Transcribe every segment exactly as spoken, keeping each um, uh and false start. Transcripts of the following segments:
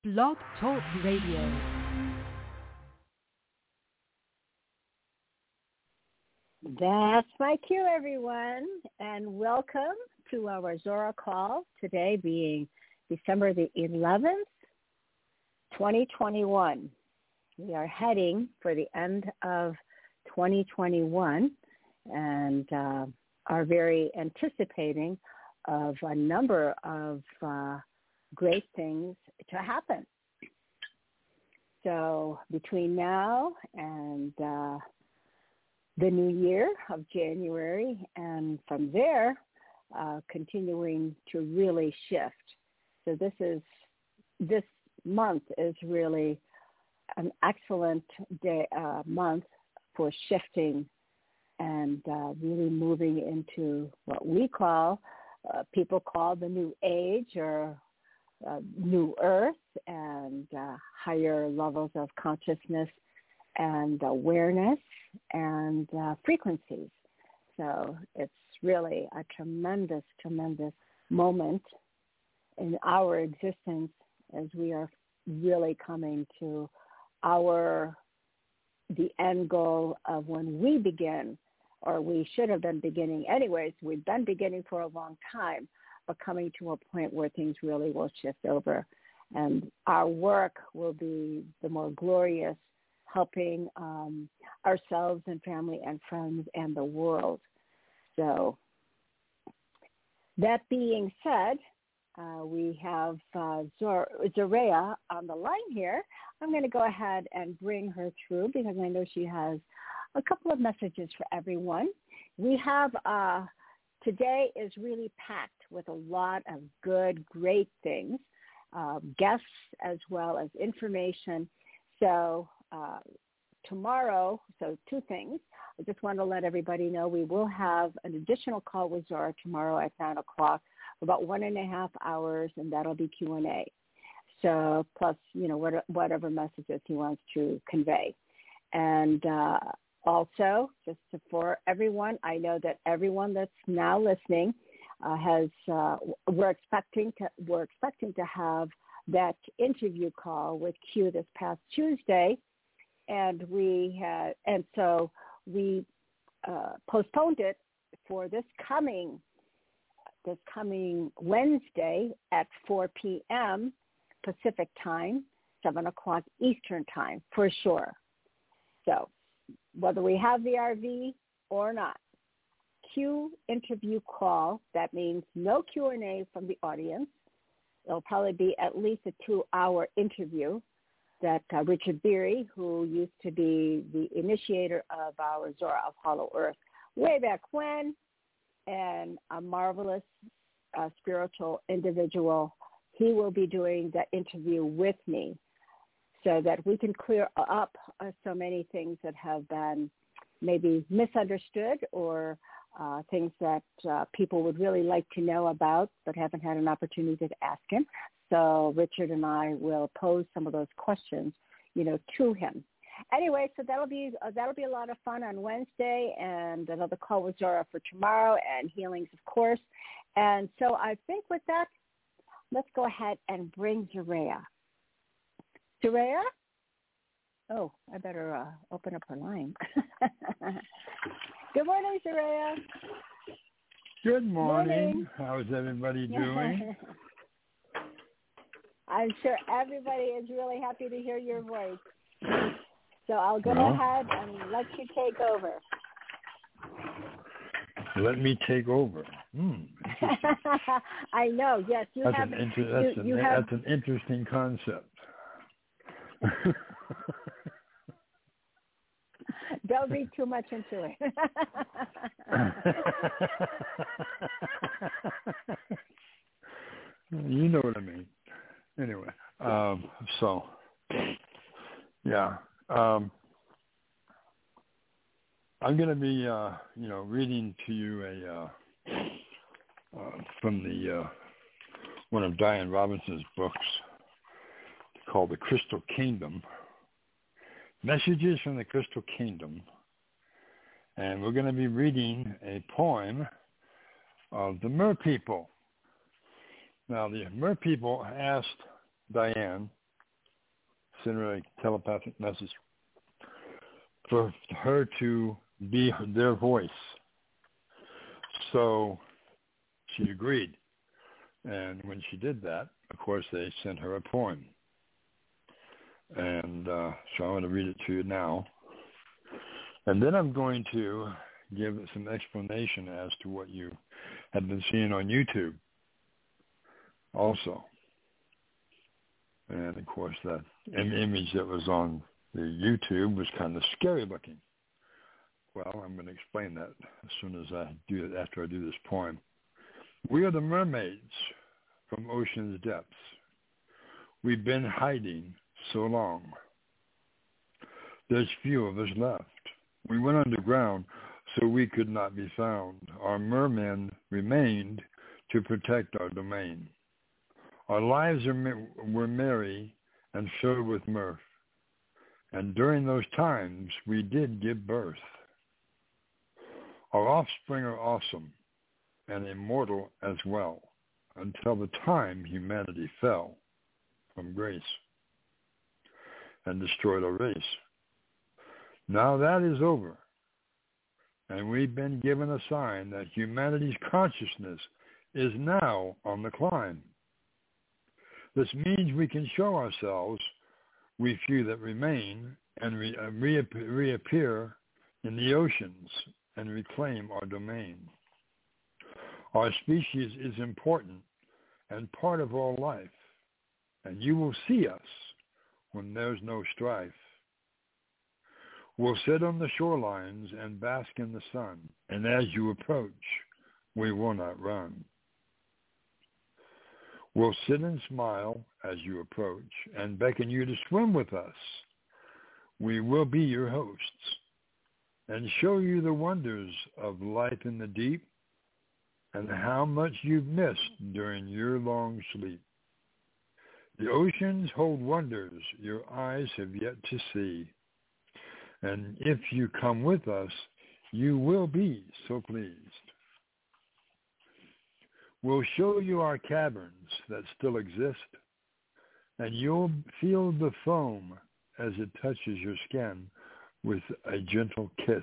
Blog Talk Radio. That's my cue, everyone, and welcome to our Zora call, today being December the eleventh, twenty twenty-one. We are heading for the end of twenty twenty-one and uh, are very anticipating of a number of uh, great things to happen. So between now and uh, the new year of January, and from there, uh, continuing to really shift. So this is, this month is really an excellent day, uh, month for shifting and uh, really moving into what we call, uh, people call the new age or uh, new earth, and uh, higher levels of consciousness and awareness and uh, frequencies. So it's really a tremendous, tremendous moment in our existence as we are really coming to our, the end goal of when we begin, or we should have been beginning anyways. We've been beginning for a long time, but coming to a point where things really will shift over. And our work will be the more glorious, helping um, ourselves and family and friends and the world. So that being said, uh, we have uh, Zor- Zorea on the line here. I'm going to go ahead and bring her through because I know she has a couple of messages for everyone. We have, uh, today is really packed with a lot of good, great things, uh, guests as well as information. So uh, tomorrow, so two things. I just want to let everybody know we will have an additional call with Zora tomorrow at nine o'clock, about one and a half hours, and that'll be Q and A. So plus, you know, what, whatever messages he wants to convey. And uh, also, just to, for everyone, I know that everyone that's now listening uh, has, uh, we're expecting to, we're expecting to have that interview call with Q this past Tuesday. And we had, and so we uh, postponed it for this coming, this coming Wednesday at four p.m. Pacific time, seven o'clock Eastern time, for sure. So whether we have the R V or not, Q interview call, that means no Q and A from the audience. It'll probably be at least a two-hour interview that uh, Richard Beery, who used to be the initiator of our Zora of Hollow Earth way back when, and a marvelous uh, spiritual individual, he will be doing that interview with me so that we can clear up uh, so many things that have been maybe misunderstood or uh, things that uh, people would really like to know about but haven't had an opportunity to ask him. So Richard and I will pose some of those questions, you know, to him. Anyway, so that'll be uh, that'll be a lot of fun on Wednesday, and another call with Zora for tomorrow, and healings, of course. And so I think with that, let's go ahead and bring Zorea. Zorea? Oh, I better uh, open up her line. Good morning, Zorea. Good morning. morning. How's everybody doing? I'm sure everybody is really happy to hear your voice. So I'll go well, ahead and let you take over. Let me take over. Hmm, I know. Yes, you that's have. An inter- that's, you, an, you have. That's an interesting concept. Don't read too much into it. You know what I mean. Anyway, um, so, yeah. Um, I'm going to be, uh, you know, reading to you a uh, uh, from the uh, one of Diane Robinson's books called The Crystal Kingdom, Messages from the Crystal Kingdom. And we're going to be reading a poem of the Mer people. Now, the Mer people asked Diane sent her a telepathic message for her to be their voice. So she agreed. And when she did that, of course, they sent her a poem. And uh, so I'm going to read it to you now. And then I'm going to give some explanation as to what you have been seeing on YouTube also. And, of course, that image that was on the YouTube was kind of scary looking. Well, I'm going to explain that as soon as I do it, after I do this poem. We are the mermaids from ocean's depths. We've been hiding so long. There's few of us left. We went underground so we could not be found. Our mermen remained to protect our domain. Our lives are, were merry and filled with mirth. And during those times, we did give birth. Our offspring are awesome and immortal as well, until the time humanity fell from grace and destroyed our race. Now that is over, and we've been given a sign that humanity's consciousness is now on the climb. This means we can show ourselves, we few that remain, and re- uh, reap- reappear in the oceans and reclaim our domain. Our species is important and part of all life, and you will see us when there's no strife. We'll sit on the shorelines and bask in the sun, and as you approach, we will not run. We'll sit and smile as you approach and beckon you to swim with us. We will be your hosts and show you the wonders of life in the deep and how much you've missed during your long sleep. The oceans hold wonders your eyes have yet to see. And if you come with us, you will be so pleased. We'll show you our caverns that still exist, and you'll feel the foam as it touches your skin with a gentle kiss.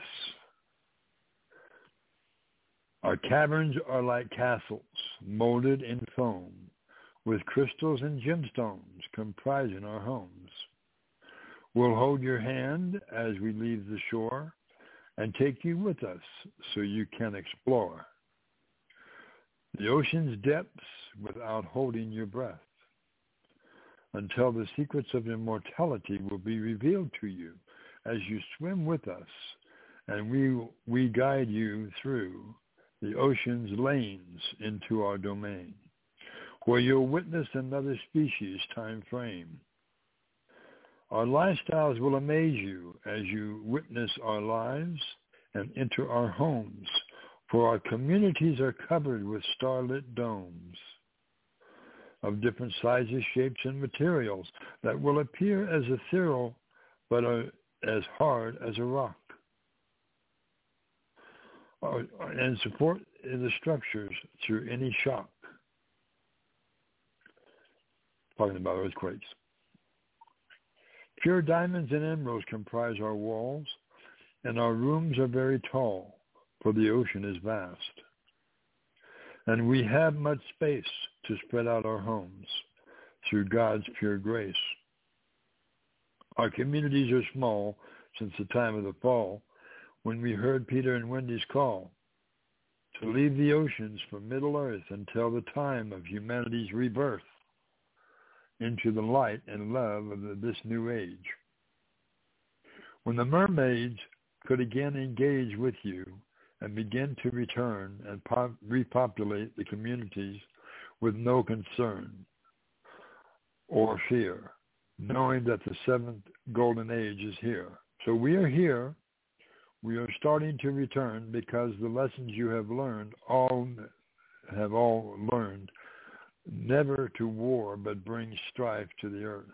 Our caverns are like castles molded in foam, with crystals and gemstones comprising our homes. We'll hold your hand as we leave the shore and take you with us so you can explore the ocean's depths without holding your breath, until the secrets of immortality will be revealed to you as you swim with us, and we we guide you through the ocean's lanes into our domain, where you'll witness another species time frame. Our lifestyles will amaze you as you witness our lives and enter our homes, for our communities are covered with starlit domes of different sizes, shapes, and materials that will appear as ethereal but are as hard as a rock, and support the structures through any shock. Talking about earthquakes. Pure diamonds and emeralds comprise our walls, and our rooms are very tall, for the ocean is vast. And we have much space to spread out our homes through God's pure grace. Our communities are small since the time of the fall, when we heard Peter and Wendy's call to leave the oceans from Middle Earth until the time of humanity's rebirth into the light and love of this new age. When the mermaids could again engage with you and begin to return and pop- repopulate the communities with no concern or fear, knowing that the seventh golden age is here. So we are here. We are starting to return because the lessons you have learned, all have all learned, never to war but bring strife to the earth,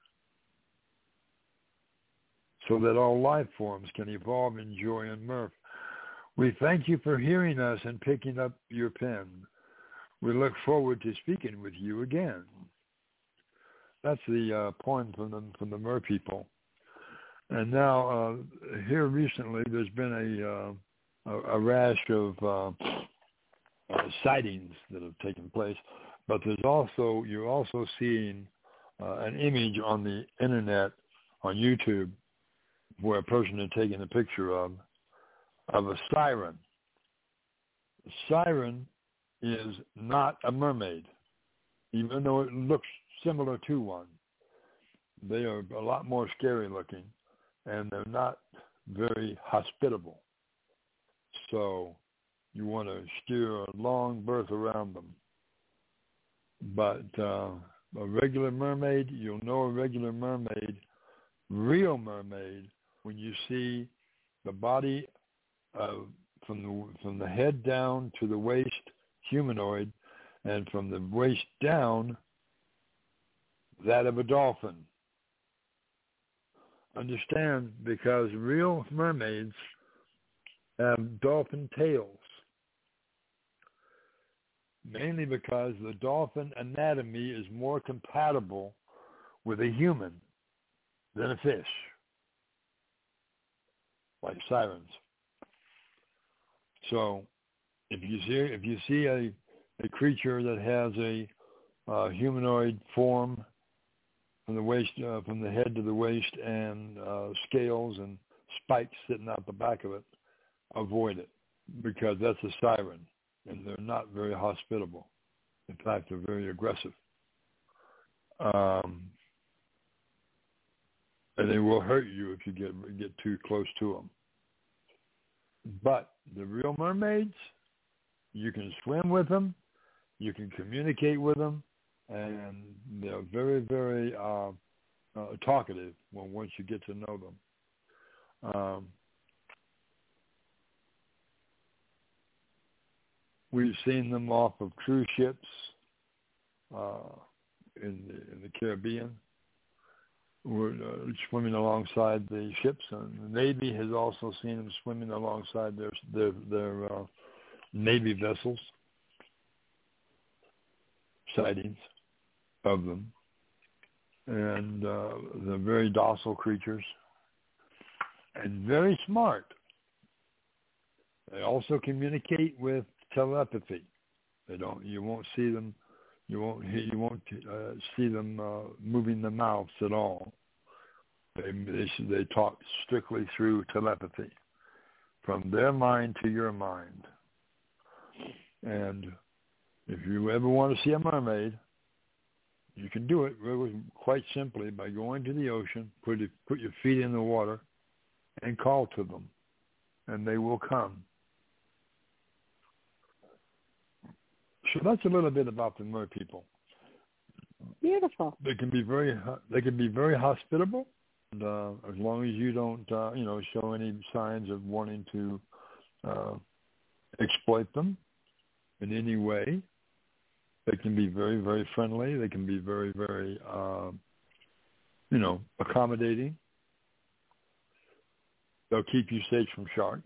so that all life forms can evolve in joy and mirth. We thank you for hearing us and picking up your pen. We look forward to speaking with you again. that's the uh, poem from the from the Mer people. And now uh, here recently, there's been a uh, a, a rash of uh, uh, sightings that have taken place, but there's also you're also seeing uh, an image on the internet on YouTube where a person had taken a picture of of a siren. A siren is not a mermaid, even though it looks similar to one. They are a lot more scary looking, and they're not very hospitable. So you want to steer a long berth around them. But uh, a regular mermaid, you'll know a regular mermaid, real mermaid, when you see the body uh, from the from the head down to the waist, humanoid, and from the waist down, that of a dolphin. Understand, because real mermaids have dolphin tails, mainly because the dolphin anatomy is more compatible with a human than a fish, like sirens. So, if you see if you see a a creature that has a uh, humanoid form from the waist, uh, from the head to the waist, and uh, scales and spikes sitting out the back of it, avoid it, because that's a siren, and they're not very hospitable. In fact, they're very aggressive. Um, and they will hurt you if you get get too close to them. But the real mermaids, you can swim with them, you can communicate with them, and they're very, very uh, uh, talkative when once you get to know them. Um, we've seen them off of cruise ships uh, in the in the Caribbean. We're uh, swimming alongside the ships, and the Navy has also seen them swimming alongside their their, their uh, Navy vessels. Sightings of them, and uh, they're very docile creatures and very smart. They also communicate with telepathy. They don't. You won't see them. You won't. You won't uh, see them uh, moving their mouths at all. They, they they talk strictly through telepathy, from their mind to your mind. And if you ever want to see a mermaid, you can do it really quite simply by going to the ocean, put it, put your feet in the water, and call to them, and they will come. So that's a little bit about the mer people. Beautiful. They can be very they can be very hospitable, and uh, as long as you don't uh, you know show any signs of wanting to uh, exploit them in any way. They can be very, very friendly. They can be very, very, uh, you know, accommodating. They'll keep you safe from sharks.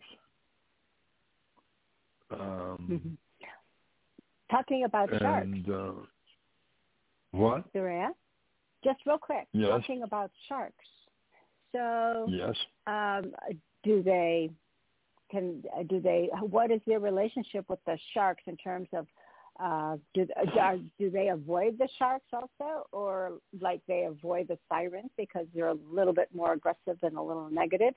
Um, mm-hmm. Talking about and, sharks. Uh, what? Sarah? Just real quick. Yes. Talking about sharks. So, yes. Um, do they? Can do they? What is their relationship with the sharks in terms of? Uh, do, are, do they avoid the sharks also, or like they avoid the sirens because they're a little bit more aggressive and a little negative?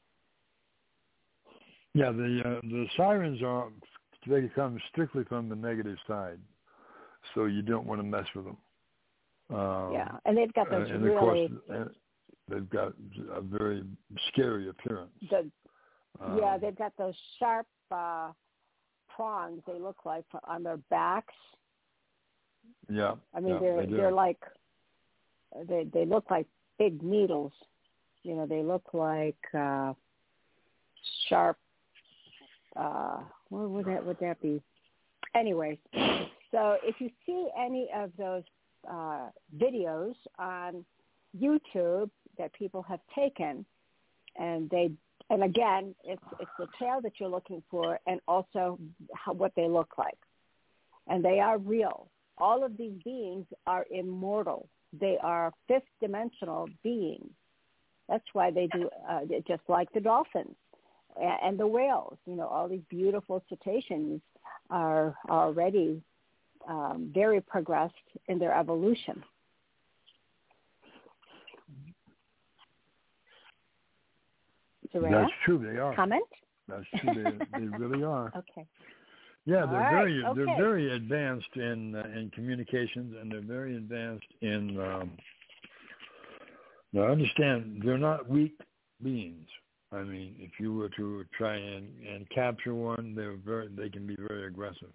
Yeah, the uh, the sirens are they come strictly from the negative side, so you don't want to mess with them. Um, yeah, and they've got those uh, and really. Of course, they've got a very scary appearance. The, um, yeah, they've got those sharp. Uh, prongs they look like on their backs. Yeah. I mean yeah, they're they they're like they they look like big needles. You know, they look like uh sharp uh what would that would that be? Anyways, so if you see any of those uh videos on YouTube that people have taken and they And again, it's it's the tail that you're looking for, and also how, what they look like, and they are real. All of these beings are immortal. they are fifth dimensional beings. That's why they do uh, just like the dolphins and, and the whales. You know, all these beautiful cetaceans are already um, very progressed in their evolution. Soraya? That's true. They are. Comment? That's true. They, they really are. Okay. Yeah, they're All very right. they're okay. very advanced in uh, in communications, and they're very advanced in. Um, now, understand, they're not weak beings. I mean, if you were to try and, and capture one, they're very they can be very aggressive,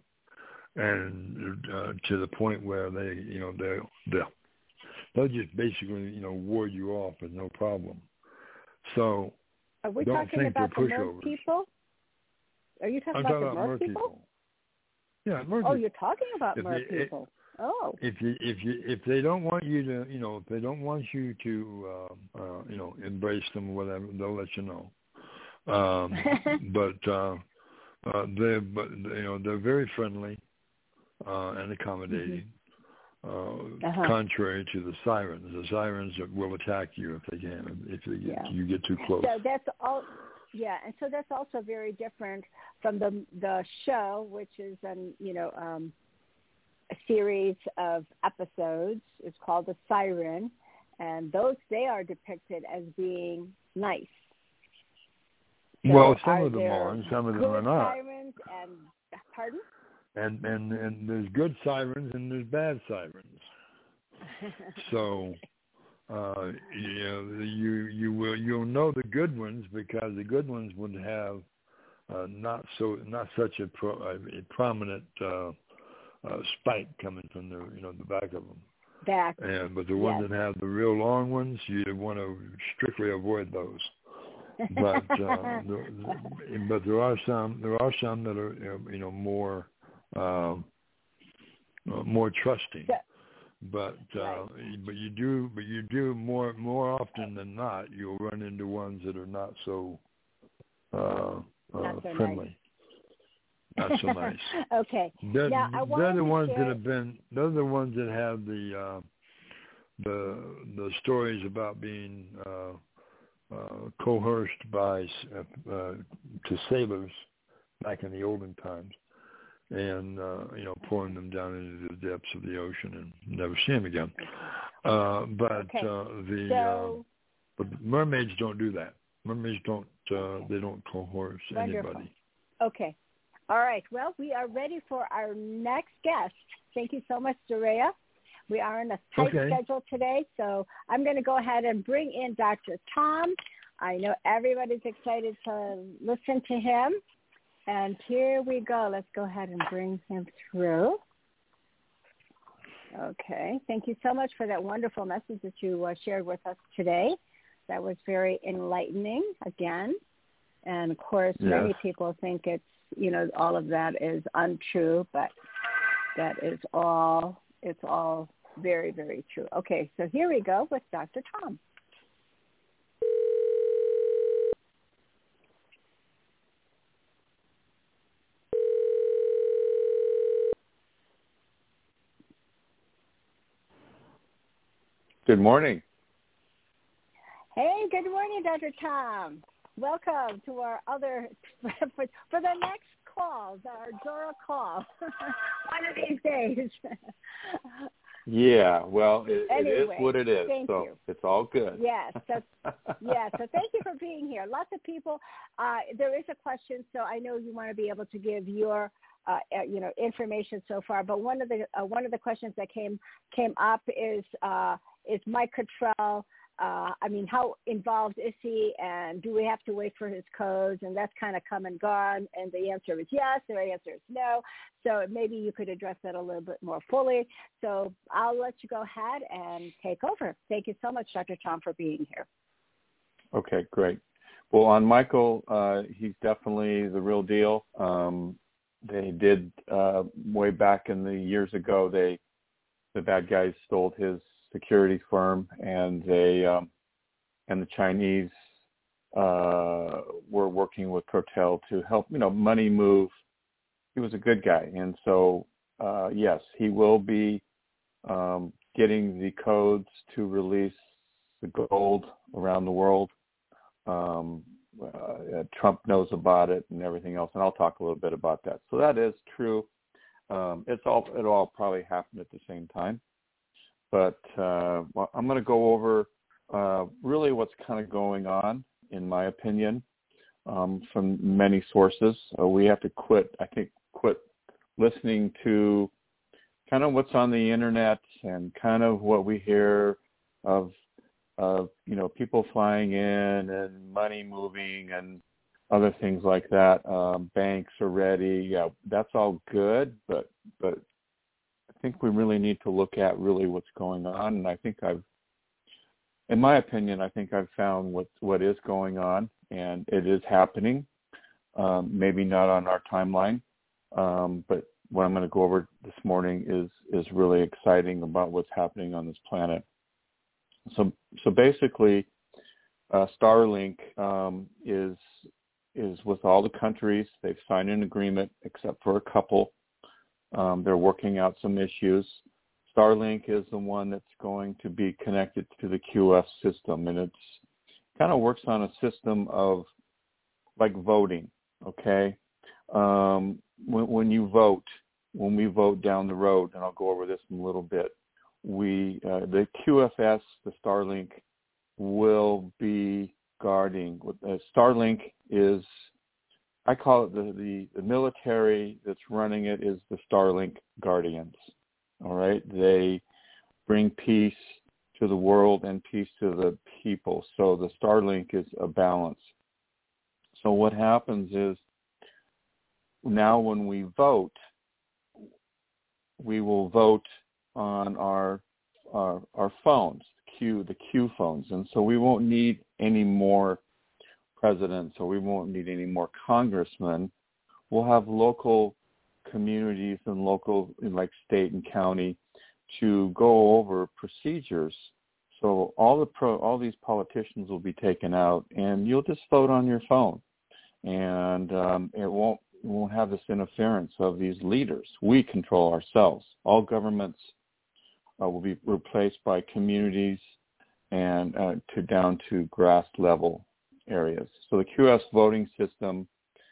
and uh, to the point where they you know they they they'll just basically you know ward you off with no problem. So. Are we Don't talking think about the they're mer pushovers. people? Are you talking I'm about talking the about mer mer people? people. Yeah, mer Oh, people. you're talking about If mer they, it, people. Oh. If you if you if they don't want you to you know if they don't want you to uh, uh, you know embrace them or whatever, they'll let you know. Um, but uh, uh, they but you know they're very friendly uh, and accommodating. Mm-hmm. Uh, uh-huh. Contrary to the sirens, the sirens will attack you if they can, if they get, yeah. you get too close. So that's all, yeah, and so that's also very different from the the show, which is an you know um, a series of episodes. It's called The Siren, and those they are depicted as being nice. So well, some of them are, and some of them are not. Sirens and pardon. And, and and there's good sirens and there's bad sirens. So, uh, you know, you you will you'll know the good ones because the good ones would have uh, not so not such a, pro, a, a prominent uh, uh, spike coming from the you know the back of them. Back. And but the ones yes. that have the real long ones, you want to strictly avoid those. But uh, the, the, but there are some there are some that are you know more. Um, uh, more trusting, but uh, right. but you do but you do more more often than not you'll run into ones that are not so uh, not uh, so friendly, nice. not so nice. Okay, they're, now I they're the ones share... that have been they're the ones that have the uh, the the stories about being uh, uh, coerced by uh, uh, to sailors back in the olden times. And, uh, you know, pouring them down into the depths of the ocean and never see them again. Uh, but okay. uh, the so, uh, but mermaids don't do that. Mermaids don't, uh, okay. they don't coerce Wonderful. anybody. Okay. All right. Well, we are ready for our next guest. Thank you so much, Soraya. We are on a tight okay. schedule today, so I'm going to go ahead and bring in Doctor Tom. I know everybody's excited to listen to him. And here we go. Let's go ahead and bring him through. Okay. Thank you so much for that wonderful message that you uh, shared with us today. That was very enlightening, again. And, of course, yes. many people think it's, you know, all of that is untrue, but that is all, it's all very, very true. Okay. So here we go with Doctor Tom. Good morning. Hey, good morning, Doctor Tom. Welcome to our other, for, for the next call, our Dora call, one of these days. Yeah, well, it, anyway, it is what it is, thank so you. It's all good. Yes, so, yeah, so thank you for being here. Lots of people, uh, there is a question, so I know you want to be able to give your Uh, you know, information so far, but one of the uh, one of the questions that came came up is uh, is Mike Cottrell. Uh, I mean, how involved is he, and do we have to wait for his codes? And that's kind of come and gone. And the answer is yes, or the answer is no. So maybe you could address that a little bit more fully. So I'll let you go ahead and take over. Thank you so much, Doctor Tom, for being here. Okay, great. Well, on Michael, uh, he's definitely the real deal. Um, They did uh, way back in the years ago. They, the bad guys, stole his security firm, and they um, and the Chinese uh, were working with Cottrell to help, you know, money move. He was a good guy, and so uh, yes, he will be um, getting the codes to release the gold around the world. Um, uh, Trump knows about it and everything else, and I'll talk a little bit about that. So that is true. Um, it's all it all probably happened at the same time. But uh, well, I'm going to go over uh, really what's kind of going on, in my opinion, um, from many sources. Uh, we have to quit, I think, quit listening to kind of what's on the internet and kind of what we hear of, of you know, people flying in and money moving and other things like that. Um, banks are ready. Yeah, that's all good, but but. I think we really need to look at really what's going on, and I think I've, in my opinion, I think I've found what what is going on, and it is happening. Um, maybe not on our timeline, um, but what I'm going to go over this morning is is really exciting about what's happening on this planet. So so basically, uh, Starlink um, is is with all the countries. They've signed an agreement, except for a couple. Um, they're working out some issues. Starlink is the one that's going to be connected to the Q F system, and it's kind of works on a system of like voting. Okay, um, when, when you vote, when we vote down the road, and I'll go over this in a little bit, we uh, the Q F S, the Starlink, will be guarding. Uh, Starlink is, I call it the, the, the military that's running it is the Starlink Guardians. All right. They bring peace to the world and peace to the people. So the Starlink is a balance. So what happens is now when we vote, we will vote on our our, our phones, Q, the Q phones. And so we won't need any more presidents, or we won't need any more congressmen. We'll have local communities and local, like state and county, to go over procedures. So all the pro, all these politicians will be taken out, and you'll just vote on your phone, and um, it won't it won't have this interference of these leaders. We control ourselves. All governments uh, will be replaced by communities and uh, to down to grass level areas. So the Q S voting system,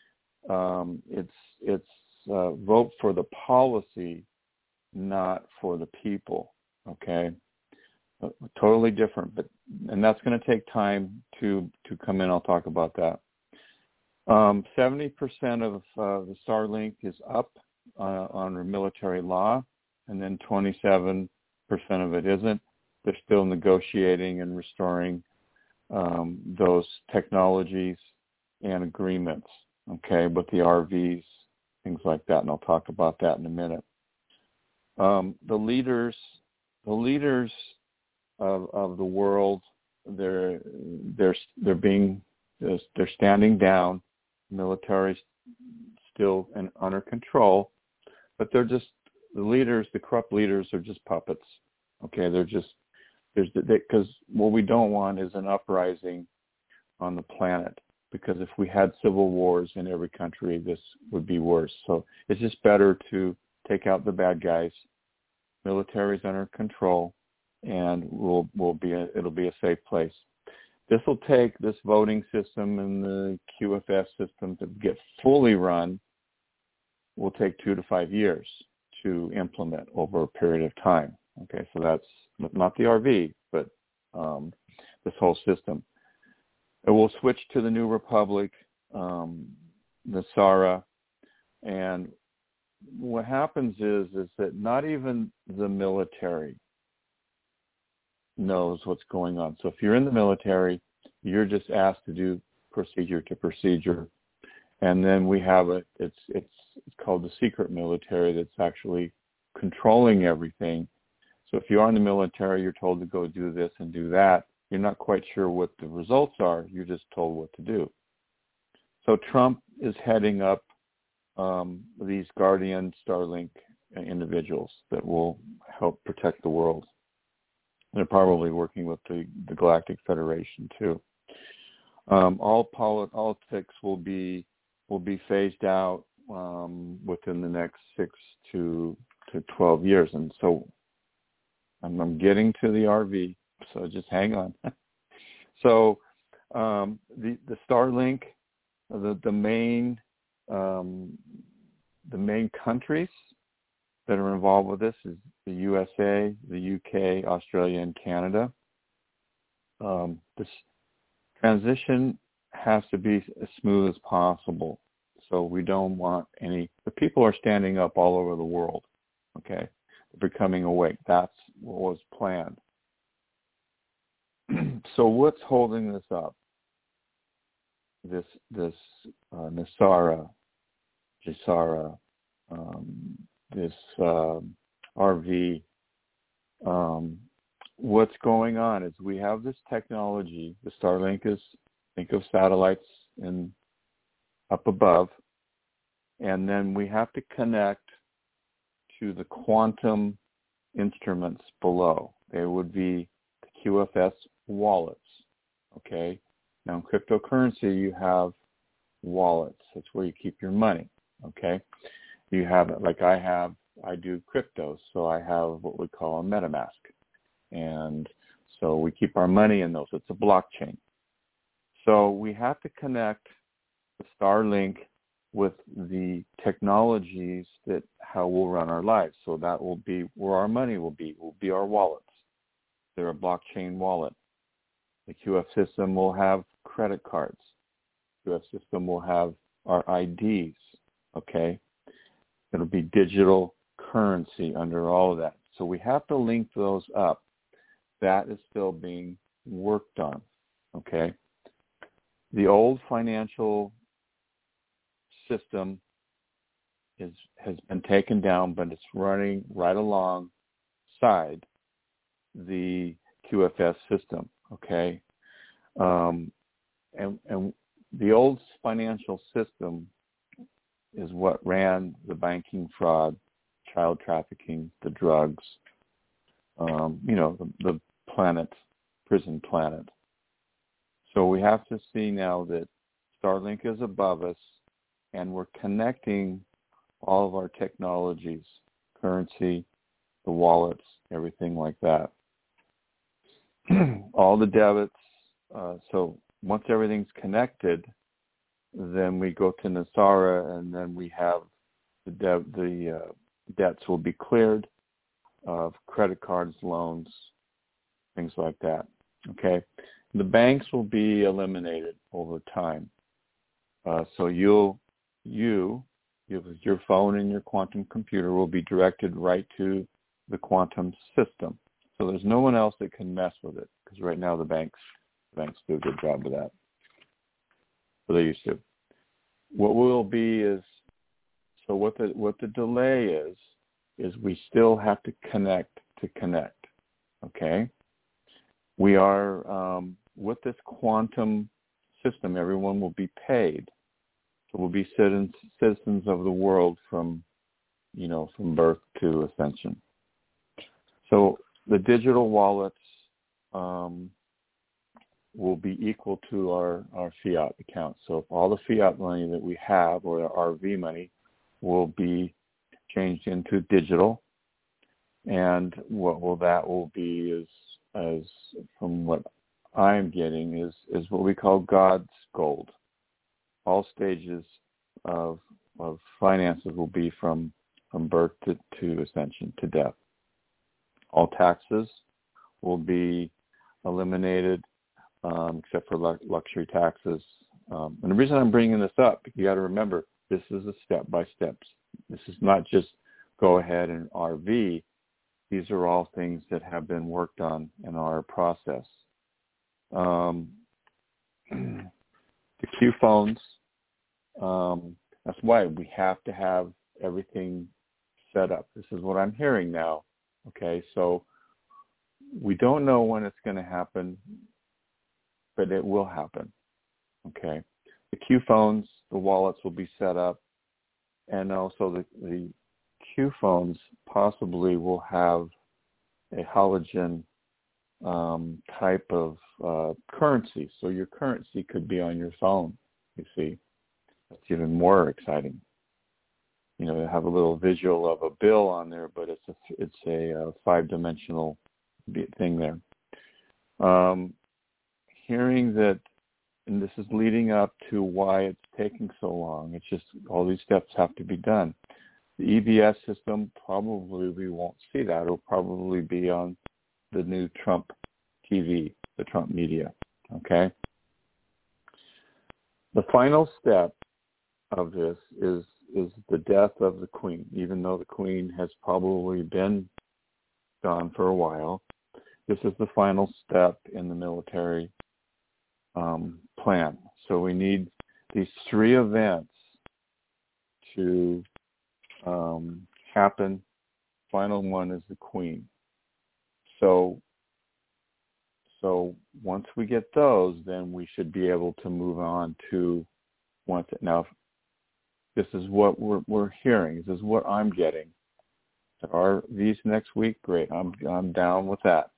um, it's it's uh, vote for the policy, not for the people. Okay, uh, totally different. But and that's going to take time to to come in. I'll talk about that. Um, seventy percent of uh, the Starlink is up uh, under military law, and then twenty-seven percent of it isn't. They're still negotiating and restoring um, those technologies and agreements, okay, with the R Vs, things like that, and I'll talk about that in a minute. Um, the leaders, the leaders of, of the world, they're they're they're being they're standing down. Military's still in, under control, but they're just the leaders. The corrupt leaders are just puppets. Okay, they're just there's because what we don't want is an uprising on the planet. Because if we had civil wars in every country, this would be worse. So it's just better to take out the bad guys. Military's under control, and we'll we'll be a, it'll be a safe place. This will take this voting system and the Q F S system to get fully run. Will take two to five years to implement over a period of time. Okay, so that's not the R V, but um, this whole system. It will switch to the New Republic, um, the SARA, and what happens is is that not even the military knows what's going on. So if you're in the military, you're just asked to do procedure to procedure, and then we have a it's it's it's called the secret military that's actually controlling everything. So if you are in the military, you're told to go do this and do that. You're not quite sure what the results are. You're just told what to do. So Trump is heading up um, these Guardian Starlink individuals that will help protect the world. They're probably working with the, the Galactic Federation too. Um, all polit- politics will be will be phased out um, within the next six to to twelve years, and so I'm, I'm getting to the R V, so just hang on. So um, the the Starlink, the the main um, the main countries that are involved with this is the U S A, the U K, Australia, and Canada. Um, this transition has to be as smooth as possible. So we don't want any, the people are standing up all over the world, okay? They're becoming awake. That's what was planned. So what's holding this up? This, this uh, Nosara, Jesara, um, this uh, R V, um, what's going on is we have this technology. The Starlink is, think of satellites in up above, and then we have to connect to the quantum instruments below. They would be the Q F S wallets, okay? Now in cryptocurrency, you have wallets. That's where you keep your money, okay? You have, like I have, I do crypto, so I have what we call a MetaMask. And so we keep our money in those. It's a blockchain. So we have to connect the Starlink with the technologies that how we'll run our lives. So that will be where our money will be, will be our wallets. They're a blockchain wallet. The Q F system will have credit cards. The Q F system will have our I Ds, okay? It'll be digital currency under all of that. So we have to link those up. That is still being worked on, okay? The old financial system is has been taken down, but it's running right alongside the Q F S system, okay? Um, and, and the old financial system is what ran the banking fraud, child trafficking, the drugs, um, you know, the, the planet, prison planet. So we have to see now that Starlink is above us, and we're connecting all of our technologies, currency, the wallets, everything like that. All the debits. Uh, so once everything's connected, then we go to Nosara, and then we have the debt, the uh, debts will be cleared of credit cards, loans, things like that. Okay, the banks will be eliminated over time. Uh, so you'll you you your phone and your quantum computer will be directed right to the quantum system. So there's no one else that can mess with it, because right now the banks the banks do a good job of that. So they used to. What will be is, so what the what the delay is, is we still have to connect to connect, okay? We are, um, with this quantum system, everyone will be paid. So we'll be citizens, citizens of the world from, you know, from birth to ascension. So the digital wallets um, will be equal to our, our fiat account. So if all the fiat money that we have, or our R V money, will be changed into digital. And what will that will be is, as from what I'm getting, is, is what we call God's gold. All stages of of finances will be from, from birth to, to ascension, to death. All taxes will be eliminated, um, except for lu- luxury taxes. Um, and the reason I'm bringing this up, you got to remember, this is a step-by-step. This is not just go ahead and R V. These are all things that have been worked on in our process. Um, the Q phones, um, that's why we have to have everything set up. This is what I'm hearing now. Okay, so we don't know when it's going to happen, but it will happen. Okay, the Q phones, the wallets will be set up, and also the, the Q phones possibly will have a halogen um, type of uh, currency. So your currency could be on your phone, you see. That's even more exciting. You know, they have a little visual of a bill on there, but it's a, it's a uh, five-dimensional thing there. Um, hearing that, and this is leading up to why it's taking so long. It's just all these steps have to be done. The E B S system, probably we won't see that. It'll probably be on the new Trump T V, the Trump media, okay? The final step of this is is the death of the Queen, even though the Queen has probably been gone for a while. This is the final step in the military um, plan. So we need these three events to um, happen. Final one is the Queen. So, so once we get those, then we should be able to move on to once it, now. This is what we're we're hearing. This is what I'm getting. Are these next week? Great. I'm I'm down with that.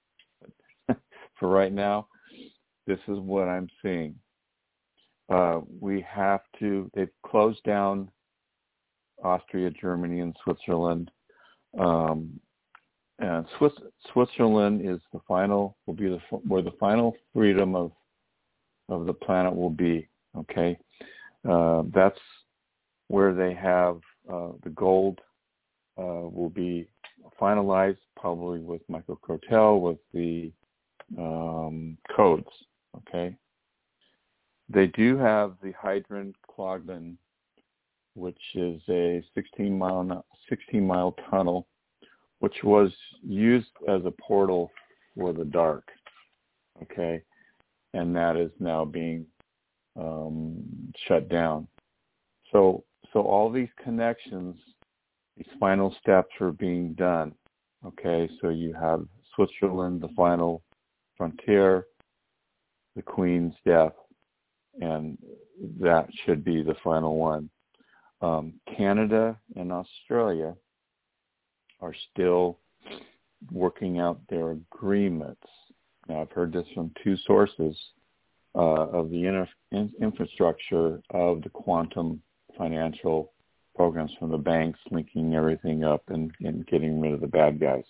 For right now, this is what I'm seeing. Uh, we have to. They've closed down Austria, Germany, and Switzerland. Um, and Swiss, Switzerland is the final. Will be the where the final freedom of of the planet will be. Okay, uh, that's where they have uh, the gold uh, will be finalized, probably with Michael Crotel, with the um, codes, okay? They do have the Hadrian Clogman, which is a sixteen mile sixteen mile tunnel, which was used as a portal for the dark, okay? And that is now being um, shut down. So So all these connections, these final steps are being done. Okay, so you have Switzerland, the final frontier, the Queen's death, and that should be the final one. Um, Canada and Australia are still working out their agreements. Now, I've heard this from two sources uh, of the inter- in- infrastructure of the quantum financial programs from the banks, linking everything up and, and getting rid of the bad guys.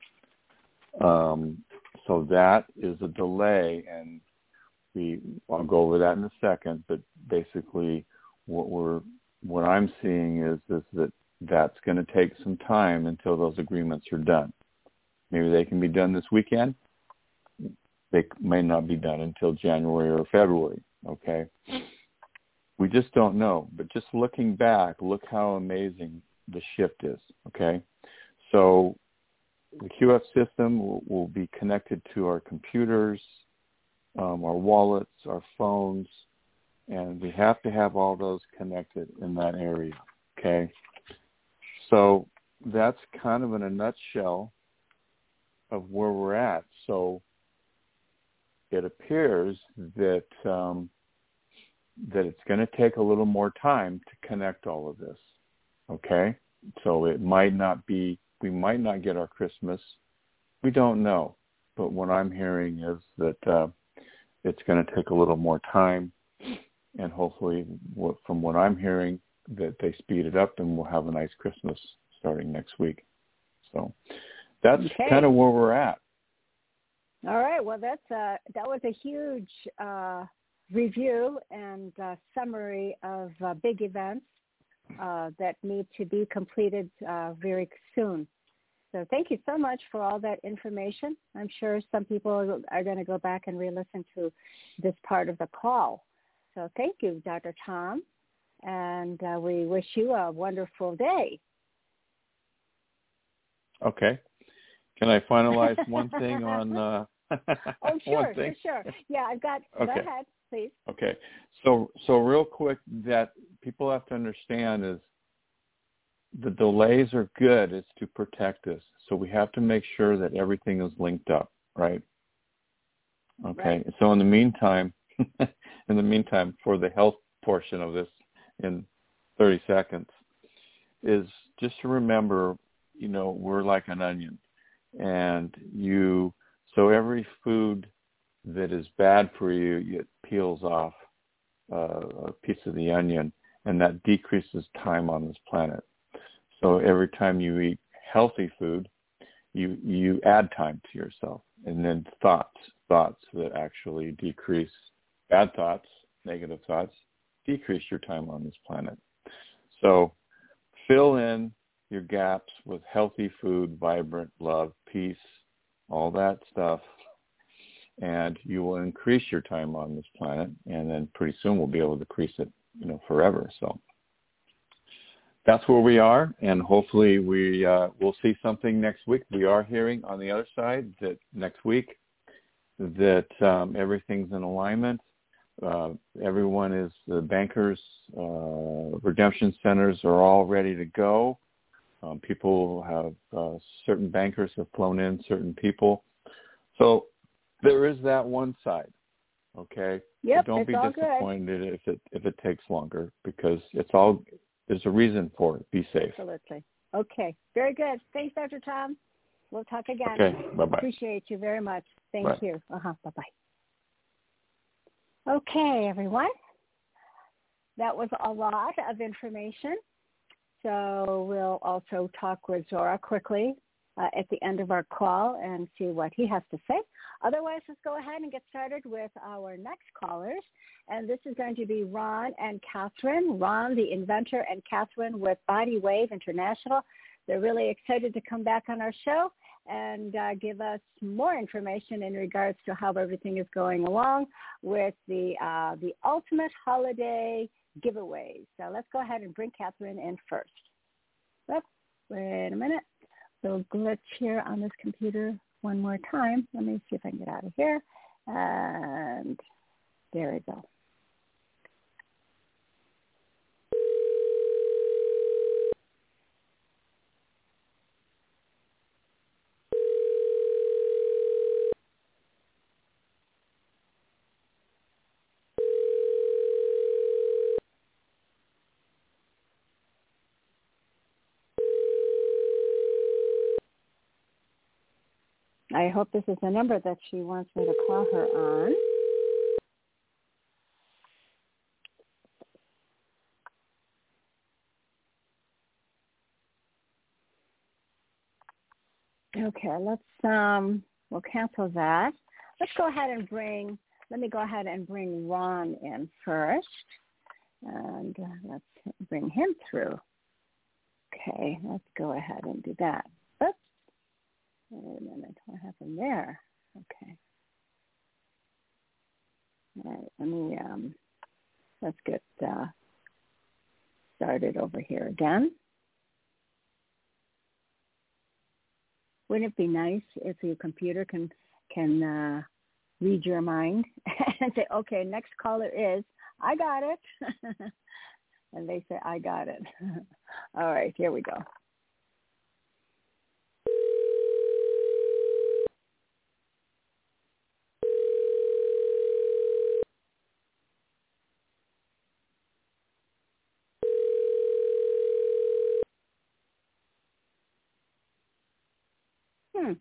Um, so that is a delay, and we I'll go over that in a second. But basically, what we're what I'm seeing is is that that's going to take some time until those agreements are done. Maybe they can be done this weekend. They may not be done until January or February. Okay. We just don't know. But just looking back, look how amazing the shift is, okay? So the Q F system will, will be connected to our computers, um, our wallets, our phones, and we have to have all those connected in that area, okay? So that's kind of in a nutshell of where we're at. So it appears that um, that it's going to take a little more time to connect all of this, okay? So it might not be, we might not get our Christmas. We don't know. But what I'm hearing is that uh, it's going to take a little more time, and hopefully, what, from what I'm hearing, that they speed it up and we'll have a nice Christmas starting next week. So that's okay. kind of where we're at. All right. Well, that's uh, that was a huge uh, review and uh, summary of uh, big events uh, that need to be completed uh, very soon. So thank you so much for all that information. I'm sure some people are going to go back and re-listen to this part of the call. So thank you, Doctor Tom, and uh, we wish you a wonderful day. Okay. Can I finalize one thing on... Uh, oh, sure, sure, sure. Yeah, I've got... Okay. Go ahead, please. Okay. So, so real quick, that people have to understand is the delays are good. It's to protect us. So we have to make sure that everything is linked up, right? Okay. Right. So in the meantime, in the meantime, for the health portion of this in thirty seconds, is just to remember, you know, we're like an onion. And you, so every food that is bad for you, it peels off uh, a piece of the onion, and that decreases time on this planet. So every time you eat healthy food, you you add time to yourself. and then thoughts, thoughts that actually decrease bad thoughts, negative thoughts, decrease your time on this planet. So fill in your gaps with healthy food, vibrant love, peace, all that stuff, and you will increase your time on this planet, and then pretty soon we'll be able to increase it, you know, forever. So that's where we are, and hopefully we uh, will see something next week. We are hearing on the other side that next week that um, everything's in alignment. Uh, everyone is, the bankers, uh, redemption centers are all ready to go. Um, people have, uh, certain bankers have flown in certain people. So there is that one side, okay? Yep, but don't it's be all disappointed good. if it if it takes longer, because it's all, there's a reason for it. Be safe. Absolutely. Okay, very good. Thanks, Doctor Tom. We'll talk again. Okay, bye-bye. Appreciate you very much. Thank Bye. you. Uh-huh, bye-bye. Okay, everyone. That was a lot of information. So we'll also talk with Zora quickly uh, at the end of our call and see what he has to say. Otherwise, let's go ahead and get started with our next callers. And this is going to be Ron and Catherine. Ron, the inventor, and Catherine with Body Wave International. They're really excited to come back on our show and uh, give us more information in regards to how everything is going along with the uh, the ultimate holiday giveaways. So let's go ahead and bring Catherine in first. Oops, wait a minute. Little glitch here on this computer one more time. Let me see if I can get out of here. And there we go. I hope this is the number that she wants me to call her on. Okay, let's, um, we'll cancel that. Let's go ahead and bring, let me go ahead and bring Ron in first. And uh, let's bring him through. Okay, let's go ahead and do that. Oops. Wait a minute, what happened there? Okay. All right, let me, um, let's get uh, started over here again. Wouldn't it be nice if your computer can can uh, read your mind and say, okay, next caller is, I got it. And they say, I got it. All right, here we go. Hmm.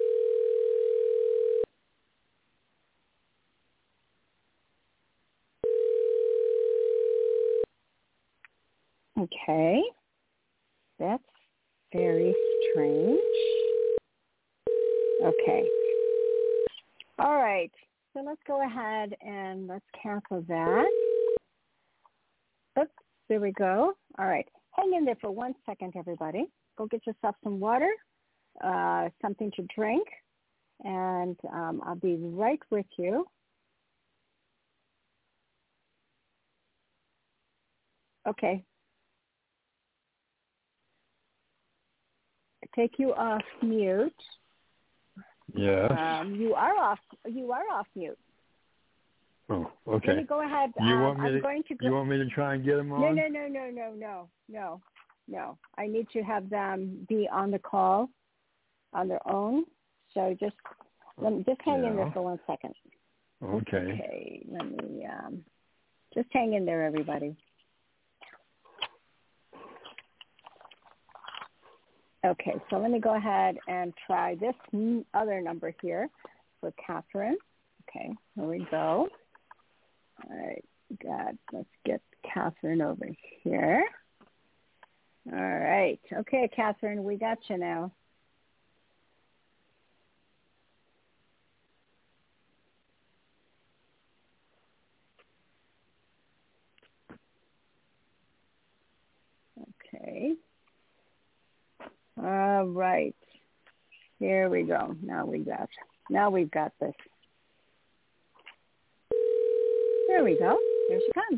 Okay. That's very strange. Okay. All right. So let's go ahead and let's cancel that. Oops, there we go. All right. Hang in there for one second, everybody. Go get yourself some water, uh, something to drink, and um, I'll be right with you. Okay. Take you off mute. Yes. Um, you are off. You are off mute. Oh, okay. Let me go ahead. You um, want me I'm to? going to go- You want me to try and get them on? No, no, no, no, no, no, no, no. I need to have them be on the call on their own. So just let me just hang yeah. in there for one second. Okay. Okay. Let me um, just hang in there, everybody. Okay, so let me go ahead and try this other number here for Catherine. Okay, here we go. All right, God, let's get Catherine over here. All right. Okay, Catherine, we got you now. All right. Here we go. Now we got. Now we've got this. There we go. Here she comes.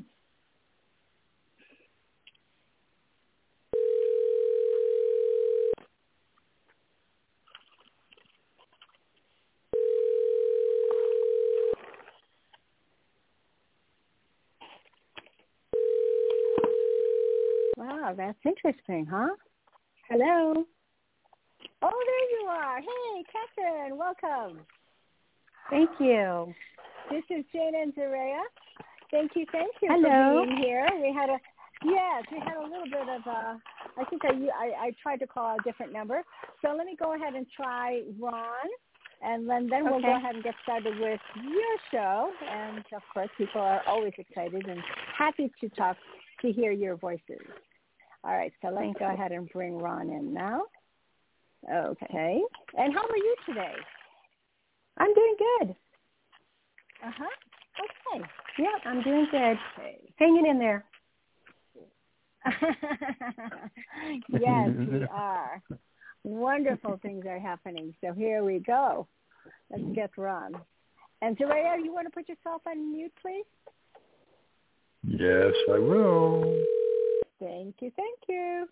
Wow, that's interesting, huh? Hello. Oh, there you are. Hey, Catherine, welcome. Thank you. This is Jane and Zaria. Thank you, thank you Hello. for being here. We had a, yes, we had a little bit of a, I think I, I, I tried to call a different number. So let me go ahead and try Ron, and then, then we'll Okay. go ahead and get started with your show. And, of course, people are always excited and happy to talk, to hear your voices. All right, so let's Thank go you. ahead and bring Ron in now. Okay. And how are you today? I'm doing good. Uh-huh. Okay. Yeah, I'm doing good. Okay. Hanging in there. Yes, we are. Wonderful things are happening. So here we go. Let's get Ron. And Zaria, you want to put yourself on mute, please? Yes, I will. Thank you, thank you.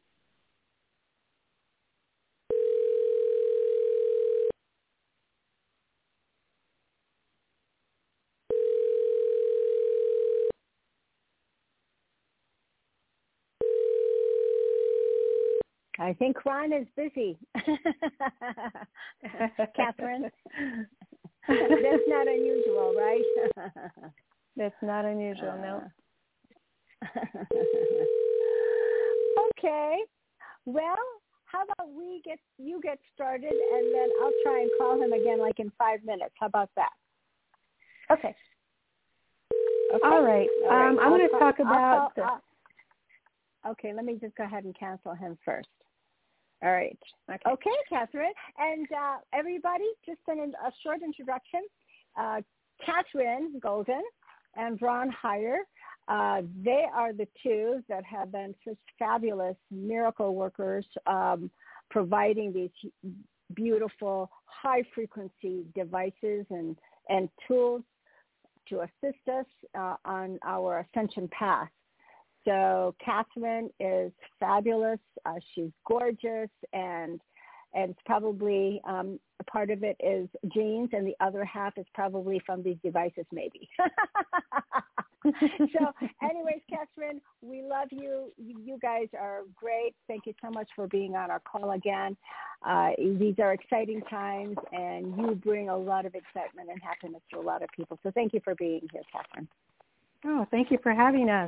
I think Ron is busy. Catherine, that's not unusual, right? That's not unusual, no. Okay. Well, how about we get you get started, and then I'll try and call him again like in five minutes. How about that? Okay. Okay. All right. All right. Um, I'm I'll going to call- talk I'll about. call- I'll- okay, let me just go ahead and cancel him first. All right. Okay. Okay, Catherine. And uh, everybody, just an, a short introduction. Uh, Catherine Golden and Ron Heyer, uh, they are the two that have been such fabulous miracle workers, um, providing these beautiful high-frequency devices and, and tools to assist us uh, on our ascension path. So Catherine is fabulous. Uh, she's gorgeous, and and it's probably um, a part of it is genes, and the other half is probably from these devices, maybe. So, anyways, Catherine, we love you. You guys are great. Thank you so much for being on our call again. Uh, these are exciting times, and you bring a lot of excitement and happiness to a lot of people. So, thank you for being here, Catherine. Oh, thank you for having us.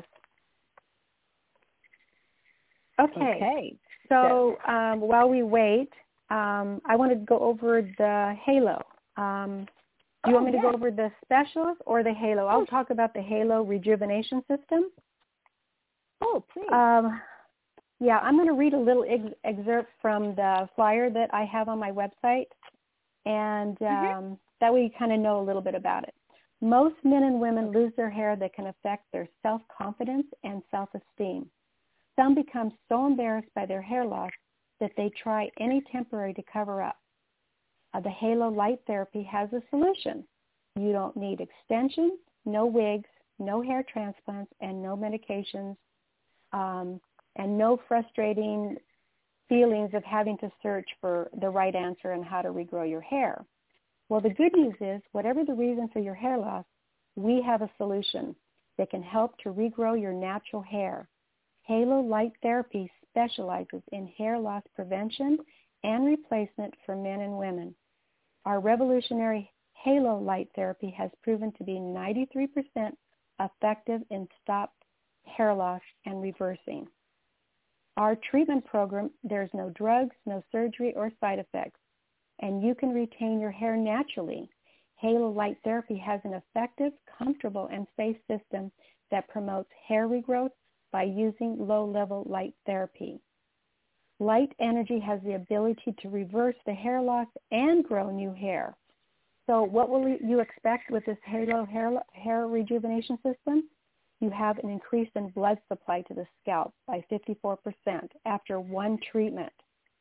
Okay. Okay. So um, while we wait, um, I wanted to go over the Halo. Um, do you Oh, want me to yes. go over the specials or the Halo? I'll talk about the Halo rejuvenation system. Oh, please. Um, yeah, I'm going to read a little ex- excerpt from the flyer that I have on my website, and um, Mm-hmm. that way you kind of know a little bit about it. Most men and women lose their hair that can affect their self-confidence and self-esteem. Some become so embarrassed by their hair loss that they try any temporary to cover up. Uh, the Halo Light Therapy has a solution. You don't need extensions, no wigs, no hair transplants, and no medications, um, and no frustrating feelings of having to search for the right answer and how to regrow your hair. Well, the good news is, whatever the reason for your hair loss, we have a solution that can help to regrow your natural hair. Halo Light Therapy specializes in hair loss prevention and replacement for men and women. Our revolutionary Halo Light Therapy has proven to be ninety-three percent effective in stopped hair loss and reversing. Our treatment program, there's no drugs, no surgery, or side effects, and you can retain your hair naturally. Halo Light Therapy has an effective, comfortable, and safe system that promotes hair regrowth by using low-level light therapy. Light energy has the ability to reverse the hair loss and grow new hair. So what will you expect with this Halo hair, hair rejuvenation system? You have an increase in blood supply to the scalp by fifty-four percent after one treatment.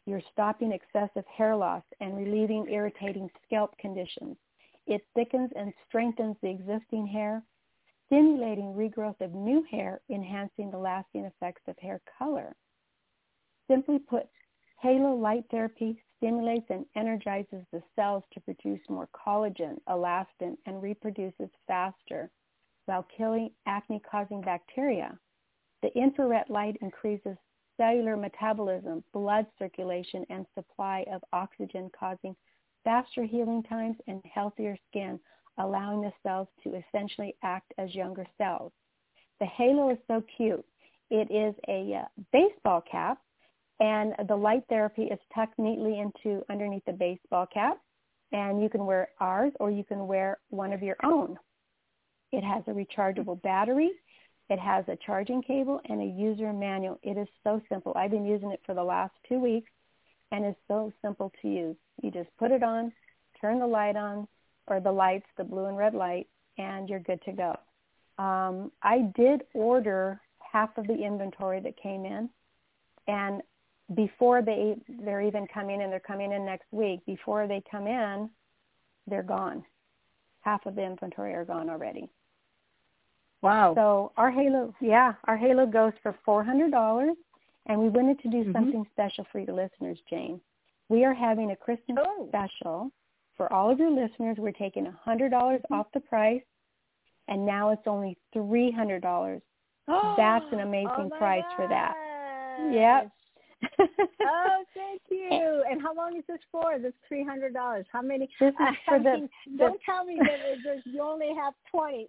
You're stopping excessive hair loss and relieving irritating scalp conditions. It thickens and strengthens the existing hair, stimulating regrowth of new hair, enhancing the lasting effects of hair color. Simply put, Halo Light Therapy stimulates and energizes the cells to produce more collagen, elastin, and reproduces faster while killing acne-causing bacteria. The infrared light increases cellular metabolism, blood circulation, and supply of oxygen, causing faster healing times and healthier skin, allowing the cells to essentially act as younger cells. The Halo is so cute. It is a uh, baseball cap, and the light therapy is tucked neatly into underneath the baseball cap, and you can wear ours or you can wear one of your own. It has a rechargeable battery. It has a charging cable and a user manual. It is so simple. I've been using it for the last two weeks, and it's so simple to use. You just put it on, turn the light on, or the lights, the blue and red light, and you're good to go. Um, I did order half of the inventory that came in, and before they, they're even coming in, they're coming in next week, before they come in, they're gone. Half of the inventory are gone already. Wow. So our Halo, yeah, our Halo goes for four hundred dollars, and we wanted to do mm-hmm. something special for your listeners, Jane. We are having a Christmas oh. special for all of your listeners. We're taking one hundred dollars mm-hmm. off the price, and now it's only three hundred dollars. Oh, That's an amazing oh price gosh. for that. Yep. Oh, thank you. And how long is this for? This three hundred dollars. How many? This is for I the, mean, the, don't tell me that there's, you only have twenty.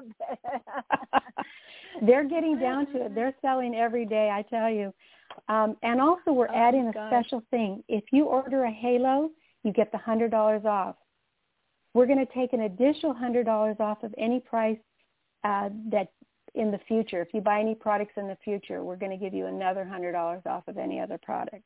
They're getting down to it. They're selling every day, I tell you. Um, and also we're oh, adding a gosh. special thing. If you order a Halo, you get the one hundred dollars off. We're going to take an additional one hundred dollars off of any price uh, that in the future. If you buy any products in the future, we're going to give you another one hundred dollars off of any other product.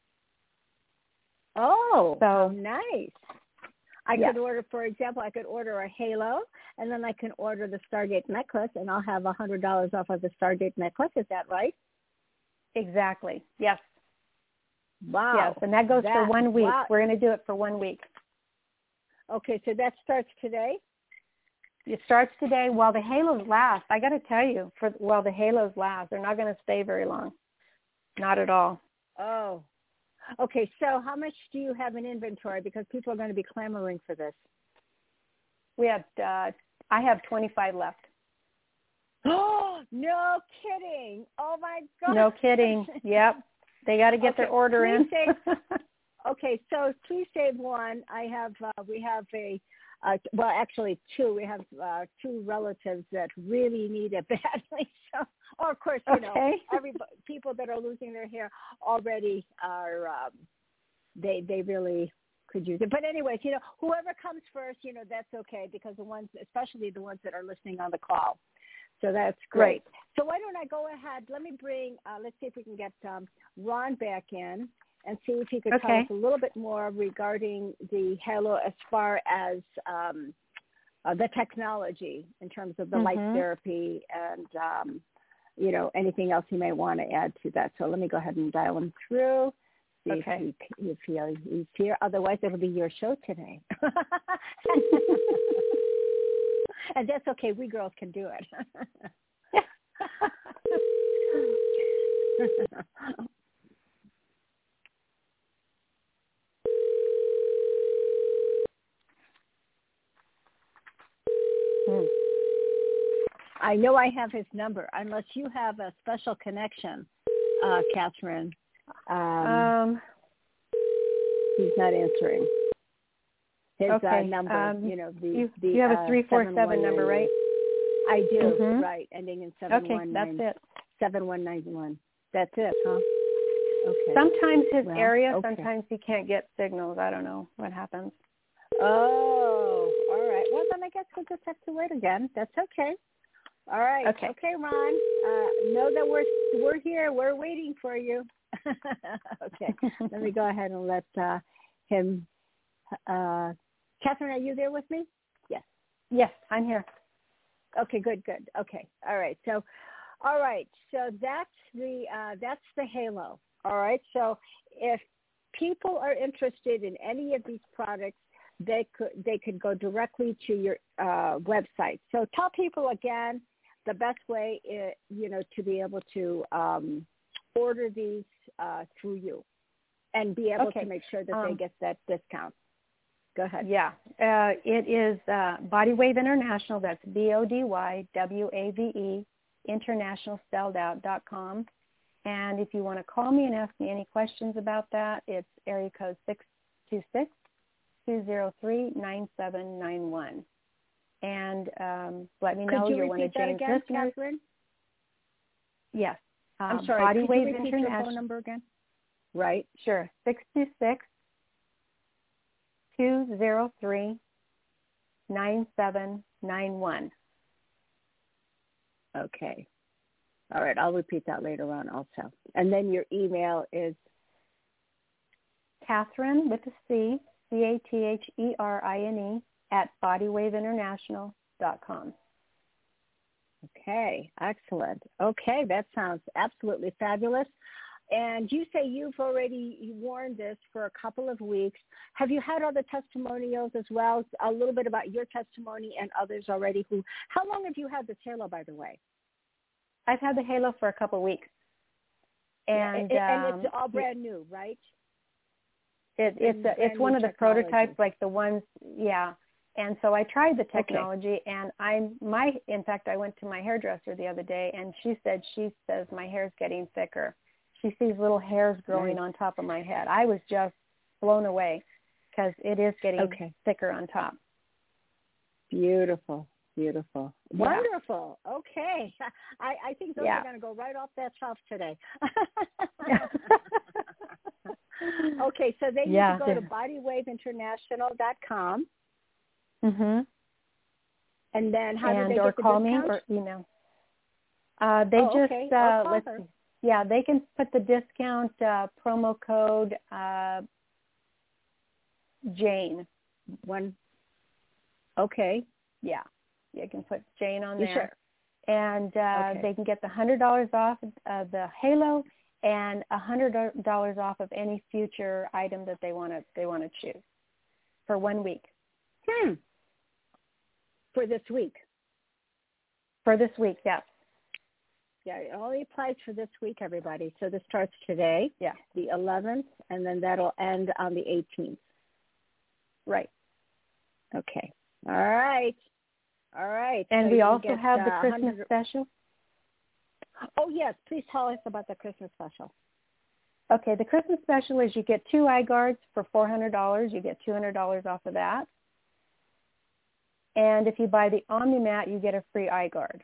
Oh, so nice. I yes. could order, for example, I could order a Halo, and then I can order the Stargate necklace, and I'll have one hundred dollars off of the Stargate necklace. Is that right? Exactly. Yes. Wow. Yes, and that goes that, for one week. Wow. We're going to do it for one week. Okay, so that starts today? It starts today while the Halos last. I got to tell you, for while the Halos last, they're not going to stay very long. Not at all. Oh. Okay, so how much do you have in inventory? Because people are going to be clamoring for this. We have, uh, I have twenty-five left. Oh, no kidding. Oh, my God. No kidding. Yep. They got to get okay, their order in. Save, okay, so please save one. I have, uh, we have a, uh, well, actually two. We have uh, two relatives that really need it badly. So, oh, of course, you okay. know, every people that are losing their hair already are, um, they they really could use it. But anyways, you know, whoever comes first, you know, that's okay, because the ones, especially the ones that are listening on the call. So that's great. great. So why don't I go ahead? Let me bring, uh, let's see if we can get um, Ron back in and see if he could okay. tell us a little bit more regarding the Halo as far as um, uh, the technology in terms of the mm-hmm. light therapy and, um, you know, anything else you may want to add to that. So let me go ahead and dial him through, see okay. if, he, if he, he's here. Otherwise, it'll be your show today. And that's okay. We girls can do it. hmm. I know I have his number, unless you have a special connection, uh, Catherine. Um, um, he's not answering. His okay. uh, number, um, you know, the you, the you have a three four seven number, right? I do, mm-hmm. right, ending in seven one nine. Okay, that's it. Seven one nine one. That's it, huh? Okay. Sometimes his well, area, okay. sometimes he can't get signals. I don't know what happens. Oh, all right. Well, then I guess we'll just have to wait again. That's okay. All right. Okay. Okay, Ron. Uh, know that we're we're here. We're waiting for you. Okay. Let me go ahead and let uh, him. Uh, Catherine, are you there with me? Yes. Yes, I'm here. Okay. Good. Good. Okay. All right. So, all right. So that's the uh, that's the Halo. All right. So if people are interested in any of these products, they could they could go directly to your uh, website. So tell people again the best way, is, you know, to be able to um, order these uh, through you and be able okay. to make sure that um, they get that discount. Go ahead. Yeah, uh, it is uh, Body Wave International. That's B O D Y W A V E International spelled out dot com. And if you want to call me and ask me any questions about that, it's area code six two six, two zero three, nine seven nine one. And um, let me know could you you're one of repeat that Jane's again, listeners. Catherine? Yes. I'm um, sorry. Body could Wave you repeat International. your phone number again? Right. Sure. six two six, two zero three, nine seven nine one. Okay. All right. I'll repeat that later on also. And then your email is Catherine with a C, C A T H E R I N E, at bodywave international dot com. okay. Excellent. Okay. That sounds absolutely fabulous. And you say you've already worn this for a couple of weeks. Have you had other testimonials as well? A little bit about your testimony and others already who, how long have you had this halo, by the way? I've had the halo for a couple of weeks. And, and, um, and it's all brand new, right? It, it's a, it's one of the technology. prototypes, like the ones, yeah. And so I tried the technology, okay. and I, my, in fact, I went to my hairdresser the other day, and she said, she says my hair's getting thicker. She sees little hairs growing nice. on top of my head. I was just blown away because it is getting okay. thicker on top. Beautiful, beautiful, yeah. wonderful. Okay, I, I think those yeah. are going to go right off that shelf today. Okay, so they need yeah. to go to body wave international dot com. Mm-hmm. And then how and, do they or get the call discount? me or email. Uh, they oh, just, okay. uh, let's her. see. Yeah, they can put the discount uh, promo code uh, Jane. One. Okay. Yeah, you can put Jane on you there. Sure. And uh, okay. they can get the one hundred dollars off uh, the halo and one hundred dollars off of any future item that they want to they want to choose for one week. Hmm. For this week. For this week, yes. Yeah, it only applies for this week, everybody. So this starts today, yeah, the eleventh, and then that'll end on the eighteenth. Right. Okay. All right. All right. And so we also get, have the uh, Christmas one hundred special. Oh, yes. Please tell us about the Christmas special. Okay. The Christmas special is you get two eye guards for four hundred dollars. You get two hundred dollars off of that. And if you buy the OmniMat, you get a free eye guard.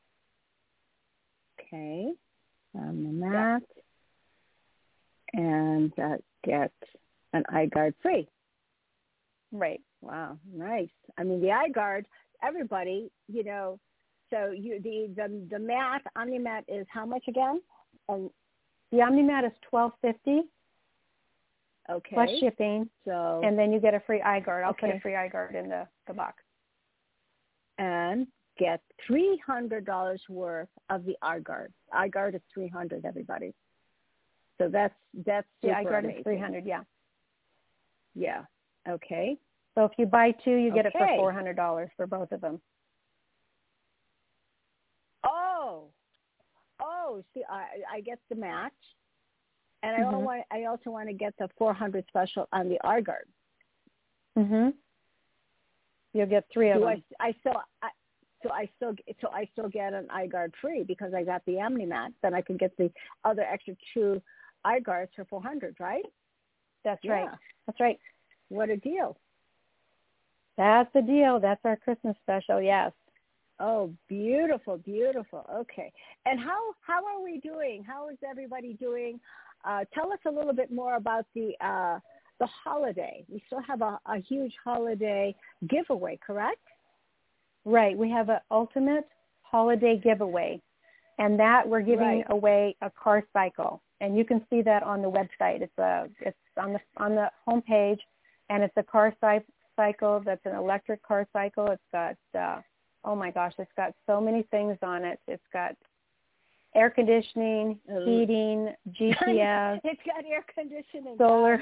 Okay, on the mat, yeah. and uh, get an eye guard free. Right. Wow, nice. I mean, the eye guard, everybody, you know, so you the the, the mat, OmniMat is how much again? Um, the OmniMat is twelve fifty. Okay. Plus shipping. So and then you get a free eye guard. I'll okay. put a free eye guard in the, the box. And get three hundred dollars worth of the eye guard. Eye guard is three hundred dollars, everybody. So that's that's super the eye guard amazing. is three hundred dollars, yeah. Yeah. Okay. So if you buy two, you get okay. it for four hundred dollars for both of them. Oh. Oh, see, I I get the match, and mm-hmm. I want I also want to get the four hundred special on the eye guard. Mhm. You'll get three of Do them. I, I still I, so I still so I still get an eye guard free because I got the OmniMat. Then I can get the other extra two eye guards for four hundred, right? That's yeah. right. That's right. What a deal! That's the deal. That's our Christmas special. Yes. Oh, beautiful, beautiful. Okay. And how how are we doing? How is everybody doing? Uh, tell us a little bit more about the uh, the holiday. We still have a, a huge holiday giveaway, correct? Right. We have an ultimate holiday giveaway, and that we're giving right. away a car cycle, and you can see that on the website. It's a it's on the on the homepage, and it's a car cy- cycle that's an electric car cycle. It's got uh, oh my gosh, it's got so many things on it. It's got air conditioning, heating, G P S. It's got air conditioning. Solar.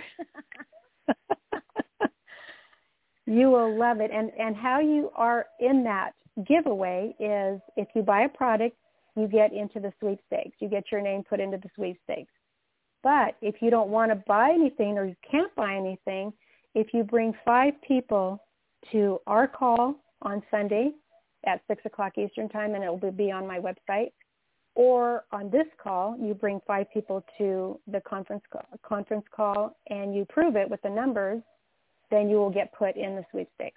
You will love it. And, and how you are in that giveaway is if you buy a product, you get into the sweepstakes. You get your name put into the sweepstakes. But if you don't want to buy anything or you can't buy anything, if you bring five people to our call on Sunday at six o'clock Eastern time, and it will be on my website, or on this call, you bring five people to the conference call, conference call and you prove it with the numbers, then you will get put in the sweepstakes.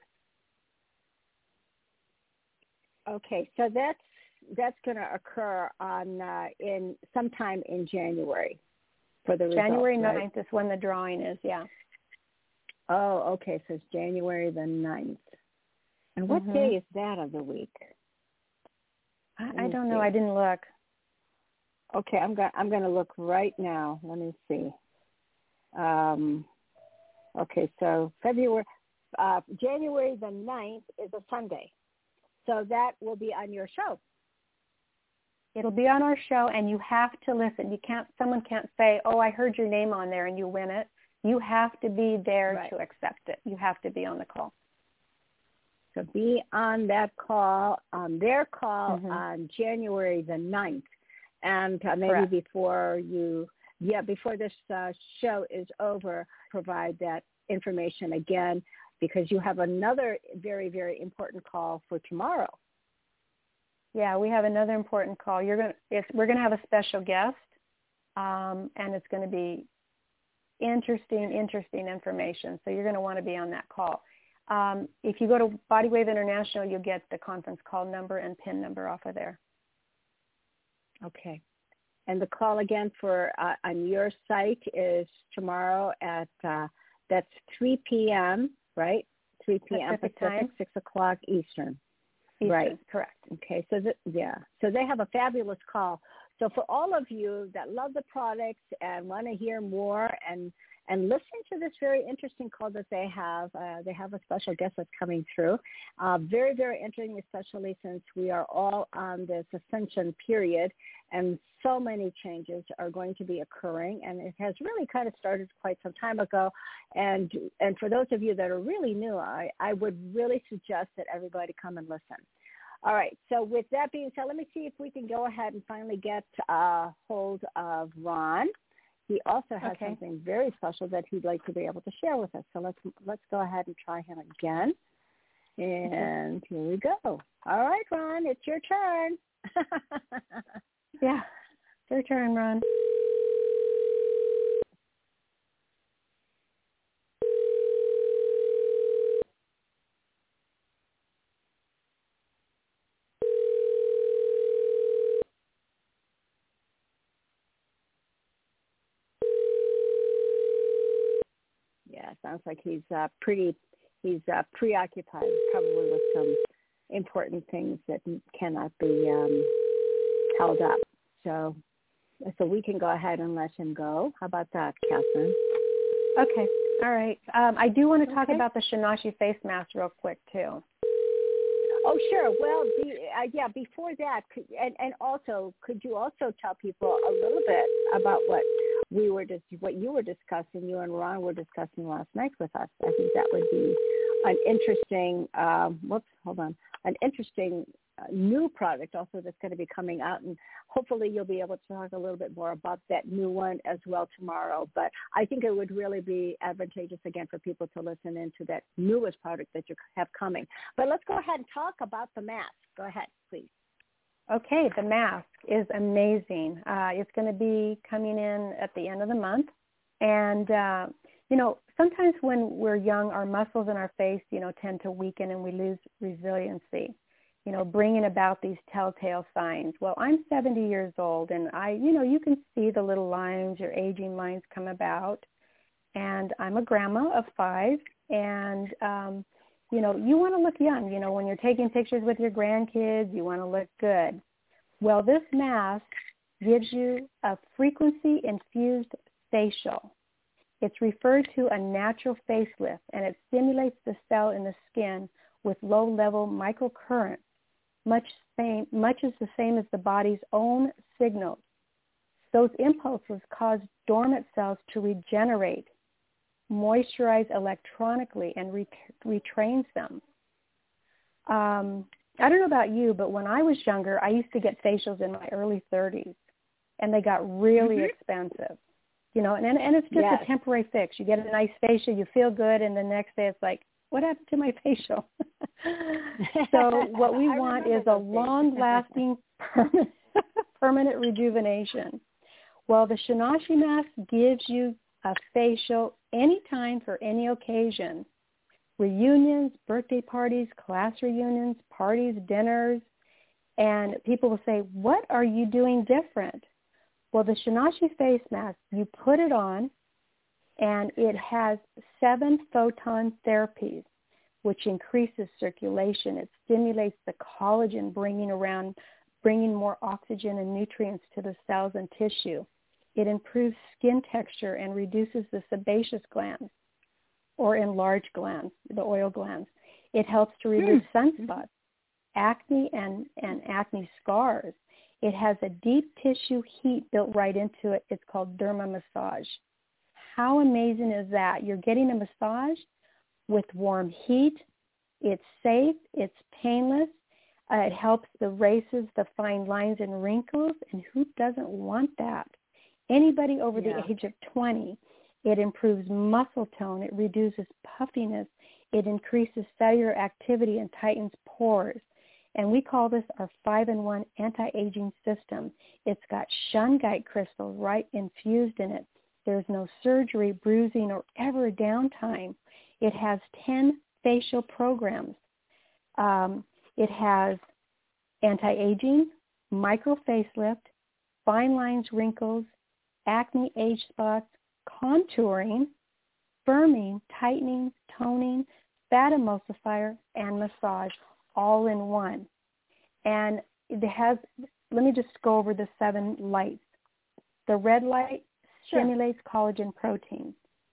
Okay, so that's that's going to occur on uh, in sometime in January for the results, January right? ninth is when the drawing is, yeah. Oh, okay, so it's January the ninth. And what mm-hmm. day is that of the week? I, I don't know. I didn't look. Okay, I'm going I'm going to look right now. Let me see. Um, okay, so February, uh, January the ninth is a Sunday. So that will be on your show. It'll be on our show, and you have to listen. You can't. Someone can't say, "Oh, I heard your name on there," and you win it. You have to be there right. to accept it. You have to be on the call. So be on that call, on their call mm-hmm. on January the ninth, and uh, maybe Correct. before you, yeah, before this uh, show is over, provide that information again, because you have another very, very important call for tomorrow. Yeah, we have another important call. You're gonna, it's, we're going to have a special guest, um, and it's going to be interesting, interesting information. So you're going to want to be on that call. Um, if you go to Body Wave International, you'll get the conference call number and PIN number off of there. Okay. And the call again for uh, on your site is tomorrow at, uh, that's three p.m., right? three p.m. Pacific, Pacific, time. six o'clock Eastern. Eastern, right. Correct. Okay. So, th- yeah. So they have a fabulous call. So for all of you that love the products and want to hear more and and listen to this very interesting call that they have, uh, they have a special guest that's coming through. Uh, very, very interesting, especially since we are all on this ascension period, and so many changes are going to be occurring, and it has really kind of started quite some time ago. And and for those of you that are really new, I, I would really suggest that everybody come and listen. All right, so with that being said, let me see if we can go ahead and finally get a hold of Ron. He also has okay. something very special that he'd like to be able to share with us. So let's let's go ahead and try him again. And here we go. All right, Ron, it's your turn. Yeah, it's your turn, Ron. Yeah, sounds like he's uh, pretty, he's uh, preoccupied probably with some important things that cannot be um, held up. So so we can go ahead and let him go. How about that, Catherine? Okay. All right. Um, I do want to talk okay. about the Shinashi face mask real quick, too. Oh, sure. Well, the, uh, yeah, before that, could, and, and also, could you also tell people a little bit about what we were just, what you were discussing, you and Ron were discussing last night with us? I think that would be an interesting, um, whoops, hold on, an interesting uh, new product also that's going to be coming out, and hopefully you'll be able to talk a little bit more about that new one as well tomorrow. But I think it would really be advantageous, again, for people to listen into that newest product that you have coming. But let's go ahead and talk about the mask. Go ahead, please. Okay, the mask is amazing. Uh, it's going to be coming in at the end of the month. And, uh, you know, sometimes when we're young, our muscles in our face, you know, tend to weaken and we lose resiliency, you know, bringing about these telltale signs. Well, I'm seventy years old, and I, you know, you can see the little lines, your aging lines come about. And I'm a grandma of five, and, um, you know, you want to look young. You know, when you're taking pictures with your grandkids, you want to look good. Well, this mask gives you a frequency-infused facial. It's referred to a natural facelift, and it stimulates the cell in the skin with low-level microcurrents much same, much is the same as the body's own signals. Those impulses cause dormant cells to regenerate, moisturize electronically, and ret- retrains them. Um, I don't know about you, but when I was younger, I used to get facials in my early thirties, and they got really mm-hmm. expensive. You know, and and it's just yes. a temporary fix. You get a nice facial, you feel good, and the next day it's like, what happened to my facial? So what we want is a long-lasting, permanent, permanent rejuvenation. Well, the Shinashi mask gives you a facial anytime for any occasion. Reunions, birthday parties, class reunions, parties, dinners, and people will say, what are you doing different? Well, the Shinashi face mask, you put it on, and it has seven photon therapies, which increases circulation. It stimulates the collagen, bringing around, bringing more oxygen and nutrients to the cells and tissue. It improves skin texture and reduces the sebaceous glands or enlarged glands, the oil glands. It helps to reduce mm-hmm. sunspots, acne, and, and acne scars. It has a deep tissue heat built right into it. It's called derma massage. How amazing is that? You're getting a massage with warm heat. It's safe. It's painless. Uh, it helps the races, the fine lines and wrinkles. And who doesn't want that? Anybody over yeah. the age of twenty. It improves muscle tone. It reduces puffiness. It increases cellular activity and tightens pores. And we call this our five in one anti-aging system. It's got shungite crystals right infused in it. There's no surgery, bruising, or ever downtime. It has ten facial programs. Um, it has anti-aging, micro facelift, fine lines, wrinkles, acne, age spots, contouring, firming, tightening, toning, fat emulsifier, and massage, all in one. And it has, let me just go over the seven lights. The red light sure. stimulates collagen protein.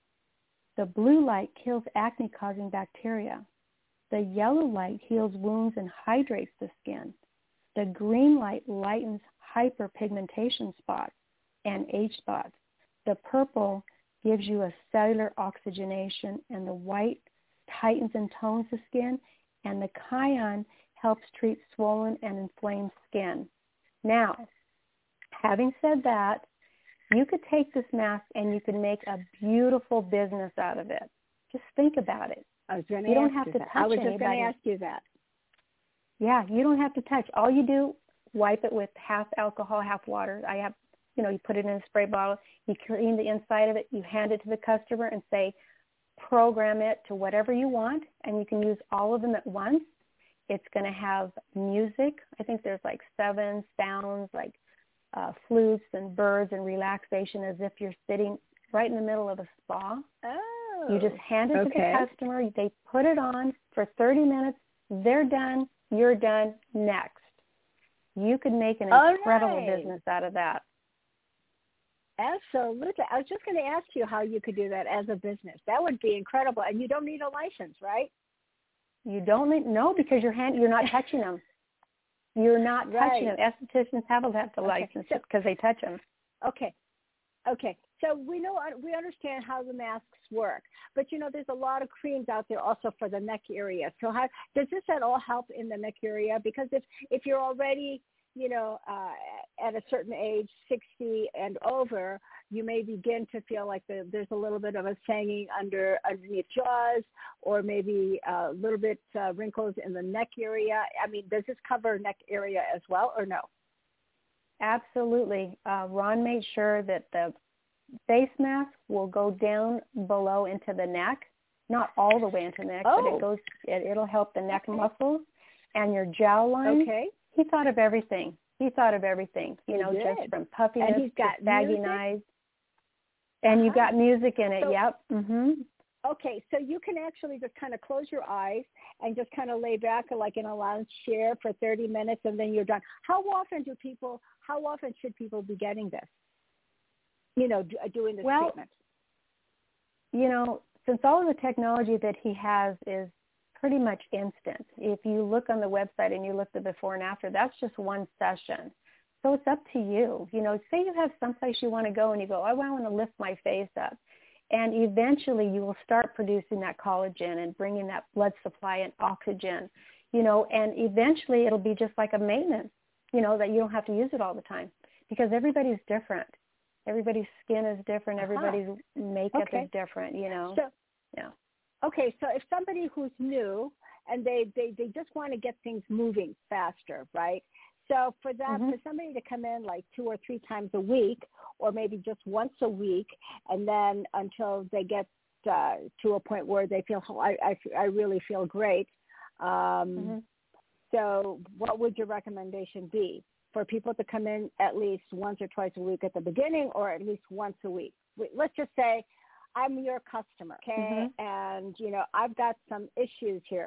The blue light kills acne-causing bacteria. The yellow light heals wounds and hydrates the skin. The green light lightens hyperpigmentation spots and age spots. The purple gives you a cellular oxygenation, and the white tightens and tones the skin, and the cyan helps treat swollen and inflamed skin. Now, having said that, you could take this mask and you can make a beautiful business out of it. Just think about it. I was going to you don't ask have you to that. touch I was anybody. just going to ask you that. Yeah, you don't have to touch. All you do, wipe it with half alcohol, half water. I have, you know, you put it in a spray bottle. You clean the inside of it. You hand it to the customer and say, program it to whatever you want, and you can use all of them at once. It's going to have music. I think there's like seven sounds, like uh, flutes and birds and relaxation, as if you're sitting right in the middle of a spa. Oh, you just hand it okay. to the customer. They put it on for thirty minutes. They're done. You're done. Next. You could make an all incredible right. business out of that. Absolutely. I was just going to ask you how you could do that as a business. That would be incredible. And you don't need a license, right? You don't need, no, because your hand, you're not touching them. You're not touching right. them. Estheticians have to have the okay. license so, because they touch them. Okay. Okay. So we know, we understand how the masks work, but you know, there's a lot of creams out there also for the neck area. So how, does this at all help in the neck area? Because if, if you're already, you know, uh, at a certain age, sixty and over, you may begin to feel like the, there's a little bit of a sagging under underneath jaws, or maybe a little bit uh, wrinkles in the neck area. I mean, does this cover neck area as well, or no? Absolutely. Uh, Ron made sure that the face mask will go down below into the neck, not all the way into the neck, oh. but it goes. It, it'll help the neck okay. muscles and your jawline. Okay. He thought of everything. He thought of everything, you he know, did. just from puffiness and he's got to saggy music? eyes. And uh-huh. you got music in it, so, yep. Mm-hmm. Okay, so you can actually just kind of close your eyes and just kind of lay back like in a lounge chair for thirty minutes, and then you're done. How often do people, how often should people be getting this, you know, do, doing this well, treatment? You know, since all of the technology that he has is pretty much instant. If you look on the website and you look at the before and after, that's just one session. So it's up to you. You know, say you have someplace you want to go and you go, oh, I want to lift my face up. And eventually you will start producing that collagen and bringing that blood supply and oxygen, you know, and eventually it'll be just like a maintenance, you know, that you don't have to use it all the time because everybody's different. Everybody's skin is different. Uh-huh. Everybody's makeup okay. is different, you know. So, yeah. Okay, so if somebody who's new and they, they, they just want to get things moving faster, right? So for that, mm-hmm. for somebody to come in like two or three times a week or maybe just once a week and then until they get uh, to a point where they feel, oh, I, I, I really feel great. Um, mm-hmm. So what would your recommendation be for people to come in at least once or twice a week at the beginning or at least once a week? Let's just say I'm your customer, okay? Mm-hmm. And, you know, I've got some issues here.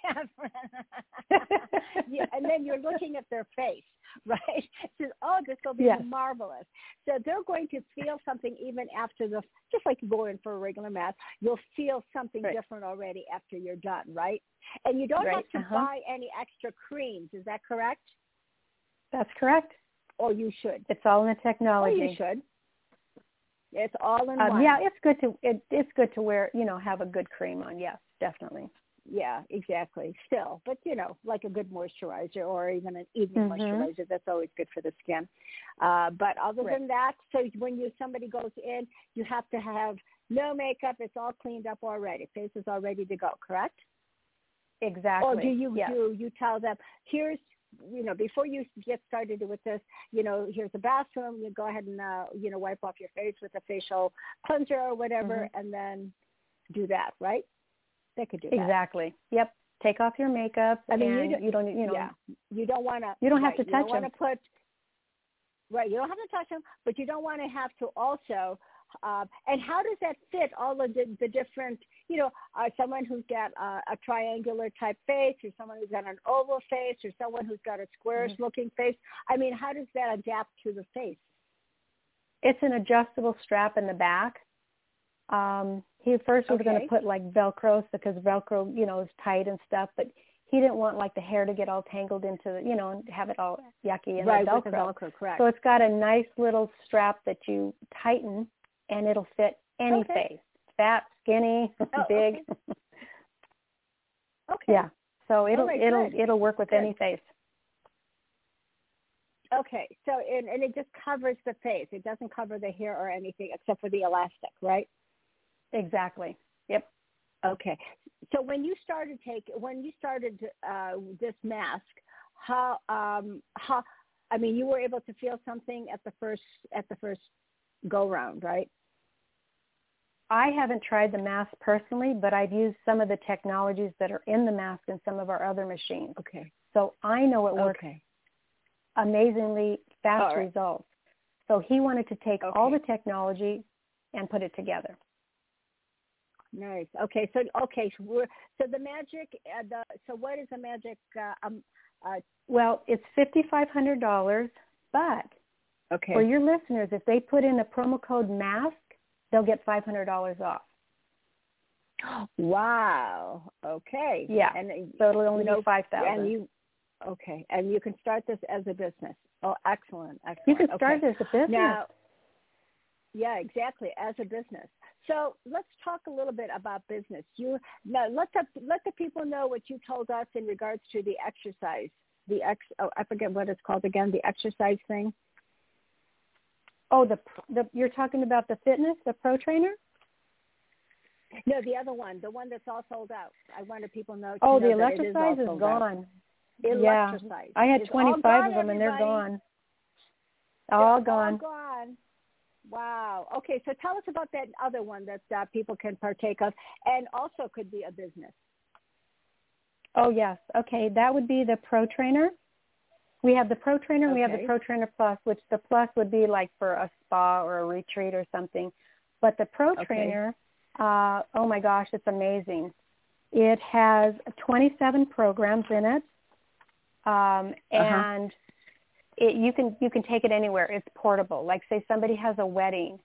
yeah, and then you're looking at their face, right? Says, oh, this will be yes. marvelous. So they're going to feel something even after the, just like you go in for a regular mask, you'll feel something right. different already after you're done, right? And you don't right. have to uh-huh. buy any extra creams. Is that correct? That's correct. Or you should. It's all in the technology. Or you should. It's all in um, one. Yeah, it's good to it, it's good to wear, you know, have a good cream on. Yes, definitely. Yeah, exactly. Still, but you know, like a good moisturizer or even an evening mm-hmm. moisturizer, that's always good for the skin. Uh, but other right. than that, so when you somebody goes in, you have to have no makeup. It's all cleaned up already. Face is all ready to go. Correct? Exactly. Or do you yes. do you tell them here's you know, before you get started with this, you know, here's the bathroom, you go ahead and, uh, you know, wipe off your face with a facial cleanser or whatever, mm-hmm. and then do that, right? They could do that. Exactly. Yep. Take off your makeup. I mean, and you, do, you don't, you know, yeah, you don't want to, you don't have right, to touch you don't them. Want to put, right, you don't have to touch them, but you don't want to have to also, uh, and how does that fit all of the, the different, you know, uh, someone who's got uh, a triangular type face or someone who's got an oval face or someone who's got a squarish mm-hmm. looking face? I mean, how does that adapt to the face? It's an adjustable strap in the back. Um, he first was okay. going to put like Velcro because Velcro, you know, is tight and stuff, but he didn't want like the hair to get all tangled into the, you know, and have it all yucky and right, the Velcro. With the Velcro, correct. So it's got a nice little strap that you tighten and it'll fit any okay. face, fat, skinny, oh, big. Okay. okay. Yeah. So it'll right, it'll good. it'll work with good. any face. Okay. So and, and it just covers the face. It doesn't cover the hair or anything except for the elastic, right? Exactly. Yep. Okay. So when you started take when you started uh, this mask, how um, how I mean, you were able to feel something at the first at the first go round, right? I haven't tried the mask personally, but I've used some of the technologies that are in the mask and some of our other machines. Okay. So I know it works okay. amazingly fast right. results. So he wanted to take okay. all the technology and put it together. Nice. Okay. So okay. So, we're, so the magic. Uh, the so what is the magic? Uh, um. Uh, well, it's fifty-five hundred dollars, but okay. for your listeners, if they put in a promo code MASK, they'll get five hundred dollars off. Wow. Okay. Yeah. And so it'll only you know, be five thousand dollars. And you, okay. And you can start this as a business. Oh, excellent. Excellent. You can start okay. as a business. Now, yeah, exactly. As a business. So let's talk a little bit about business. You now let the let the people know what you told us in regards to the exercise. The ex. Oh, I forget what it's called again. The exercise thing. Oh, the the you're talking about the fitness, the Pro Trainer? No, the other one, the one that's all sold out. I wanted people to know. To oh, know the Electrocyze Electrocyze is gone. Yeah, I had it's twenty-five gone, of them, everybody. and they're gone. All they're gone. All gone. Wow. Okay, so tell us about that other one that uh, people can partake of, and also could be a business. Oh yes. Okay, that would be the Pro Trainer. We have the Pro Trainer and okay. we have the Pro Trainer Plus, which the Plus would be like for a spa or a retreat or something. But the Pro okay. Trainer, uh, oh my gosh, it's amazing. It has twenty-seven programs in it, um, and uh-huh. it, you can you can take it anywhere. It's portable. Like say somebody has a wedding,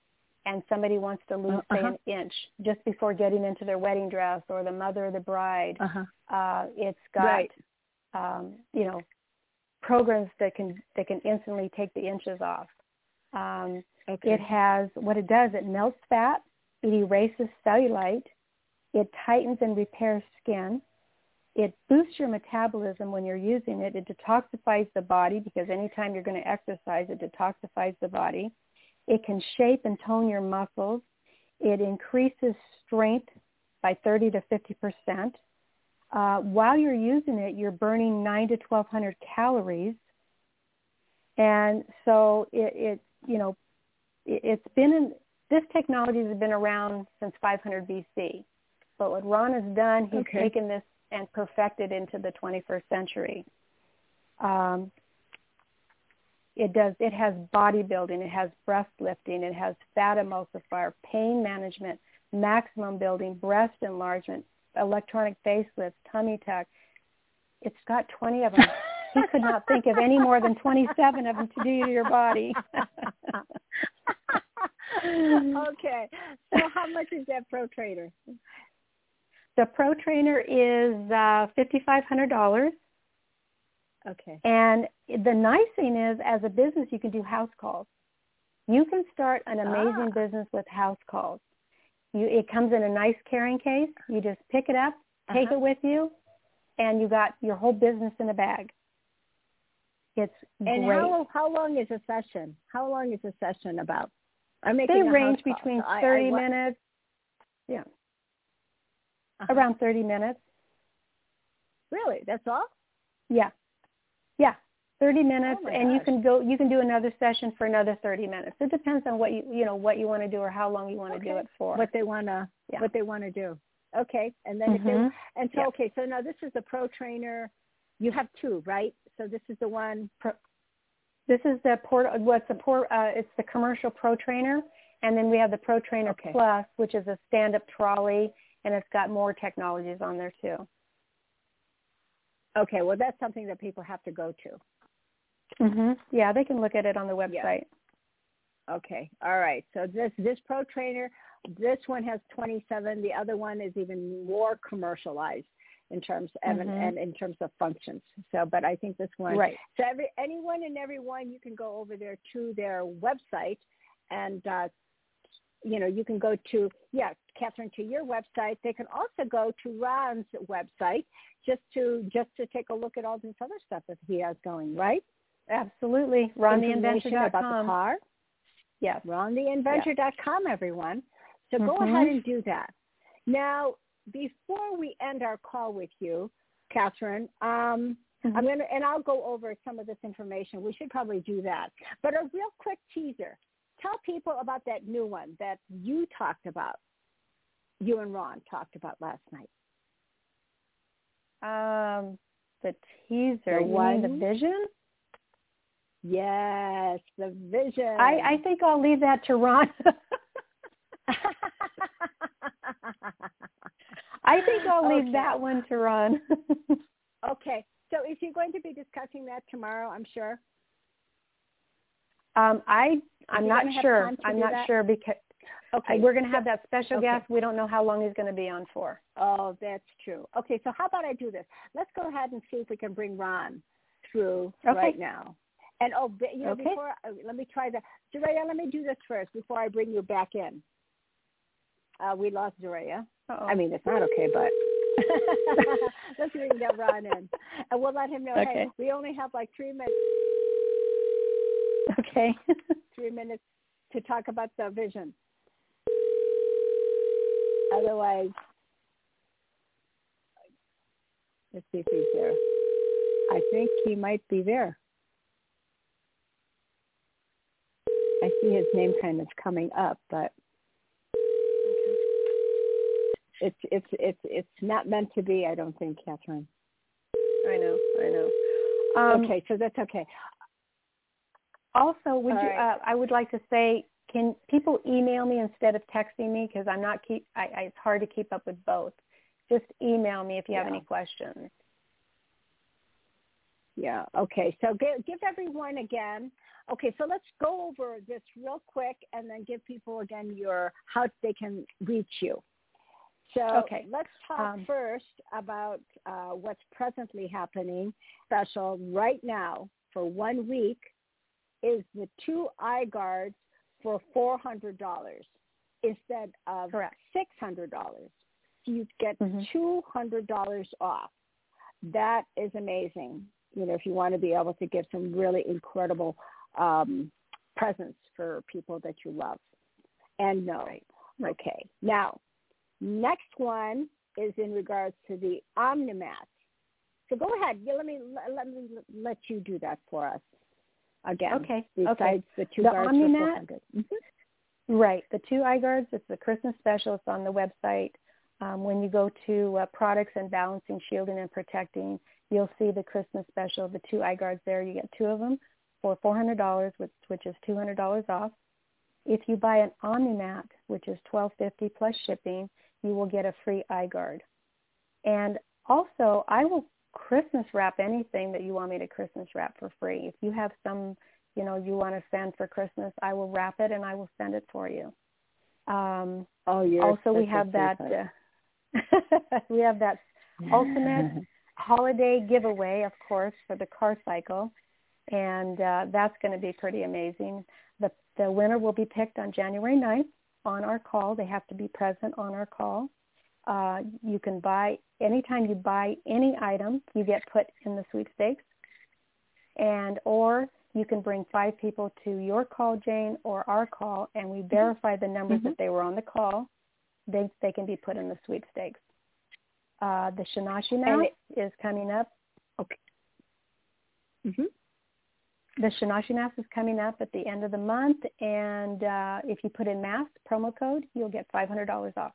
and somebody wants to lose, uh-huh. say, an inch just before getting into their wedding dress, or the mother of the bride, uh-huh. uh, it's got, right. um, you know, programs that can that can instantly take the inches off. Um, Okay. It has, what it does, it melts fat, it erases cellulite, it tightens and repairs skin, it boosts your metabolism when you're using it, it detoxifies the body, because anytime you're going to exercise, it detoxifies the body. It can shape and tone your muscles. It increases strength by thirty to fifty percent. Uh, while you're using it, you're burning nine to twelve hundred calories. And so it, it you know, it, it's been in, this technology has been around since five hundred B C. But what Ron has done, he's okay. taken this and perfected into the twenty-first century. Um, it does. It has bodybuilding. It has breast lifting. It has fat emulsifier, pain management, maximum building, breast enlargement, electronic facelifts, tummy tuck. It's got twenty of them. He could not think of any more than twenty-seven of them to do to your body. Okay. So how much is that Pro Trainer? The Pro Trainer is uh, five thousand five hundred dollars. Okay. And the nice thing is, as a business, you can do house calls. You can start an amazing ah. business with house calls. You, it comes in a nice carrying case. You just pick it up, take uh-huh. it with you, and you got your whole business in a bag. It's and great. how how long is a session? How long is a session about? I'm making they a range house between call, so thirty I, I, minutes, yeah, uh-huh. around thirty minutes. Really? That's all? Yeah, yeah, thirty minutes, oh and gosh. you can go. You can do another session for another thirty minutes. It depends on what you you know what you want to do or how long you want to okay. do it for. What they wanna yeah. what they want to do. Okay, and then mm-hmm. if they and so yeah. okay, so now this is the Pro Trainer. You have two, right? So this is the one. Pro, this is the port. What's the port? Uh, it's the commercial Pro Trainer, and then we have the Pro Trainer okay. Plus, which is a stand-up trolley, and it's got more technologies on there too. Okay, well that's something that people have to go to. Mm-hmm. Yeah, they can look at it on the website. Yeah. Okay, all right. So this this Pro Trainer, this one has twenty-seven. The other one is even more commercialized in terms of, mm-hmm. and, and in terms of functions. So, but I think this one. Right. So every anyone and everyone, you can go over there to their website, and uh, you know you can go to yeah, Catherine, to your website. They can also go to Ron's website just to just to take a look at all this other stuff that he has going. Right. Absolutely. Ron the Inventor dot com. About the car. Yes. Ron the Inventor dot com, everyone. So mm-hmm. go ahead and do that. Now, before we end our call with you, Catherine, um, mm-hmm. I'm gonna and I'll go over some of this information. We should probably do that. But a real quick teaser. Tell people about that new one that you talked about. You and Ron talked about last night. Um, the teaser. The you one, mean the vision? Yes, the vision. I, I think I'll leave that to Ron. I think I'll leave okay. that one to Ron. Okay. So is he going to be discussing that tomorrow, I'm sure? Um, I, I'm not sure. I'm not that? sure because okay. we're going to have that special okay. guest. We don't know how long he's going to be on for. Oh, that's true. Okay, so how about I do this? Let's go ahead and see if we can bring Ron through okay. right now. And, oh, you know, okay. before, uh, let me try the, Zaraya, let me do this first before I bring you back in. Uh, we lost Zaraya. Uh-oh. I mean, it's not okay, but let's bring that Ron in. And we'll let him know, okay. hey, we only have like three minutes. Okay. three minutes to talk about the vision. Otherwise, let's see if he's there. I think he might be there. I see his name kind of coming up, but it's it's it's it's not meant to be, I don't think, Catherine. I know, I know. Um, okay, so that's okay. Also, would All you? right. Uh, I would like to say, can people email me instead of texting me because I'm not keep. I, I, it's hard to keep up with both. Just email me if you yeah. have any questions. Yeah. Okay. So give, give everyone again Okay, so let's go over this real quick and then give people again your how they can reach you. So okay. let's talk um, first about uh, what's presently happening. Special right now for one week is the two eye guards for four hundred dollars instead of Correct. six hundred dollars. So you get mm-hmm. two hundred dollars off. That is amazing. You know, if you want to be able to give some really incredible um, presents for people that you love and know. Right. Okay. Now, next one is in regards to the OmniMat. So go ahead. Yeah, let me let me let you do that for us again. Okay. Besides okay. the two the guards OmniMat, for four hundred. Mm-hmm. Right. The two eye guards. It's the Christmas special. It's on the website. Um, when you go to uh, products and balancing, shielding, and protecting, you'll see the Christmas special. The two eye guards there. You get two of them for four hundred dollars, which which is two hundred dollars off. If you buy an OmniMat, which is twelve fifty plus shipping, you will get a free eye guard. And also, I will Christmas wrap anything that you want me to Christmas wrap for free. If you have some, you know, you want to send for Christmas, I will wrap it and I will send it for you. Um, oh, you're also, we have that. Uh, we have that ultimate holiday giveaway, of course, for the car cycle, and uh, that's going to be pretty amazing. The the winner will be picked on January ninth on our call. They have to be present on our call. Uh, you can buy, anytime you buy any item, you get put in the sweepstakes. And or you can bring five people to your call, Jane, or our call, and we verify the numbers mm-hmm. that they were on the call. They they can be put in the sweepstakes. Uh, the Shinashi mask is coming up. Okay. Mm-hmm. The Shinashi mask is coming up at the end of the month, and uh, if you put in mask promo code, you'll get five hundred dollars off.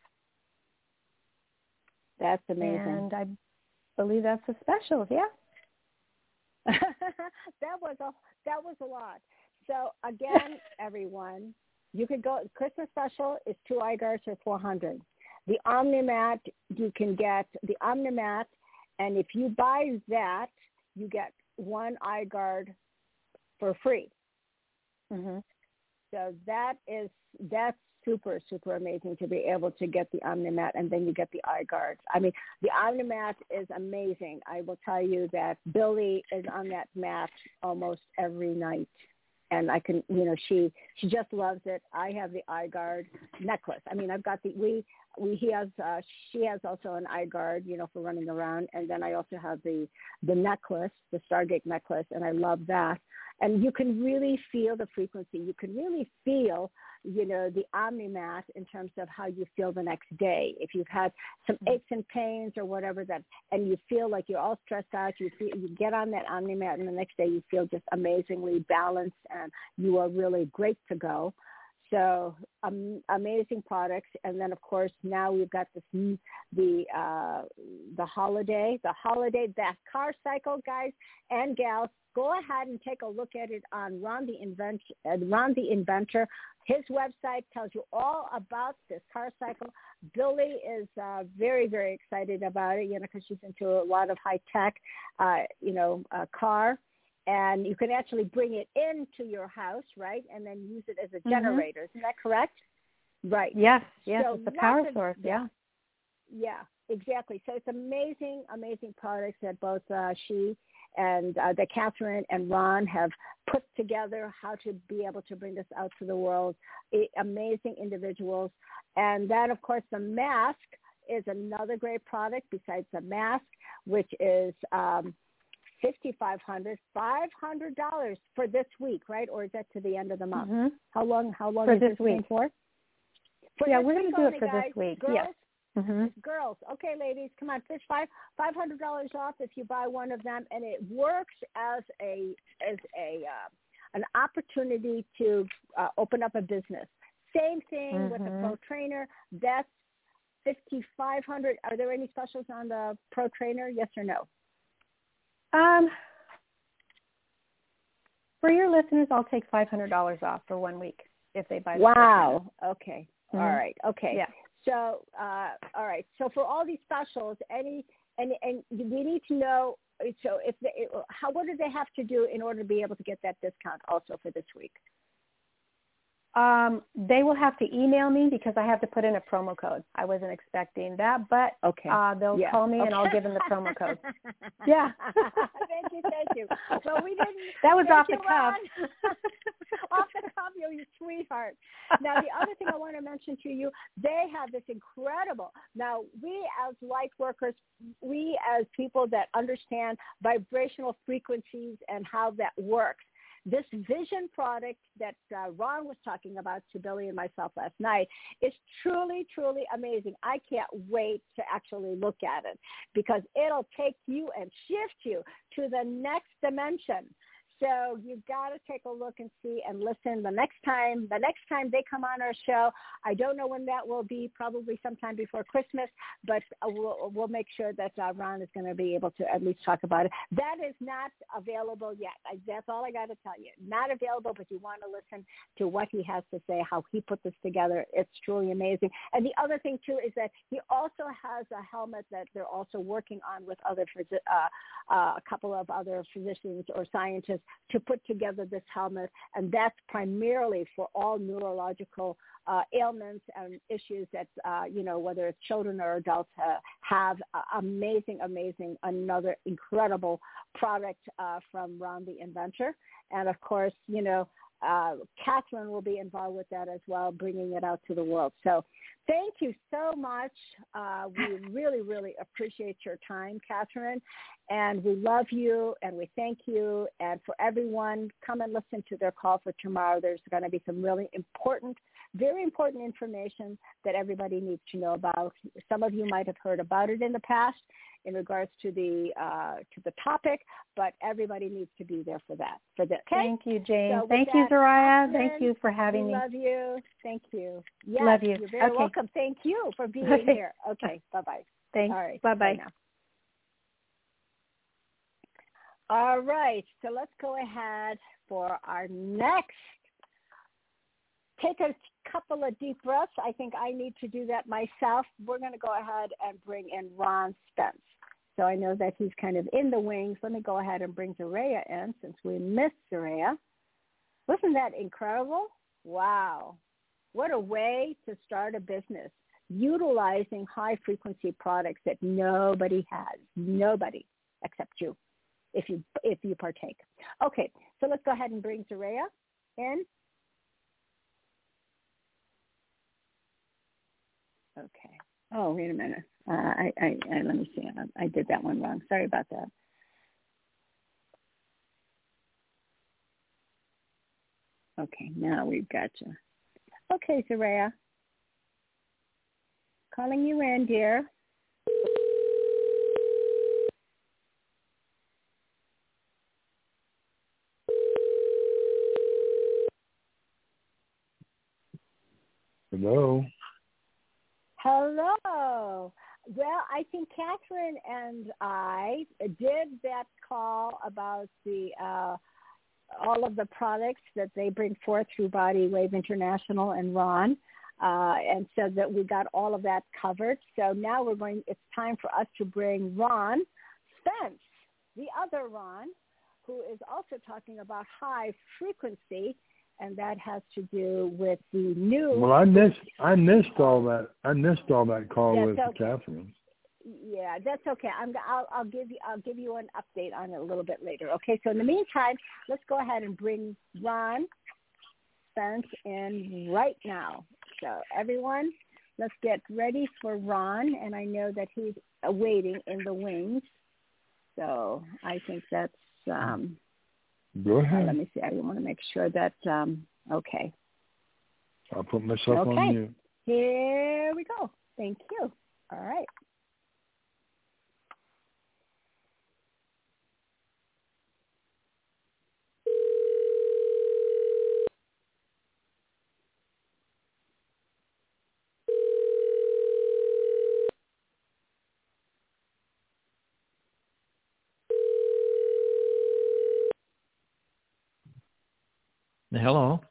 That's amazing. And I believe that's a special, yeah. that was a that was a lot. So again, everyone, you could go. Christmas special is two eye guards for four hundred. The OmniMat, you can get the OmniMat, and if you buy that, you get one eye guard for free. Mm-hmm. So that is that's super super amazing to be able to get the OmniMat, and then you get the eye guards. I mean, the OmniMat is amazing. I will tell you that Billy is on that mat almost every night. And I can, you know, she she just loves it. I have the eye guard necklace. I mean, I've got the we we he has uh, she has also an eye guard, you know, for running around. And then I also have the the necklace, the Stargate necklace, and I love that. And you can really feel the frequency. You can really feel, you know, the OmniMat in terms of how you feel the next day. If you've had some aches and pains or whatever that, and you feel like you're all stressed out, you feel, you get on that OmniMat, and the next day you feel just amazingly balanced, and you are really great to go. So um, amazing products. And then, of course, now we've got this the uh, the holiday, the holiday, that car cycle, guys and gals. Go ahead and take a look at it on Ron the Inventor. Uh, Ron the Inventor. His website tells you all about this car cycle. Billy is uh, very, very excited about it, you know, because she's into a lot of high tech, uh, you know, uh, car. And you can actually bring it into your house, right, and then use it as a mm-hmm. generator. Isn't that correct? Right. Yes, yes, so it's a power of, source, yeah. Yeah, exactly. So it's amazing, amazing products that both uh, she and uh, that Catherine and Ron have put together how to be able to bring this out to the world. It, amazing individuals. And then, of course, the mask is another great product besides the mask, which is um, fifty-five hundred dollars, five hundred dollars for this week, right? Or is that to the end of the month? Mm-hmm. How long How long for is this, this week for? for yeah, we're going to do only, it for guys. this week, Girls, yes. Mm-hmm. Girls, okay, ladies, come on, fish five five hundred dollars off if you buy one of them, and it works as a as a uh, an opportunity to uh, open up a business. Same thing mm-hmm. with the Pro Trainer. That's fifty-five hundred. Are there any specials on the Pro Trainer? Yes or no? Um, for your listeners, I'll take five hundred dollars off for one week if they buy the Wow. Okay. Mm-hmm. All right. Okay. Yeah. So, uh, all right. So for all these specials, any and and we need to know so if they, how what do they have to do in order to be able to get that discount also for this week? Um, they will have to email me because I have to put in a promo code. I wasn't expecting that, but okay. uh, they'll yeah. call me okay. and I'll give them the promo code. Yeah. Thank you, thank you. Well, we didn't. That was off you, the cuff. Off the cuff, you're your sweetheart. Now, the other thing I want to mention to you, they have this incredible. Now, we as light workers, we as people that understand vibrational frequencies and how that works. This vision product that uh, Ron was talking about to Billy and myself last night is truly, truly amazing. I can't wait to actually look at it because it'll take you and shift you to the next dimension. So you've got to take a look and see and listen the next time, the next time they come on our show. I don't know when that will be, probably sometime before Christmas, but we'll, we'll make sure that uh, Ron is going to be able to at least talk about it. That is not available yet. I, that's all I got to tell you. Not available, but you want to listen to what he has to say, how he put this together. It's truly amazing. And the other thing, too, is that he also has a helmet that they're also working on with other, uh, uh, a couple of other physicians or scientists to put together this helmet, and that's primarily for all neurological uh, ailments and issues that, uh, you know, whether it's children or adults uh, have. Uh, amazing, amazing, another incredible product uh, from Ron the Inventor. And, of course, you know, uh, Catherine will be involved with that as well, bringing it out to the world. So thank you so much. Uh, we really, really appreciate your time, Catherine, and we love you, and we thank you. And for everyone, come and listen to their call for tomorrow. There's going to be some really important, very important information that everybody needs to know about. Some of you might have heard about it in the past in regards to the uh, to the topic, but everybody needs to be there for that. For this, okay? Thank you, Jane. So Thank that, you, Zariah. Catherine, Thank you for having we me. Love you. Thank you. Yes, love you. You're very okay. welcome. Thank you for being okay. here. Okay. Bye bye. Thanks. All right. Bye bye. Now. All right. So let's go ahead for our next. Take a couple of deep breaths. I think I need to do that myself. We're going to go ahead and bring in Ron Spence. So I know that he's kind of in the wings. Let me go ahead and bring Zariah in since we missed Zariah. Wasn't that incredible? Wow. What a way to start a business, utilizing high-frequency products that nobody has, nobody except you, if you if you partake. Okay, so let's go ahead and bring Zariah in. Okay. Oh, wait a minute. Uh, I, I, I let me see. I, I did that one wrong. Sorry about that. Okay, now we've got you. Okay, Zariah. Calling you in, dear. Hello. Hello. Well, I think Catherine and I did that call about the uh, all of the products that they bring forth through Body Wave International and Ron, uh, and said that we got all of that covered. So now we're going. It's time for us to bring Ron Spence, the other Ron, who is also talking about high frequency. And that has to do with the new. Well, I missed I missed all that. I missed all that call yeah, with so, Catherine. Yeah, that's okay. I'm. I'll, I'll give you. I'll give you an update on it a little bit later. Okay. So in the meantime, let's go ahead and bring Ron Spence in right now. So everyone, let's get ready for Ron. And I know that he's waiting in the wings. So I think that's. Um, Go ahead. Uh, let me see. I want to make sure that, um, okay. I'll put myself okay. on mute. Here we go. Thank you. All right. Hello.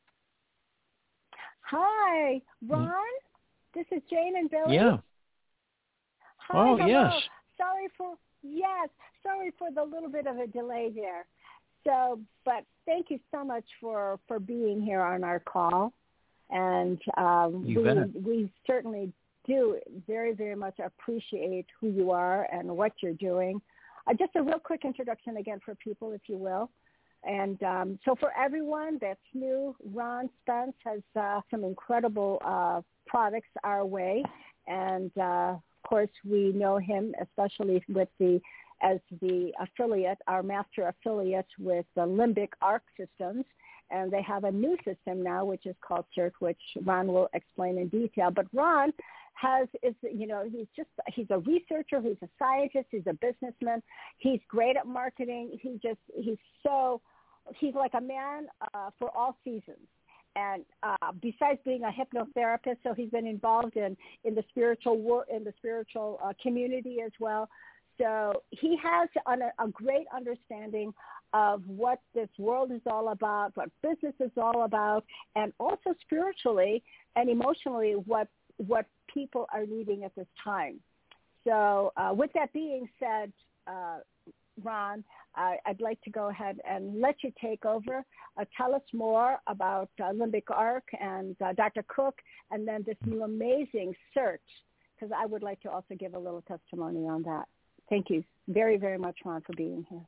Hi, Ron. This is Jane and Billy. Yeah. Hi, oh, hello. yes. Sorry for Yes, sorry for the little bit of a delay there. So, but thank you so much for, for being here on our call. And um, you we, bet. we certainly do very, very much appreciate who you are and what you're doing. Uh, just a real quick introduction again for people, if you will. And um, so for everyone that's new, Ron Spence has uh, some incredible uh, products our way. And, uh, of course, we know him especially with the as the affiliate, our master affiliate with the Limbic Arc Systems. And they have a new system now, which is called CERT, which Ron will explain in detail. But Ron has, is you know, he's just, he's a researcher, he's a scientist, he's a businessman. He's great at marketing. He just, he's so, he's like a man uh, for all seasons. And uh, besides being a hypnotherapist, so he's been involved in, in the spiritual wor- in the spiritual uh, community as well. So he has a, a great understanding of what this world is all about, what business is all about, and also spiritually and emotionally what what people are needing at this time. So uh, with that being said, uh, Ron, uh, I'd like to go ahead and let you take over. Uh, tell us more about uh, Limbic Arc and uh, Doctor Cook, and then this new amazing search, because I would like to also give a little testimony on that. Thank you very, very much, Ron, for being here.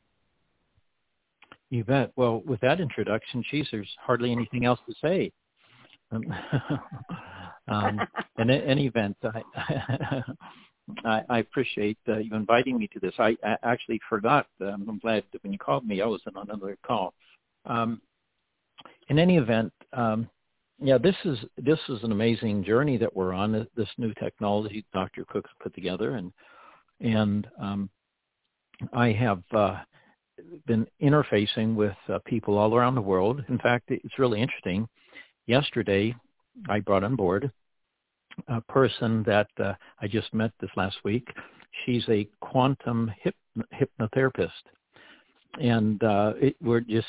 You bet. Well, with that introduction, geez, there's hardly anything else to say. Um, um, in any event, I, I, I appreciate uh, you inviting me to this. I, I actually forgot. Um, I'm glad that when you called me, I was on another call. Um, in any event, um, yeah, this is this is an amazing journey that we're on. This new technology Doctor Cook put together, and and um, I have uh, been interfacing with uh, people all around the world. In fact, it's really interesting. Yesterday, I brought on board a person that uh, I just met this last week. She's a quantum hyp- hypnotherapist. And uh, it, we're just,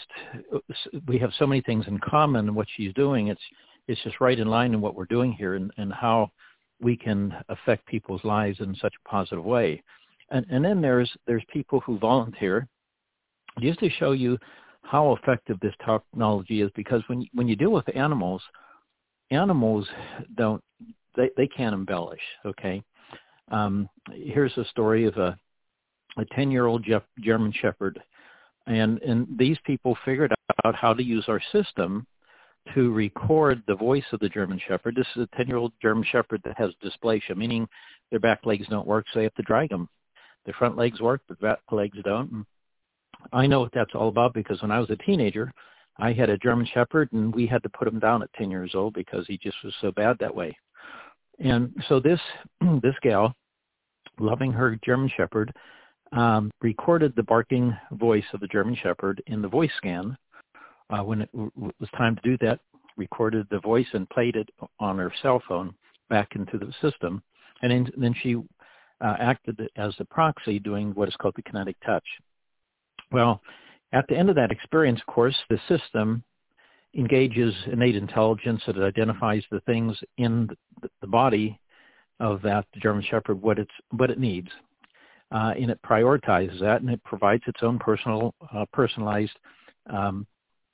we have so many things in common in what she's doing. It's it's just right in line in what we're doing here and, and how we can affect people's lives in such a positive way. And, and then there's there's people who volunteer just to show you how effective this technology is, because when when you deal with animals, animals don't, they, they can't embellish, okay? Um, here's a story of a a ten-year-old German Shepherd, and, and these people figured out how to use our system to record the voice of the German Shepherd. This is a ten-year-old German Shepherd that has dysplasia, meaning their back legs don't work, so they have to drag them. Their front legs work, but back legs don't. And I know what that's all about because when I was a teenager, I had a German Shepherd, and we had to put him down at ten years old because he just was so bad that way. And so this this gal, loving her German Shepherd, um, recorded the barking voice of the German Shepherd in the voice scan. Uh, when it w- was time to do that, recorded the voice and played it on her cell phone back into the system. And then, then she uh, acted as the proxy doing what is called the kinetic touch. Well, at the end of that experience, of course, the system engages innate intelligence that identifies the things in the body of that German Shepherd, what it's what it needs, uh, and it prioritizes that, and it provides its own personal, uh, personalized um,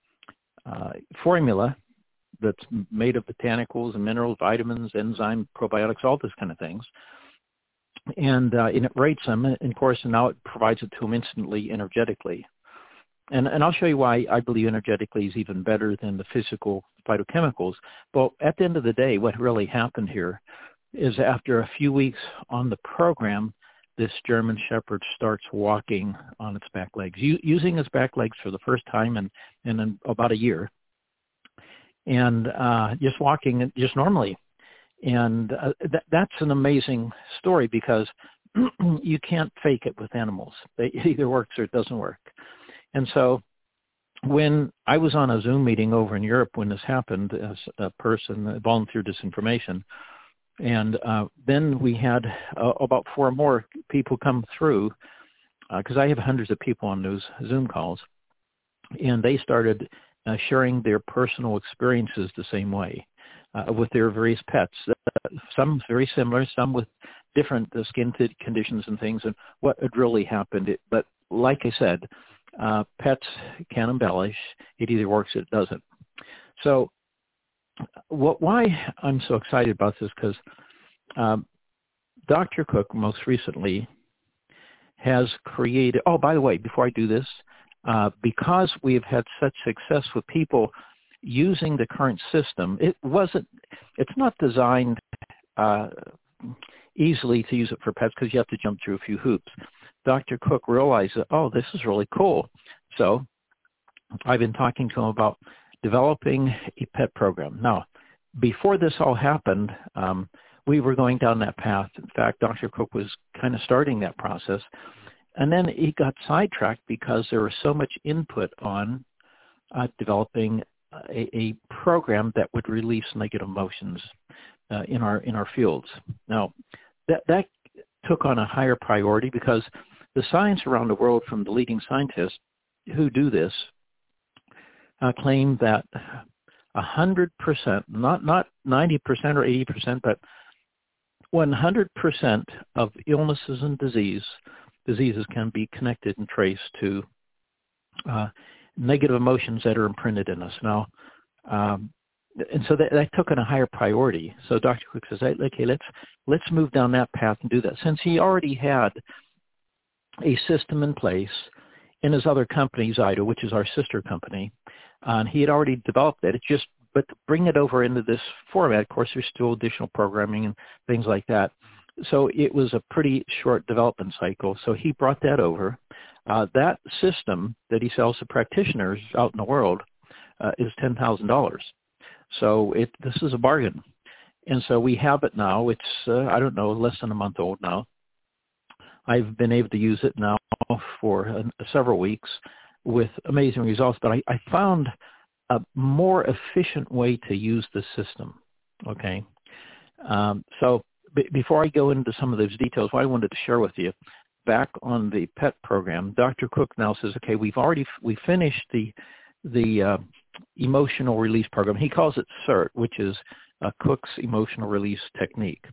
uh, formula that's made of botanicals and minerals, vitamins, enzymes, probiotics, all those kind of things. And, uh, and it rates them, and of course, now it provides it to them instantly, energetically. And, and I'll show you why I believe energetically is even better than the physical phytochemicals. But at the end of the day, what really happened here is after a few weeks on the program, this German Shepherd starts walking on its back legs, u- using its back legs for the first time in, in about a year, and uh, just walking just normally. And uh, th- that's an amazing story because you can't fake it with animals. It either works or it doesn't work. And so when I was on a Zoom meeting over in Europe when this happened, as a person volunteered this information, and uh, then we had uh, about four more people come through, because uh, I have hundreds of people on those Zoom calls, and they started uh, sharing their personal experiences the same way uh, with their various pets. Uh, some very similar, some with different uh, skin t- conditions and things and what had really happened. It, but like I said, uh, pets can embellish. It either works or it doesn't. So what, why I'm so excited about this, because um, Doctor Cook most recently has created, oh, by the way, before I do this, uh, because we have had such success with people using the current system, it wasn't, it's not designed uh, easily to use it for pets because you have to jump through a few hoops. Doctor Cook realized that, oh, this is really cool. So I've been talking to him about developing a pet program. Now, before this all happened, um, we were going down that path. In fact, Doctor Cook was kind of starting that process. And then he got sidetracked because there was so much input on uh, developing a, a program that would release negative emotions uh, in our in our fields. Now, that that took on a higher priority because the science around the world from the leading scientists who do this uh, claim that one hundred percent, not, not ninety percent or eighty percent, but one hundred percent of illnesses and disease, diseases can be connected and traced to uh, negative emotions that are imprinted in us. Now, um, and so that, that took on a higher priority. So Doctor Cook says, hey, okay, let's let's move down that path and do that. Since he already had a system in place in his other company, Zyto, which is our sister company, uh, and he had already developed it. It just But to bring it over into this format, of course, there's still additional programming and things like that. So it was a pretty short development cycle. So he brought that over. Uh, that system that he sells to practitioners out in the world uh, is ten thousand dollars. So it, this is a bargain. And so we have it now. It's, uh, I don't know, less than a month old now. I've been able to use it now for uh, several weeks with amazing results. But I, I found a more efficient way to use the system, okay? Um, so b- before I go into some of those details, what I wanted to share with you, back on the pet program, Doctor Cook now says, okay, we've already, we finished the the uh, emotional release program. He calls it CERT, which is uh, Cook's Emotional Release Technique.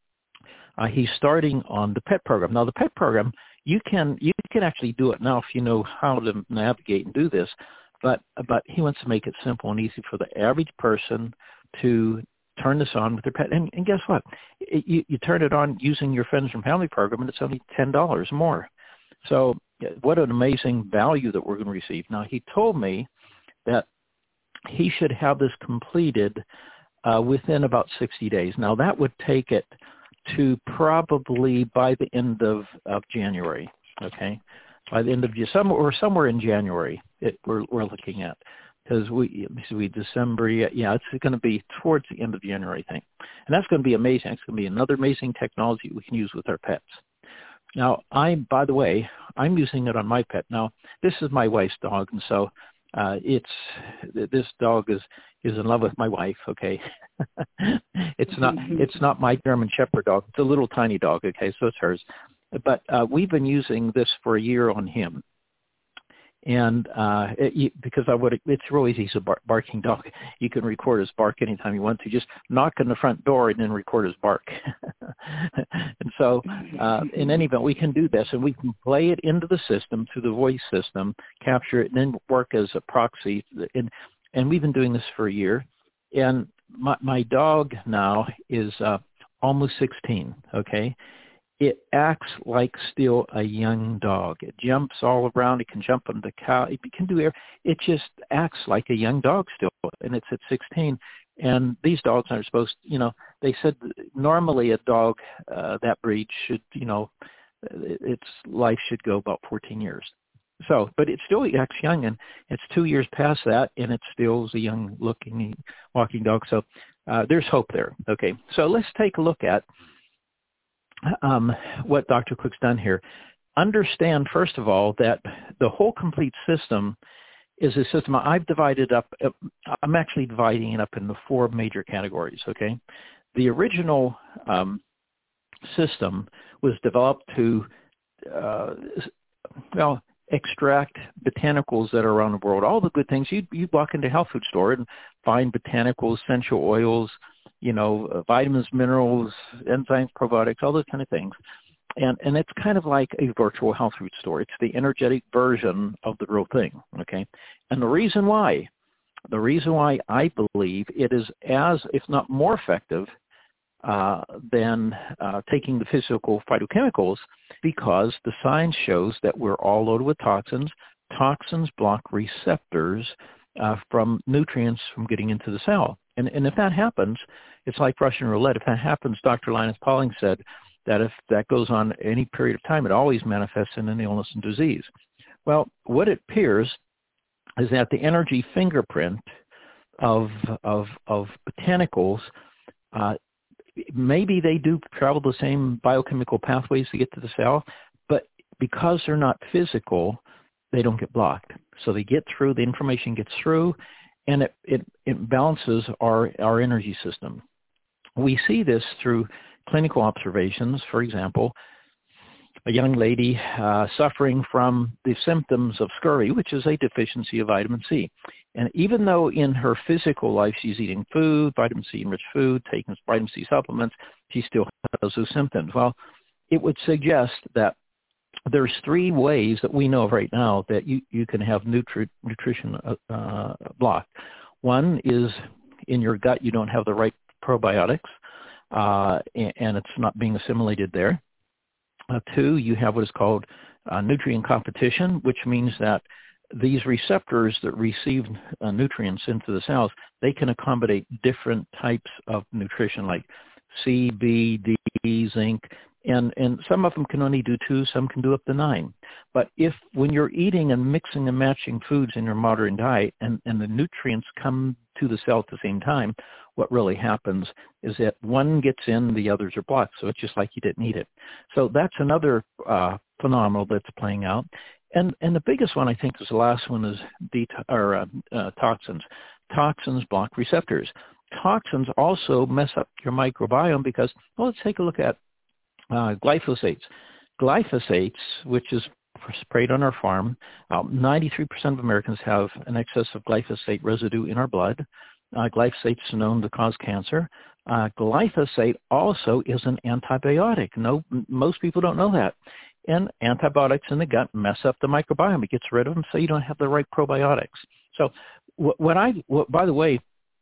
Uh, he's starting on the pet program. Now, the pet program, you can you can actually do it now if you know how to navigate and do this. But but he wants to make it simple and easy for the average person to turn this on with their pet. And, and guess what? It, you, you turn it on using your Friends and Family program, and it's only ten dollars more. So what an amazing value that we're going to receive. Now, he told me that he should have this completed uh, within about sixty days. Now, that would take it to probably by the end of, of January, okay? By the end of December or somewhere in January, it, we're, we're looking at. Because we, we December, yeah, it's going to be towards the end of January, I think. And that's going to be amazing. It's going to be another amazing technology we can use with our pets. Now, I, by the way, I'm using it on my pet. Now, this is my wife's dog, and so uh, it's this dog is, is in love with my wife. Okay, it's not it's not my German Shepherd dog. It's a little tiny dog. Okay, so it's hers. But uh, we've been using this for a year on him. And uh, it, because I would, it's real easy. He's a bar, barking dog. You can record his bark anytime you want to. Just knock on the front door and then record his bark. And so, uh, in any event, we can do this, and we can play it into the system through the voice system, capture it, and then work as a proxy. And and we've been doing this for a year. And my my dog now is uh, almost sixteen. Okay. It acts like still a young dog. It jumps all around. It can jump on the couch. It can do air. It just acts like a young dog still, and it's at sixteen. And these dogs are supposed to, you know, they said normally a dog uh, that breed should, you know, its life should go about fourteen years. So, but it still acts young, and it's two years past that, and it still is a young-looking walking dog. So uh, there's hope there. Okay, so let's take a look at Um, what Doctor Cook's done here. Understand, first of all, that the whole complete system is a system I've divided up. I'm actually dividing it up into four major categories, okay? The original um, system was developed to, uh, well, extract botanicals that are around the world. All the good things. You you walk into a health food store and find botanicals, essential oils, you know, uh, vitamins, minerals, enzymes, probiotics, all those kind of things. And and it's kind of like a virtual health food store. It's the energetic version of the real thing, okay? And the reason why, the reason why I believe it is as, if not more effective uh, than uh, taking the physical phytochemicals, because the science shows that we're all loaded with toxins. Toxins block receptors uh, from nutrients from getting into the cell. And, and if that happens, it's like Russian roulette. If that happens, Doctor Linus Pauling said that if that goes on any period of time, it always manifests in an illness and disease. Well, what it appears is that the energy fingerprint of of, of botanicals, uh, maybe they do travel the same biochemical pathways to get to the cell, but because they're not physical, they don't get blocked. So they get through, the information gets through, and it, it, it balances our, our energy system. We see this through clinical observations. For example, a young lady uh, suffering from the symptoms of scurvy, which is a deficiency of vitamin C. And even though in her physical life she's eating food, vitamin C-enriched food, taking vitamin C supplements, she still has those symptoms. Well, it would suggest that there's three ways that we know of right now that you, you can have nutri- nutrition uh, uh, blocked. One is in your gut, you don't have the right probiotics, uh, and, and it's not being assimilated there. Uh, two, you have what is called uh, nutrient competition, which means that these receptors that receive uh, nutrients into the cells, they can accommodate different types of nutrition like C, B, D, zinc, and, and some of them can only do two, some can do up to nine. But if when you're eating and mixing and matching foods in your modern diet and, and the nutrients come to the cell at the same time, what really happens is that one gets in, the others are blocked. So it's just like you didn't eat it. So that's another uh, phenomenon that's playing out. And and the biggest one, I think, is the last one is det- or, uh, uh, toxins. Toxins block receptors. Toxins also mess up your microbiome because, well, let's take a look at uh, glyphosates. Glyphosates, which is sprayed on our farm, um, ninety-three percent of Americans have an excess of glyphosate residue in our blood. Uh, glyphosate is known to cause cancer. Uh, glyphosate also is an antibiotic. No, most people don't know that. And antibiotics in the gut mess up the microbiome. It gets rid of them so you don't have the right probiotics. So what, what I, what, by the way,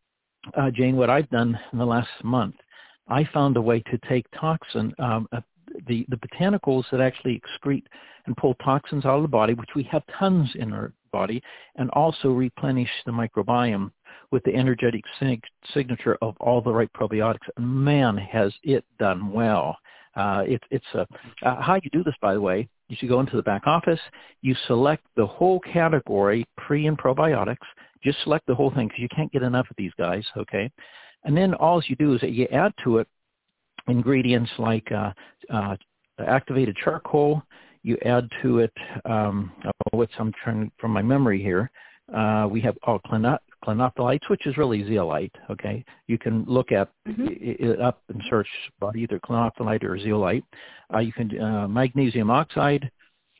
uh, Jane, what I've done in the last month, I found a way to take toxin, um, uh, the, the botanicals that actually excrete and pull toxins out of the body, which we have tons in our body, and also replenish the microbiome with the energetic sig- signature of all the right probiotics. Man, has it done well. Uh, it, it's a, uh, how you do this, by the way, is you go into the back office, you select the whole category, pre and probiotics, just select the whole thing because you can't get enough of these guys, okay? And then all you do is that you add to it ingredients like uh, uh, activated charcoal. You add to it, um, oh, what's I'm trying from my memory here. Uh, we have oh, clinot- clinophyllates, which is really zeolite. Okay, you can look at mm-hmm. it up and search about either clinophyllite or zeolite. Uh, you can uh, magnesium oxide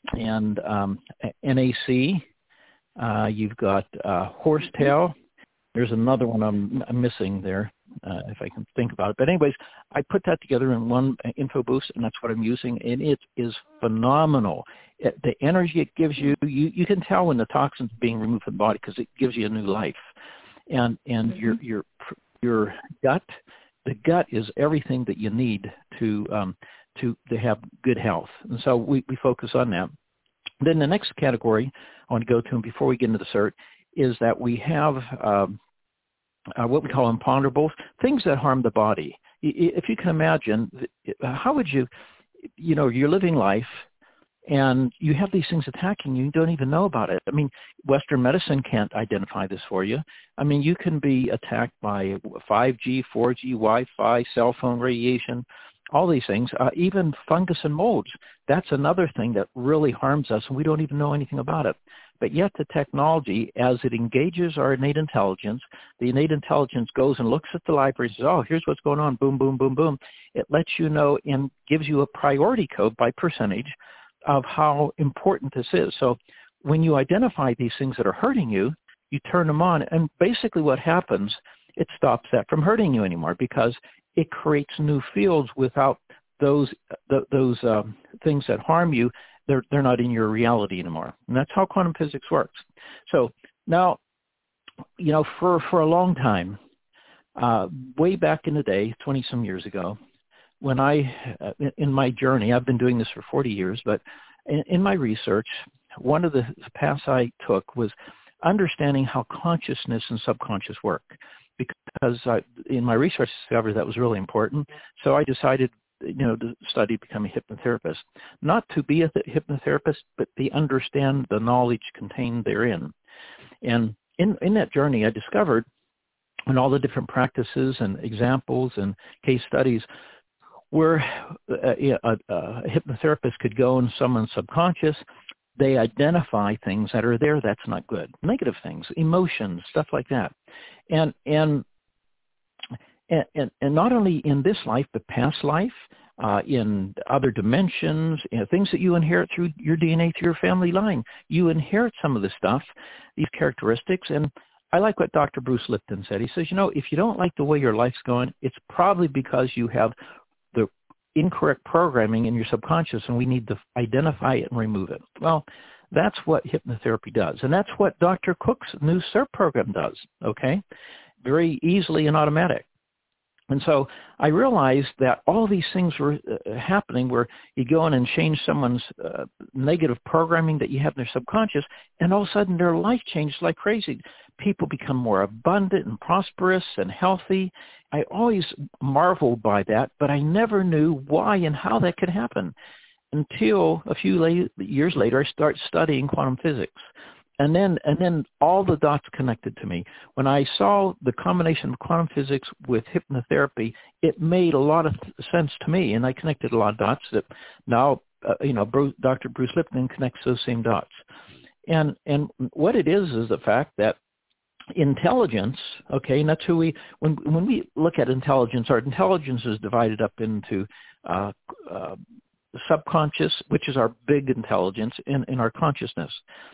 and um, N A C. Uh, you've got uh, horsetail. There's another one I'm, I'm missing there, uh, if I can think about it. But anyways, I put that together in one info boost, and that's what I'm using, and it is phenomenal. It, the energy it gives you, you, you can tell when the toxins are being removed from the body because it gives you a new life. And and mm-hmm. your your your gut, the gut is everything that you need to um, to to have good health. And so we, we focus on that. Then the next category I want to go to, and before we get into the cert, is that we have um, uh, what we call imponderables, things that harm the body. If you can imagine, how would you, you know, you're living life, and you have these things attacking you, you don't even know about it. I mean, Western medicine can't identify this for you. I mean, you can be attacked by five G, four G, Wi-Fi, cell phone radiation, all these things, uh, even fungus and molds. That's another thing that really harms us, and we don't even know anything about it. But yet the technology, as it engages our innate intelligence, the innate intelligence goes and looks at the library and says, oh, here's what's going on, boom, boom, boom, boom. It lets you know and gives you a priority code by percentage of how important this is. So when you identify these things that are hurting you, you turn them on. And basically what happens it stops that from hurting you anymore because it creates new fields without those th- those um, things that harm you. They're they're not in your reality anymore, and that's how quantum physics works. So now, you know, for for a long time, uh, way back in the day, twenty some years ago, when I uh, in, in my journey, I've been doing this for forty years, but in, in my research, one of the paths I took was understanding how consciousness and subconscious work, because I, in my research I discovered that was really important. So I decided, you know, to study, become a hypnotherapist, not to be a th- hypnotherapist, but to understand the knowledge contained therein. And in, in that journey, I discovered in all the different practices and examples and case studies where a, a, a hypnotherapist could go in someone's subconscious. They identify things that are there that's not good, negative things, emotions, stuff like that. And and and, and not only in this life, but past life, uh, in other dimensions, you know, things that you inherit through your D N A, through your family line. You inherit some of this stuff, these characteristics. And I like what Doctor Bruce Lipton said. He says, you know, if you don't like the way your life's going, it's probably because you have the incorrect programming in your subconscious, and we need to identify it and remove it. Well, that's what hypnotherapy does, and that's what Doctor Cook's new C E R P program does, okay? Very easily and automatic. And so I realized that all these things were uh, happening where you go in and change someone's uh, negative programming that you have in their subconscious, and all of a sudden their life changes like crazy. People become more abundant and prosperous and healthy. I always marveled by that, but I never knew why and how that could happen until a few late, years later I started studying quantum physics. And then and then all the dots connected to me. When I saw the combination of quantum physics with hypnotherapy, it made a lot of sense to me, and I connected a lot of dots that now, uh, you know, Bruce, Doctor Bruce Lipton connects those same dots. And and what it is is the fact that intelligence, okay, and that's who we, when when we look at intelligence, our intelligence is divided up into uh, uh, subconscious, which is our big intelligence, and, and our consciousness.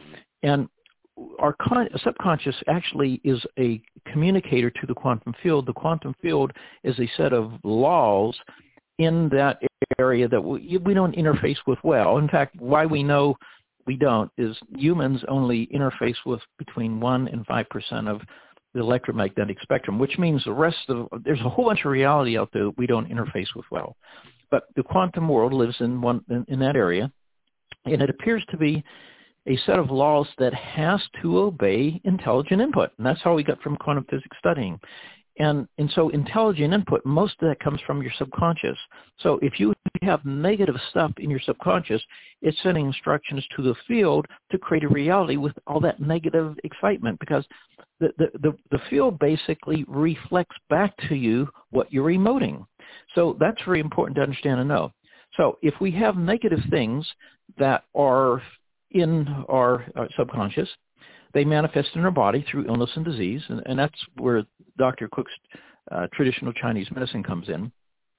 And our con- subconscious actually is a communicator to the quantum field. The quantum field is a set of laws in that area that we, we don't interface with well. In fact, why we know we don't is humans only interface with between one and five percent of the electromagnetic spectrum, which means the rest of, there's a whole bunch of reality out there that we don't interface with well. But the quantum world lives in one in, in that area, and it appears to be a set of laws that has to obey intelligent input. And that's how we got from quantum physics studying. And and so intelligent input, most of that comes from your subconscious. So if you have negative stuff in your subconscious, it's sending instructions to the field to create a reality with all that negative excitement, because the, the, the, the field basically reflects back to you what you're emoting. So that's very important to understand and know. So if we have negative things that are in our, our subconscious, they manifest in our body through illness and disease, and, and that's where Doctor Cook's uh, traditional Chinese medicine comes in.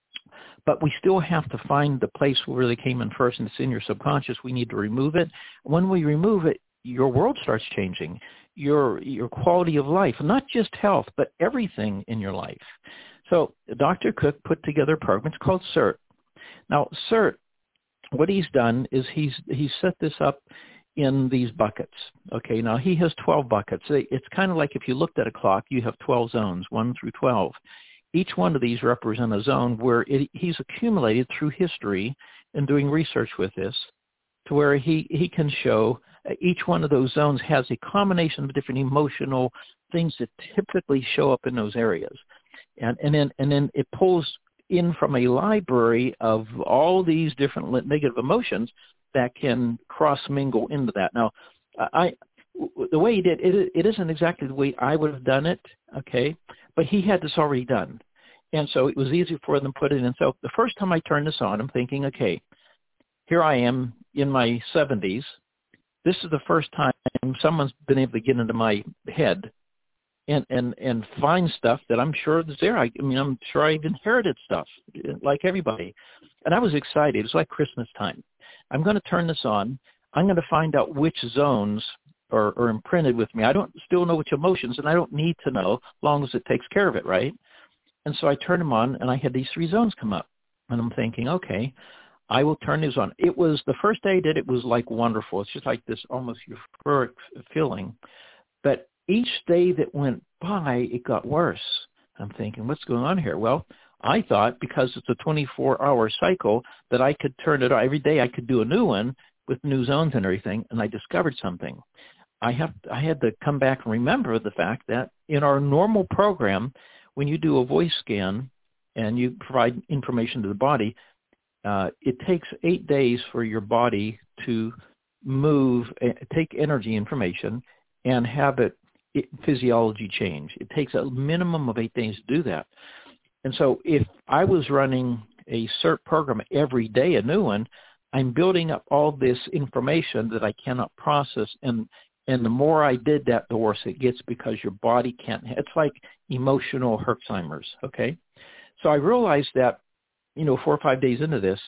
But we still have to find the place where they came in first, and it's in your subconscious. We need to remove it. When we remove it, your world starts changing, your your quality of life, not just health, but everything in your life. So Doctor Cook put together a program. It's called C E R T. Now, C E R T, what he's done is he's he's set this up in these buckets. Okay, now he has twelve buckets. It's kind of like if you looked at a clock, you have twelve zones, one through twelve. Each one of these represent a zone where it, he's accumulated through history and doing research with this, to where he, he can show each one of those zones has a combination of different emotional things that typically show up in those areas. And, and then and then it pulls in from a library of all these different negative emotions that can cross-mingle into that. Now, I, the way he did it, it isn't exactly the way I would have done it, okay, but he had this already done. And so it was easy for them to put it in. So the first time I turned this on, I'm thinking, okay, here I am in my seventies. This is the first time someone's been able to get into my head and, and, and find stuff that I'm sure is there. I, I mean, I'm sure I've inherited stuff like everybody. And I was excited. It was like Christmas time. I'm going to turn this on. I'm going to find out which zones or, or imprinted with me. I don't still know which emotions, and I don't need to know as long as it takes care of it, right? And so I turned them on, and I had these three zones come up. And I'm thinking, okay, I will turn these on. It was, the first day I did it was like wonderful. It's just like this almost euphoric feeling. But each day that went by, it got worse. I'm thinking, what's going on here? Well, I thought because it's a twenty-four hour cycle that I could turn it on. Every day I could do a new one with new zones and everything, and I discovered something. I have I had to come back and remember the fact that in our normal program, when you do a voice scan and you provide information to the body, uh, it takes eight days for your body to move, uh, take energy information and have it, it physiology change. It takes a minimum of eight days to do that. And so if I was running a C E R T program every day, a new one, I'm building up all this information that I cannot process. And, and the more I did that, the worse it gets because your body can't. It's like emotional Herxheimer's, okay? So I realized that, you know, four or five days into this,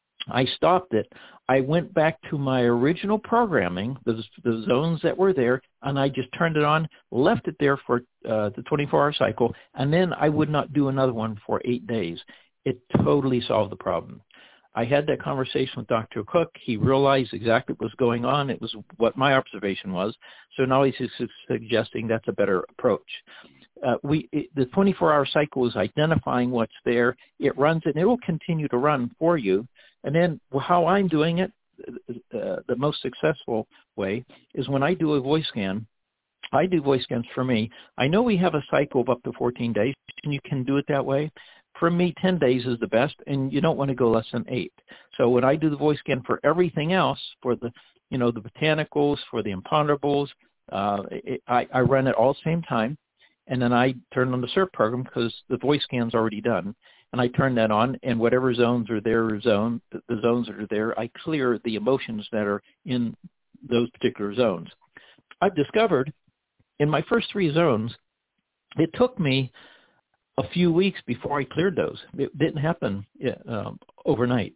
I stopped it. I went back to my original programming, the, the zones that were there, and I just turned it on, left it there for uh, the twenty-four hour cycle, and then I would not do another one for eight days. It totally solved the problem. I had that conversation with Doctor Cook. He realized exactly what was going on. It was what my observation was. So now he's suggesting that's a better approach. Uh, we it, the twenty-four hour cycle is identifying what's there. It runs it, and it will continue to run for you. And then how I'm doing it, uh, the most successful way is when I do a voice scan. I do voice scans for me. I know we have a cycle of up to fourteen days, and you can do it that way. For me, ten days is the best, and you don't want to go less than eight. So when I do the voice scan for everything else, for the, you know, the botanicals, for the imponderables, uh, it, I, I run it all at the same time, and then I turn on the C E R T program because the voice scan's already done. And I turn that on, and whatever zones are there, zone, the zones that are there, I clear the emotions that are in those particular zones. I've discovered in my first three zones, it took me a few weeks before I cleared those. It didn't happen um, overnight.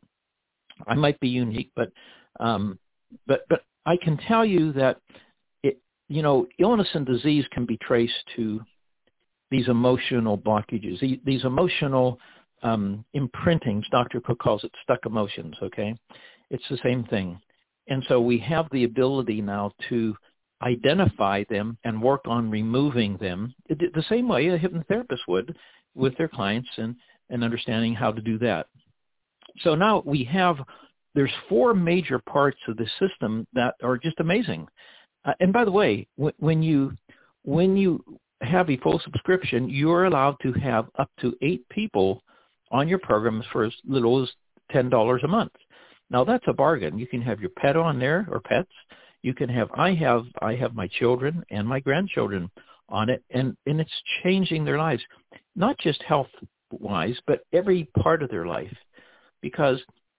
I might be unique, but um, but but I can tell you that it, you know, illness and disease can be traced to these emotional blockages, these emotional um, imprintings. Doctor Cook calls it stuck emotions. Okay, it's the same thing, and so we have the ability now to identify them and work on removing them the same way a hypnotherapist would with their clients, and, and understanding how to do that. So now we have, there's four major parts of the system that are just amazing. Uh, and by the way, w- when you when you have a full subscription, you're allowed to have up to eight people on your programs for as little as ten dollars a month. Now that's a bargain. You can have your pet on there or pets. You can have, I have, I have my children and my grandchildren on it, and, and it's changing their lives, not just health-wise, but every part of their life, because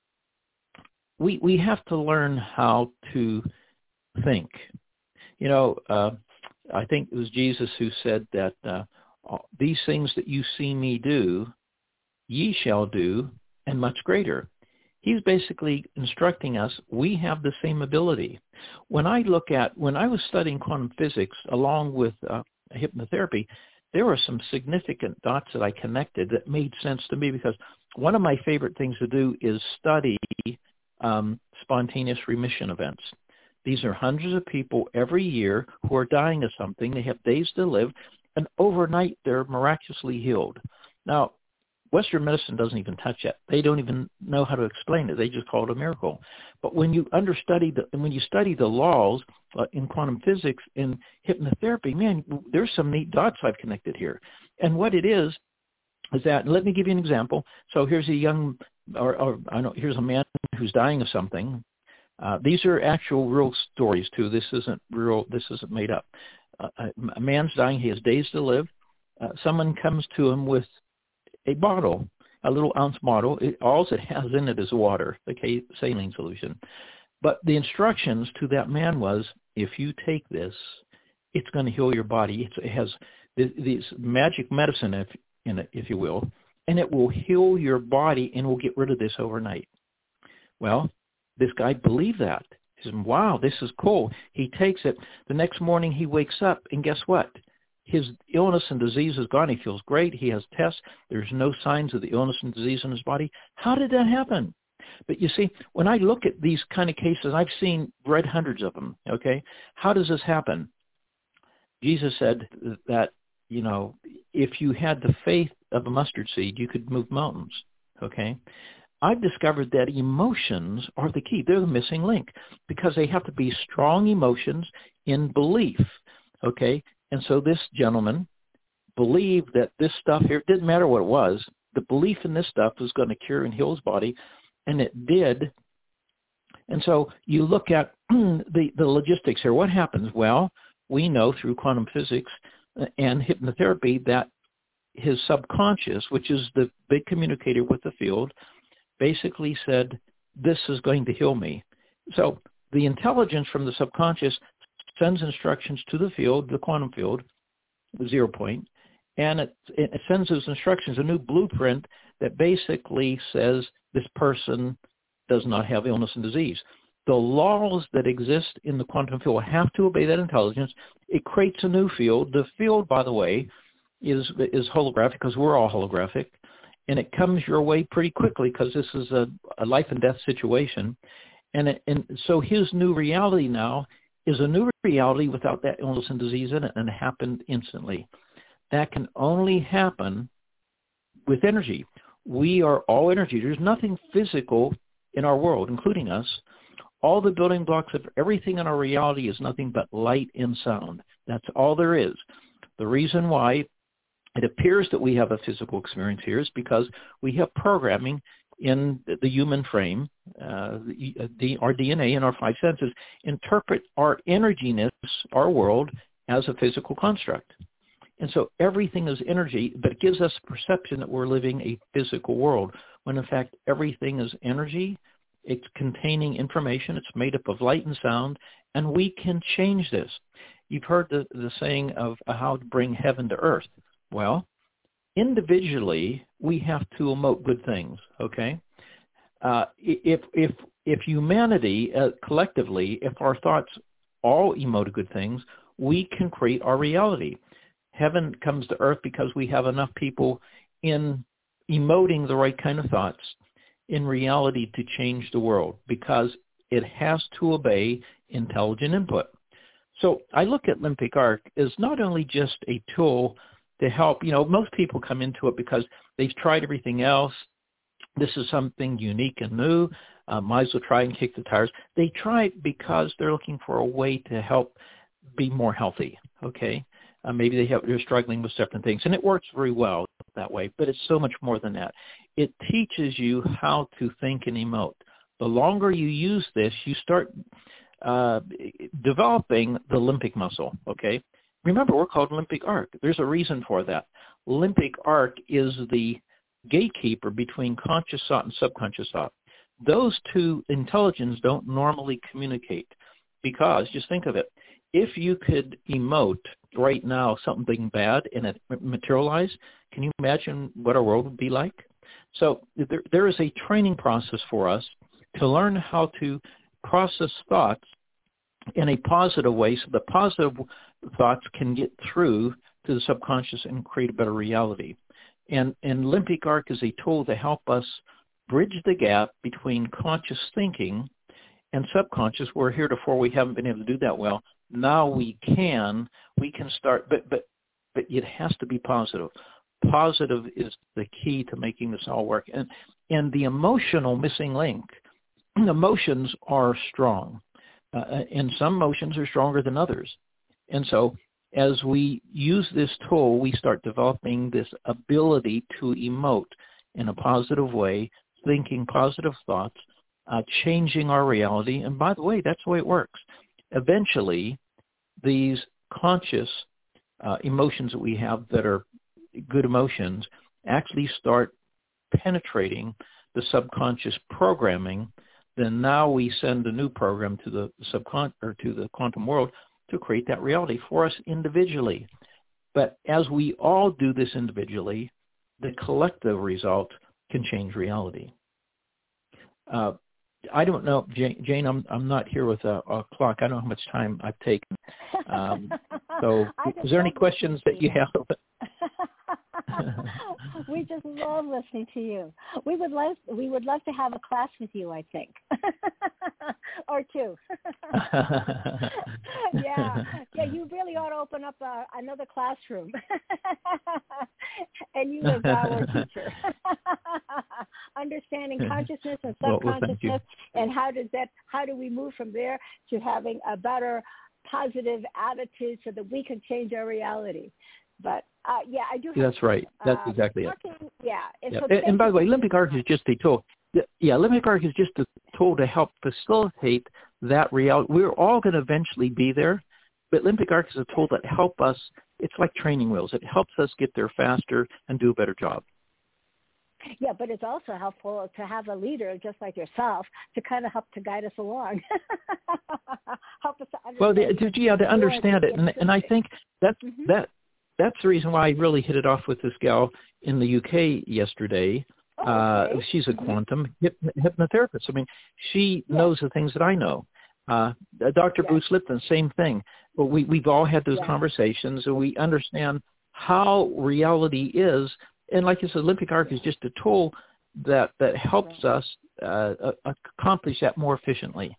we we have to learn how to think. You know, uh, I think it was Jesus who said that uh, these things that you see me do, ye shall do, and much greater. He's basically instructing us, we have the same ability. When I look at, when I was studying quantum physics along with uh, hypnotherapy, there were some significant dots that I connected that made sense to me, because one of my favorite things to do is study um, spontaneous remission events. These are hundreds of people every year who are dying of something. They have days to live, and overnight they're miraculously healed. Now, Western medicine doesn't even touch that. They don't even know how to explain it. They just call it a miracle. But when you understudy the, and when you study the laws uh, in quantum physics and hypnotherapy, man, there's some neat dots I've connected here. And what it is is that, let me give you an example. So here's a young, or, or I don't know, here's a man who's dying of something. Uh, these are actual real stories too. This isn't real. This isn't made up. Uh, a man's dying. He has days to live. Uh, someone comes to him with a bottle, a little ounce bottle. It, all it has in it is water, the saline solution. But the instructions to that man was, if you take this, it's going to heal your body. It's, it has this, this magic medicine if, in it, if you will, and it will heal your body and will get rid of this overnight. Well, this guy believed that. He says, wow, this is cool. He takes it. The next morning he wakes up, and guess what? His illness and disease is gone. He feels great. He has tests. There's no signs of the illness and disease in his body. How did that happen? But you see, when I look at these kind of cases, I've seen, read hundreds of them, okay? How does this happen? Jesus said that, you know, if you had the faith of a mustard seed, you could move mountains, okay? I've discovered that emotions are the key. They're the missing link because they have to be strong emotions in belief, okay? And so this gentleman believed that this stuff here, it didn't matter what it was, the belief in this stuff was going to cure and heal his body, and it did. And so you look at the, the logistics here. What happens? Well, we know through quantum physics and hypnotherapy that his subconscious, which is the big communicator with the field, basically said, this is going to heal me. So the intelligence from the subconscious sends instructions to the field, the quantum field, the zero point, and it, it sends those instructions, a new blueprint that basically says this person does not have illness and disease. The laws that exist in the quantum field have to obey that intelligence. It creates a new field. The field, by the way, is is holographic because we're all holographic, and it comes your way pretty quickly because this is a, a life and death situation. And, it, and so his new reality now is a new reality without that illness and disease in it, and it happened instantly. That can only happen with energy. We are all energy. There's nothing physical in our world, including us. All the building blocks of everything in our reality is nothing but light and sound. That's all there is. The reason why it appears that we have a physical experience here is because we have programming in the human frame, uh, the, our D N A and our five senses, interpret our energiness, our world, as a physical construct. And so everything is energy, but it gives us a perception that we're living a physical world, when in fact everything is energy. It's containing information. It's made up of light and sound, and we can change this. You've heard the, the saying of how to bring heaven to earth. Well, individually, we have to emote good things, okay? Uh, if if if humanity, uh, collectively, if our thoughts all emote good things, we can create our reality. Heaven comes to earth because we have enough people in emoting the right kind of thoughts in reality to change the world, because it has to obey intelligent input. So I look at Olympic Arc as not only just a tool to help, you know, most people come into it because they've tried everything else. This is something unique and new. Uh, might as well try and kick the tires. They try it because they're looking for a way to help be more healthy, okay? Uh, maybe they have, they're struggling with certain things, and it works very well that way, but it's so much more than that. It teaches you how to think and emote. The longer you use this, you start uh, developing the limbic muscle, okay? Remember, we're called Olympic Arc. There's a reason for that. Olympic Arc is the gatekeeper between conscious thought and subconscious thought. Those two intelligences don't normally communicate because, just think of it, if you could emote right now something bad and it materialized, can you imagine what our world would be like? So there, there is a training process for us to learn how to process thoughts in a positive way so the positive thoughts can get through to the subconscious and create a better reality. And, and Olympic Arc is a tool to help us bridge the gap between conscious thinking and subconscious, where heretofore we haven't been able to do that well. Now we can, we can start, but, but, but it has to be positive. Positive is the key to making this all work. And, and the emotional missing link, emotions are strong. Uh, and some emotions are stronger than others. And so as we use this tool, we start developing this ability to emote in a positive way, thinking positive thoughts, uh, changing our reality. And by the way, that's the way it works. Eventually, these conscious uh, emotions that we have that are good emotions actually start penetrating the subconscious programming. Then now we send a new program to the subcon or to the quantum world to create that reality for us individually. But as we all do this individually, the collective result can change reality. Uh, I don't know, Jane. Jane I'm I'm not here with a, a clock. I don't know how much time I've taken. Um, so, is there any questions that you have? We just love listening to you. We would love we would love to have a class with you, I think, or two. yeah, yeah. You really ought to open up a, another classroom, and you as our teacher, understanding consciousness and subconsciousness, well, well, and how does that? How do we move from there to having a better, positive attitude so that we can change our reality? But uh, yeah, I do. Have, That's right. That's um, exactly talking, it. Yeah. And, yeah. so and, and by the way, Olympic Arc is just a tool. Yeah, Olympic Arc is just a tool to help facilitate that reality. We're all going to eventually be there, but Olympic Arc is a tool that help us. It's like training wheels. It helps us get there faster and do a better job. Yeah, but it's also helpful to have a leader just like yourself to kind of help to guide us along. Help us to understand. Well, the, to, yeah, to understand it, and, and I think that's mm-hmm. that. That's the reason why I really hit it off with this gal in the U K yesterday. Oh, okay. uh, she's a quantum hyp- hypnotherapist. I mean, she yeah. knows the things that I know. Uh, Doctor Yeah. Bruce Lipton, same thing. But we, we've all had those yeah. conversations, and we understand how reality is. And like I said, Olympic Arc is just a tool that, that helps right. us uh, accomplish that more efficiently.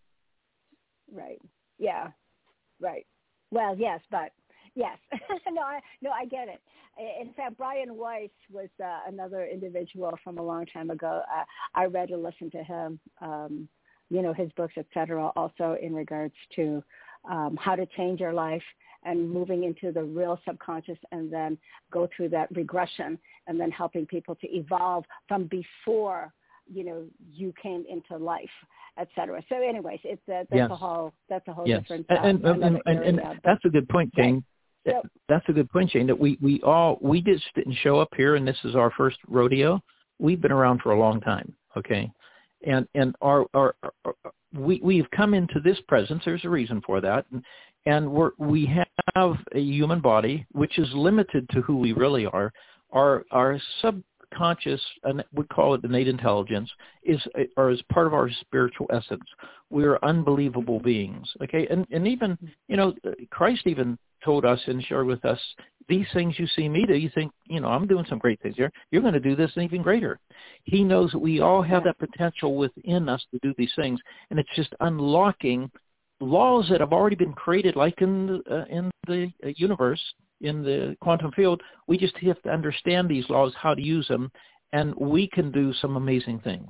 Right. Yeah. Right. Well, yes, but yes. no, I, no, I get it. In fact, Brian Weiss was uh, another individual from a long time ago. Uh, I read and listened to him, um, you know, his books, et cetera, also in regards to um, how to change your life and moving into the real subconscious and then go through that regression and then helping people to evolve from before, you know, you came into life, et cetera. So anyways, it's a, that's yes. a whole, that's a whole yes. different uh, and, and, and, and, and that's a good point, Jane. Right. So, that's a good point, Jane, that we, we all, we just didn't show up here and this is our first rodeo. We've been around for a long time. Okay. And, and our, our, our we, we've come into this presence. There's a reason for that. And, and we're, we have a human body, which is limited to who we really are. Our, our subconscious, and we call it innate intelligence, is, or is part of our spiritual essence. We're unbelievable beings. Okay. And, and even, you know, Christ even told us and shared with us, these things you see me do, you think, you know, I'm doing some great things here. You're going to do this and even greater. He knows that we all have that potential within us to do these things, and it's just unlocking laws that have already been created, like in the, uh, in the universe, in the quantum field. We just have to understand these laws, how to use them, and we can do some amazing things.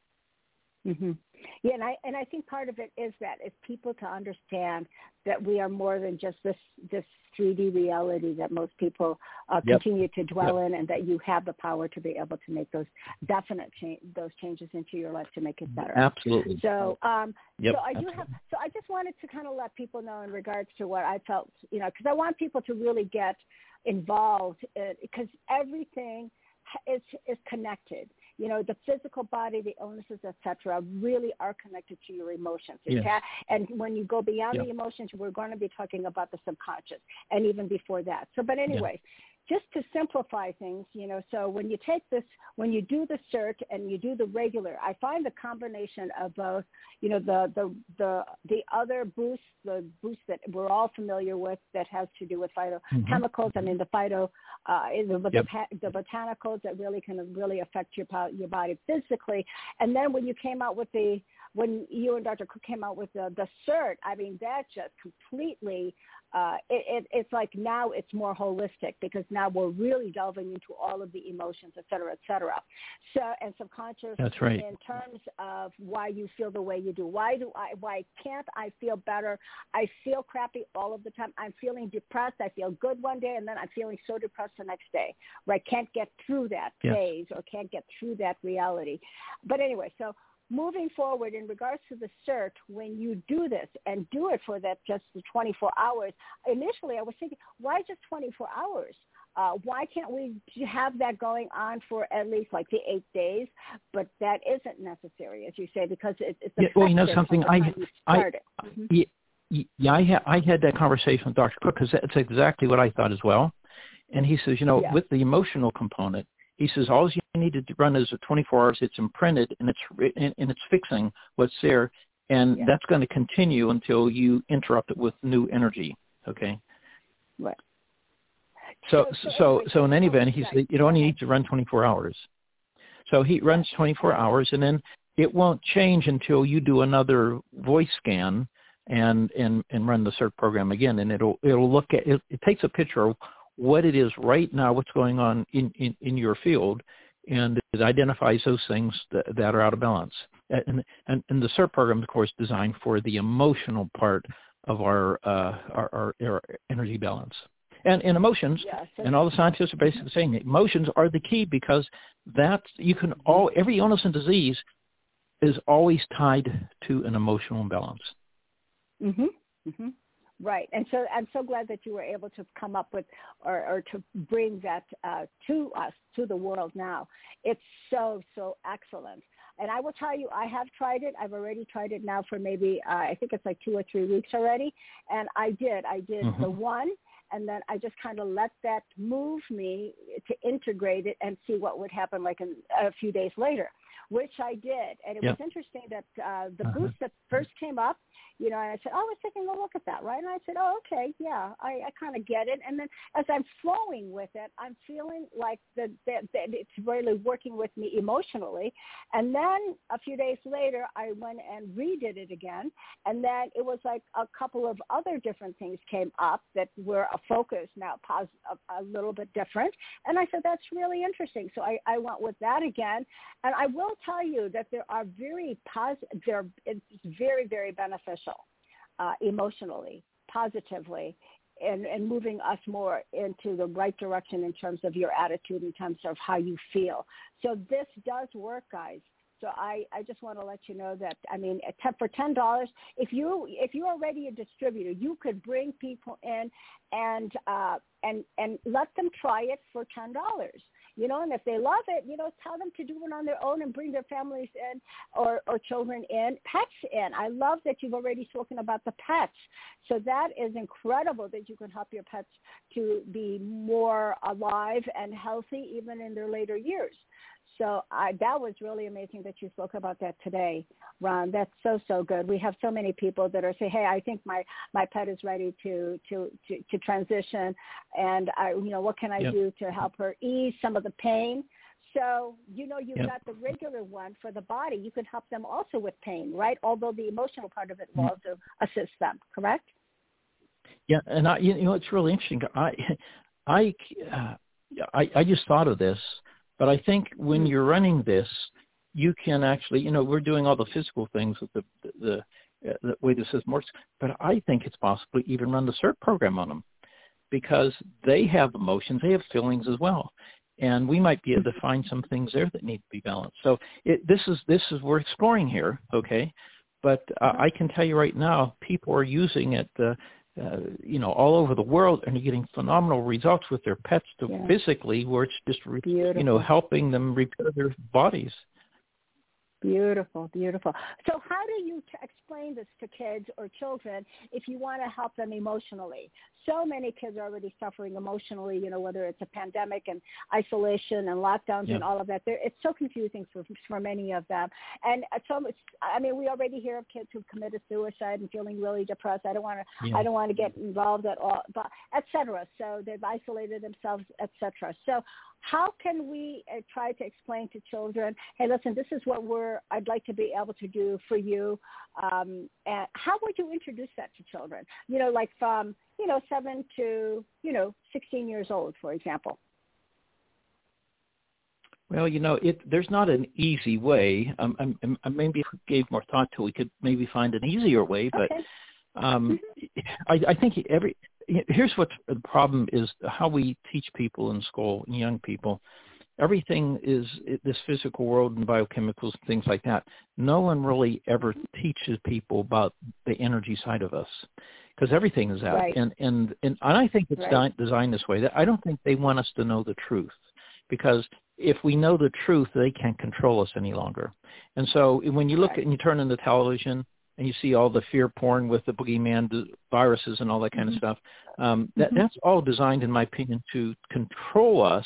Mm-hmm. Yeah, and I and I think part of it is that is people to understand that we are more than just this this three D reality that most people uh, yep. continue to dwell yep. in, and that you have the power to be able to make those definite change those changes into your life to make it better. Absolutely. So, um, yep. so I do Absolutely. have. So I just wanted to kind of let people know in regards to what I felt, you know, because I want people to really get involved because everything is is connected. You know, the physical body, the illnesses, et cetera, really are connected to your emotions. Yes. Okay? And when you go beyond yeah. the emotions, we're going to be talking about the subconscious and even before that. So, but anyway, yeah. just to simplify things, you know, so when you take this, when you do the cert and you do the regular, I find the combination of both, you know, the the the, the other boosts, the boosts that we're all familiar with that has to do with phytochemicals, mm-hmm. I mean, the phyto, uh, the, yep. the, the botanicals that really can really affect your your body physically. And then when you came out with the, when you and Doctor Cook came out with the, the cert, I mean, that just completely, uh, it, it, it's like now it's more holistic because now we're really delving into all of the emotions, et cetera, et cetera. So, and subconscious That's right. in terms of why you feel the way you do. Why do I, why can't I feel better? I feel crappy all of the time. I'm feeling depressed. I feel good one day and then I'm feeling so depressed the next day where I can't get through that yes. phase or can't get through that reality. But anyway, so moving forward in regards to the cert, when you do this and do it for that just the twenty-four hours, initially I was thinking, why just twenty-four hours? Uh, why can't we have that going on for at least like the eight days? But that isn't necessary, as you say, because it, it's yeah, well, you know something, I, I, mm-hmm. yeah, yeah, I had I had that conversation with Doctor Cook because that's exactly what I thought as well. And he says, you know, yeah. with the emotional component, he says all you needed to run is a twenty-four hours. It's imprinted and it's and, and it's fixing what's there, and yeah. that's going to continue until you interrupt it with new energy. Okay. Right. So so so, so in any event, he said you only need to run twenty-four hours. So he runs twenty-four hours, and then it won't change until you do another voice scan and and and run the C E R T program again, and it'll it'll look at it, it takes a picture of what it is right now, what's going on in, in, in your field, and it identifies those things that, that are out of balance. And, and and the C E R T program, of course, designed for the emotional part of our uh, our, our, our energy balance. And, and emotions, yes, and all the scientists are basically saying emotions are the key, because that you can all every illness and disease is always tied to an emotional imbalance. Mhm. Mhm. Right. And so I'm so glad that you were able to come up with or, or to bring that uh, to us, to the world now. It's so, so excellent. And I will tell you, I have tried it. I've already tried it now for maybe, uh, I think it's like two or three weeks already. And I did. I did mm-hmm. the one. And then I just kind of let that move me to integrate it and see what would happen like in, a few days later, which I did. And it yep. was interesting that uh, the uh-huh. boost that first came up, you know, and I said, oh, I was taking a look at that, right? And I said, oh, okay, yeah, I, I kind of get it. And then as I'm flowing with it, I'm feeling like the, the, the, it's really working with me emotionally. And then a few days later, I went and redid it again. And then it was like a couple of other different things came up that were a focus now, pos- a, a little bit different. And I said, that's really interesting. So I, I went with that again. And I will tell you that there are very positive, there, it's very, very beneficial. Uh, emotionally, positively, and, and moving us more into the right direction in terms of your attitude, in terms of how you feel. So this does work, guys. So I, I just want to let you know that, I mean, for ten dollars, if, you, if you're already a distributor, you could bring people in and, uh, and, and let them try it for ten dollars. You know, and if they love it, you know, tell them to do it on their own and bring their families in or, or children in, pets in. I love that you've already spoken about the pets. So that is incredible that you can help your pets to be more alive and healthy even in their later years. So I, that was really amazing that you spoke about that today, Ron. That's so, so good. We have so many people that are saying, hey, I think my, my pet is ready to, to, to, to transition. And, I, you know, what can I yep. do to help her ease some of the pain? So, you know, you've yep. got the regular one for the body. You can help them also with pain, right? Although the emotional part of it will mm-hmm. also assist them, correct? Yeah, and I, you know, it's really interesting. I, I, uh, I, I just thought of this. But I think when you're running this, you can actually, you know, we're doing all the physical things with the the, the, the way the system works. But I think it's possible to even run the C E R T program on them, because they have emotions, they have feelings as well, and we might be able to find some things there that need to be balanced. So it, this is this is we're exploring here, okay? But uh, I can tell you right now, people are using it. Uh, Uh, you know, all over the world, and you're getting phenomenal results with their pets to yeah. physically, where it's just, Beautiful. you know, helping them repair their bodies. Beautiful, beautiful. So how do you t- explain this to kids or children if you want to help them emotionally? So many kids are already suffering emotionally, you know, whether it's a pandemic and isolation and lockdowns yeah. and all of that. They're, it's so confusing for, for many of them. And so, it's, I mean, we already hear of kids who've committed suicide and feeling really depressed. I don't want to, yeah. I don't want to get involved at all, but et cetera. So they've isolated themselves, et cetera. So how can we uh, try to explain to children, hey, listen, this is what we're, I'd like to be able to do for you. Um, and how would you introduce that to children? You know, like from, you know, seven to, you know, sixteen years old, for example. Well, you know, it, there's not an easy way. Um, I'm, I'm, maybe if we gave more thought to it, we could maybe find an easier way. But okay. um, I, I think every, here's what the problem is, how we teach people in school, young people. Everything is this physical world and biochemicals and things like that. No one really ever teaches people about the energy side of us, because everything is that. Right. And, and, and I think it's right. designed this way. I don't think they want us to know the truth, because if we know the truth, they can't control us any longer. And so when you look right. at and you turn on the television and you see all the fear porn with the boogeyman, the viruses and all that kind mm-hmm. of stuff, um, that, mm-hmm. that's all designed, in my opinion, to control us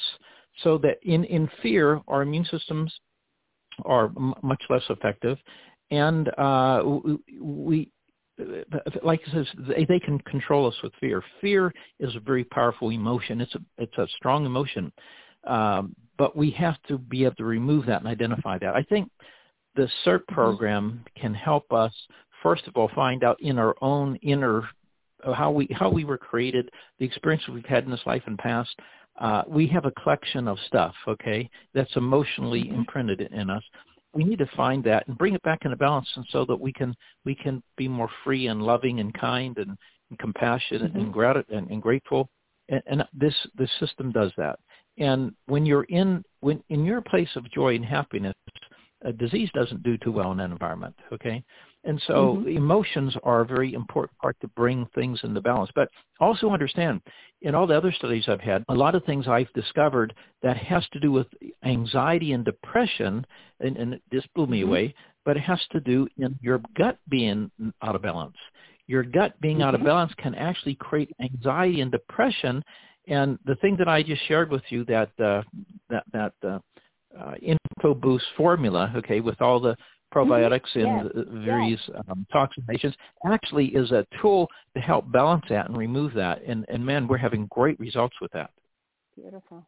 so that in, in fear, our immune systems are m- much less effective, and uh, we, like I said, they, they can control us with fear. Fear is a very powerful emotion. It's a it's a strong emotion, um, but we have to be able to remove that and identify that. I think the C E R T program can help us, first of all, find out in our own inner how we how we were created, the experiences we've had in this life and past. Uh, we have a collection of stuff, okay, that's emotionally mm-hmm. imprinted in us. We need to find that and bring it back into balance, and so that we can we can be more free and loving and kind and, and compassionate mm-hmm. and, grat- and, and grateful. And, and this this system does that. And when you're in when in your place of joy and happiness, a disease doesn't do too well in that environment, okay? And so mm-hmm. emotions are a very important part to bring things into balance. But also understand, in all the other studies I've had, a lot of things I've discovered that has to do with anxiety and depression, and, and this blew me mm-hmm. away, but it has to do in your gut being out of balance. Your gut being mm-hmm. out of balance can actually create anxiety and depression. And the thing that I just shared with you, that uh, that that uh, uh, InfoBoost formula, okay, with all the probiotics mm-hmm. and yes. various yes. um, toxinations, actually is a tool to help balance that and remove that. And, and man, we're having great results with that. Beautiful.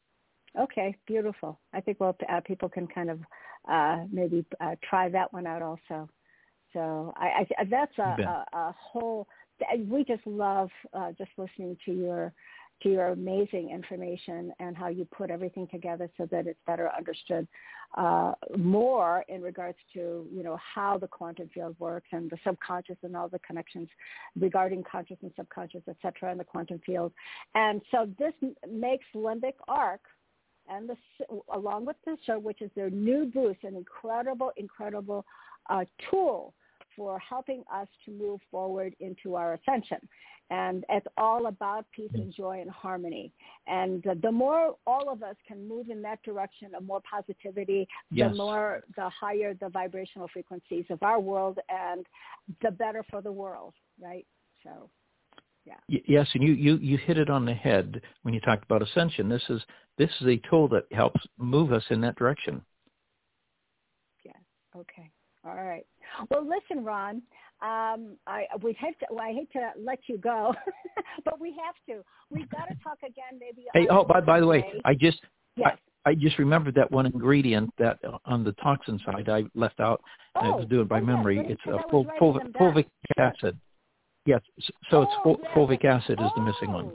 Okay, beautiful. I think well, uh, people can kind of uh, maybe uh, try that one out also. So I, I that's a, a, a whole. We just love uh, just listening to your to your amazing information and how you put everything together so that it's better understood uh, more in regards to, you know, how the quantum field works and the subconscious and all the connections regarding conscious and subconscious, et cetera, in the quantum field. And so this makes Limbic Arc, and the, along with the show, which is their new boost, an incredible, incredible uh, tool for helping us to move forward into our ascension. And it's all about peace and joy and harmony. And uh, the more all of us can move in that direction of more positivity, yes. the more, the higher the vibrational frequencies of our world, and the better for the world, right? So, yeah. Y- yes, and you, you, you hit it on the head when you talked about ascension. This is this is a tool that helps move us in that direction. Yeah. Okay. All right. Well, listen, Ron, um, I we have to. Well, I hate to let you go, but we have to. We've got to talk again, maybe. Hey, oh, by by the way, I just yes. I, I just remembered that one ingredient that on the toxin side I left out. Oh, I was doing it by oh, memory. yes, it's a ful, ful, fulvic acid. Yes, so it's oh, ful, yes. fulvic acid is oh, the missing one.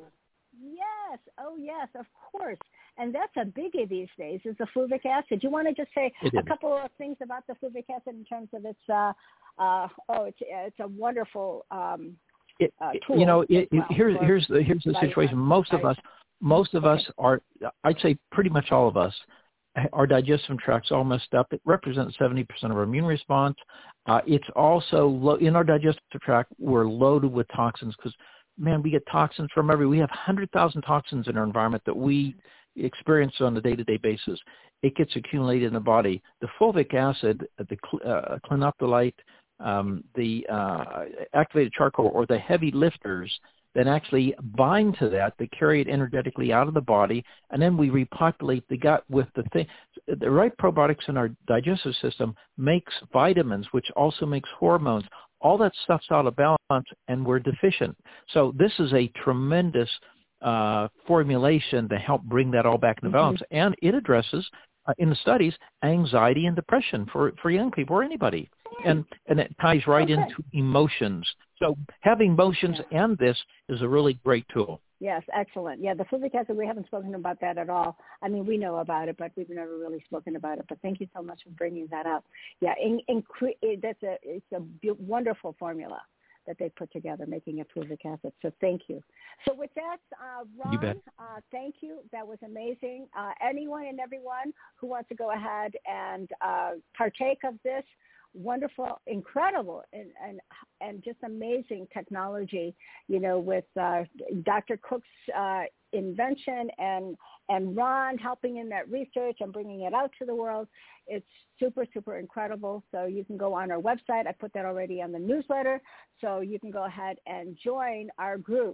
Yes. Oh, yes. Of course. And that's a biggie these days, is the fulvic acid. You want to just say It a is. couple of things about the fulvic acid in terms of its, uh, uh, oh, it's it's a wonderful um, it, uh, tool. You know, it, well here's here's the here's the situation. Most of us, most of us are, I'd say, pretty much all of us, our digestive tract's all messed up. It represents seventy percent of our immune response. Uh, it's also lo- in our digestive tract. We're loaded with toxins because, man, we get toxins from every. We have one hundred thousand toxins in our environment that we experience on a day-to-day basis. It gets accumulated in the body. The fulvic acid, the uh, clinoptilite, um, the uh, activated charcoal, or the heavy lifters that actually bind to that, they carry it energetically out of the body, and then we repopulate the gut with the thing. The right probiotics in our digestive system makes vitamins, which also makes hormones. All that stuff's out of balance, and we're deficient. So this is a tremendous uh, formulation to help bring that all back into balance. Mm-hmm. And it addresses, uh, in the studies, anxiety and depression for, for young people or anybody. And and it ties right okay. into emotions. So having emotions yeah. and this is a really great tool. Yes, excellent. Yeah, the fulvic acid, we haven't spoken about that at all. I mean, we know about it, but we've never really spoken about it. But thank you so much for bringing that up. Yeah, in, in, that's a, it's a wonderful formula that they put together, making a fulvic acid. So thank you. So with that, uh, Ron, uh, thank you. That was amazing. Uh, anyone and everyone who wants to go ahead and uh, partake of this wonderful, incredible, and, and and just amazing technology, you know, with uh, Doctor Cook's uh, invention and and Ron helping in that research and bringing it out to the world. It's super, super incredible. So you can go on our website. I put that already on the newsletter. So you can go ahead and join our group.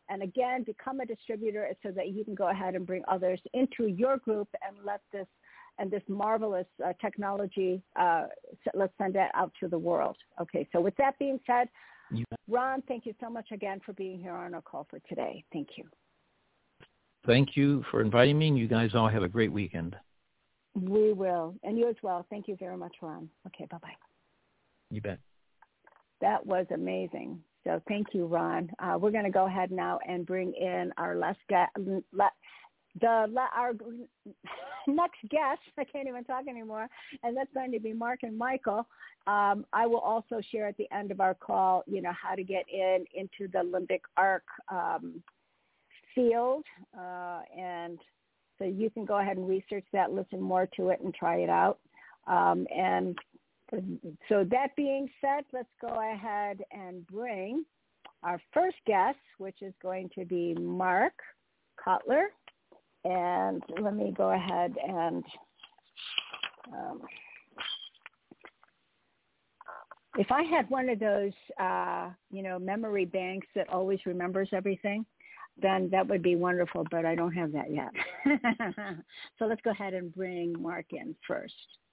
And again, become a distributor so that you can go ahead and bring others into your group and let this and this marvelous uh, technology, uh, let's send that out to the world. Okay, so with that being said, Ron, thank you so much again for being here on our call for today. Thank you. Thank you for inviting me, and you guys all have a great weekend. We will, and you as well. Thank you very much, Ron. Okay, bye-bye. You bet. That was amazing. So thank you, Ron. Uh, we're going to go ahead now and bring in our last guest. The our next guest, I can't even talk anymore, and that's going to be Mark and Michael. Um, I will also share at the end of our call, you know, how to get in into the limbic arc um, field, uh, and so you can go ahead and research that, listen more to it, and try it out. Um, and so that being said, let's go ahead and bring our first guest, which is going to be Mark Cutler. And let me go ahead and um, if I had one of those, uh, you know, memory banks that always remembers everything, then that would be wonderful, but I don't have that yet. So let's go ahead and bring Mark in first.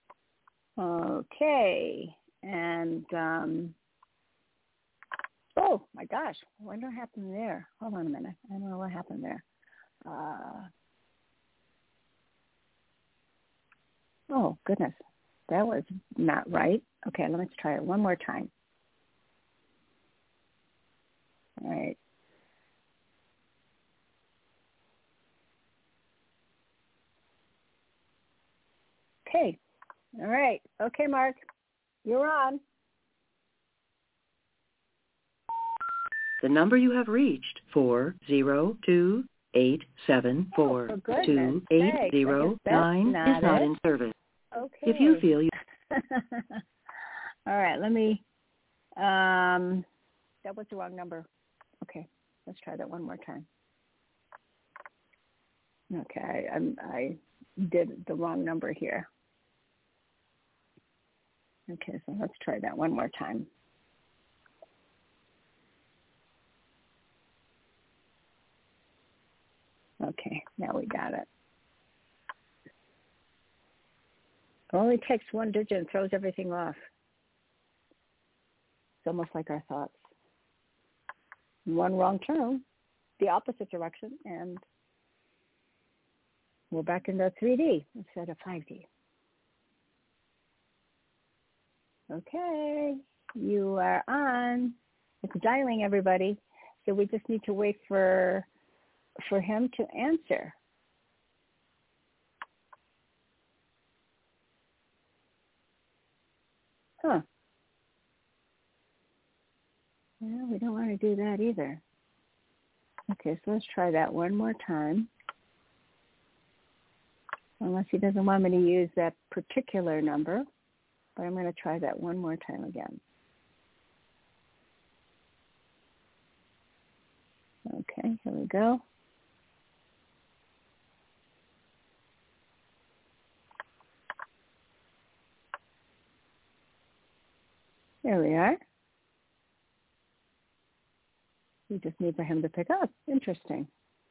Okay. And, um, oh, my gosh, I wonder what happened there. Hold on a minute. I don't know what happened there. Uh, oh, goodness. That was not right. Okay, let's try it one more time. All right. Okay. All right. Okay, Mark. You're on. The number you have reached, four zero two eight seven four two eight zero nine, is not in service. Okay. If you feel you... All right, let me... Um, that was the wrong number. Okay, let's try that one more time. Okay, I, I'm, I did the wrong number here. Okay, so let's try that one more time. Okay, now we got it. It only takes one digit and throws everything off. It's almost like our thoughts. One wrong turn, the opposite direction, and we're back into three D instead of five D. Okay, you are on. It's dialing, everybody. So we just need to wait for for him to answer. Huh. Well, we don't want to do that either. Okay, so let's try that one more time. Unless he doesn't want me to use that particular number. But I'm going to try that one more time again. Okay, here we go. There we are. We just need for him to pick up. Interesting.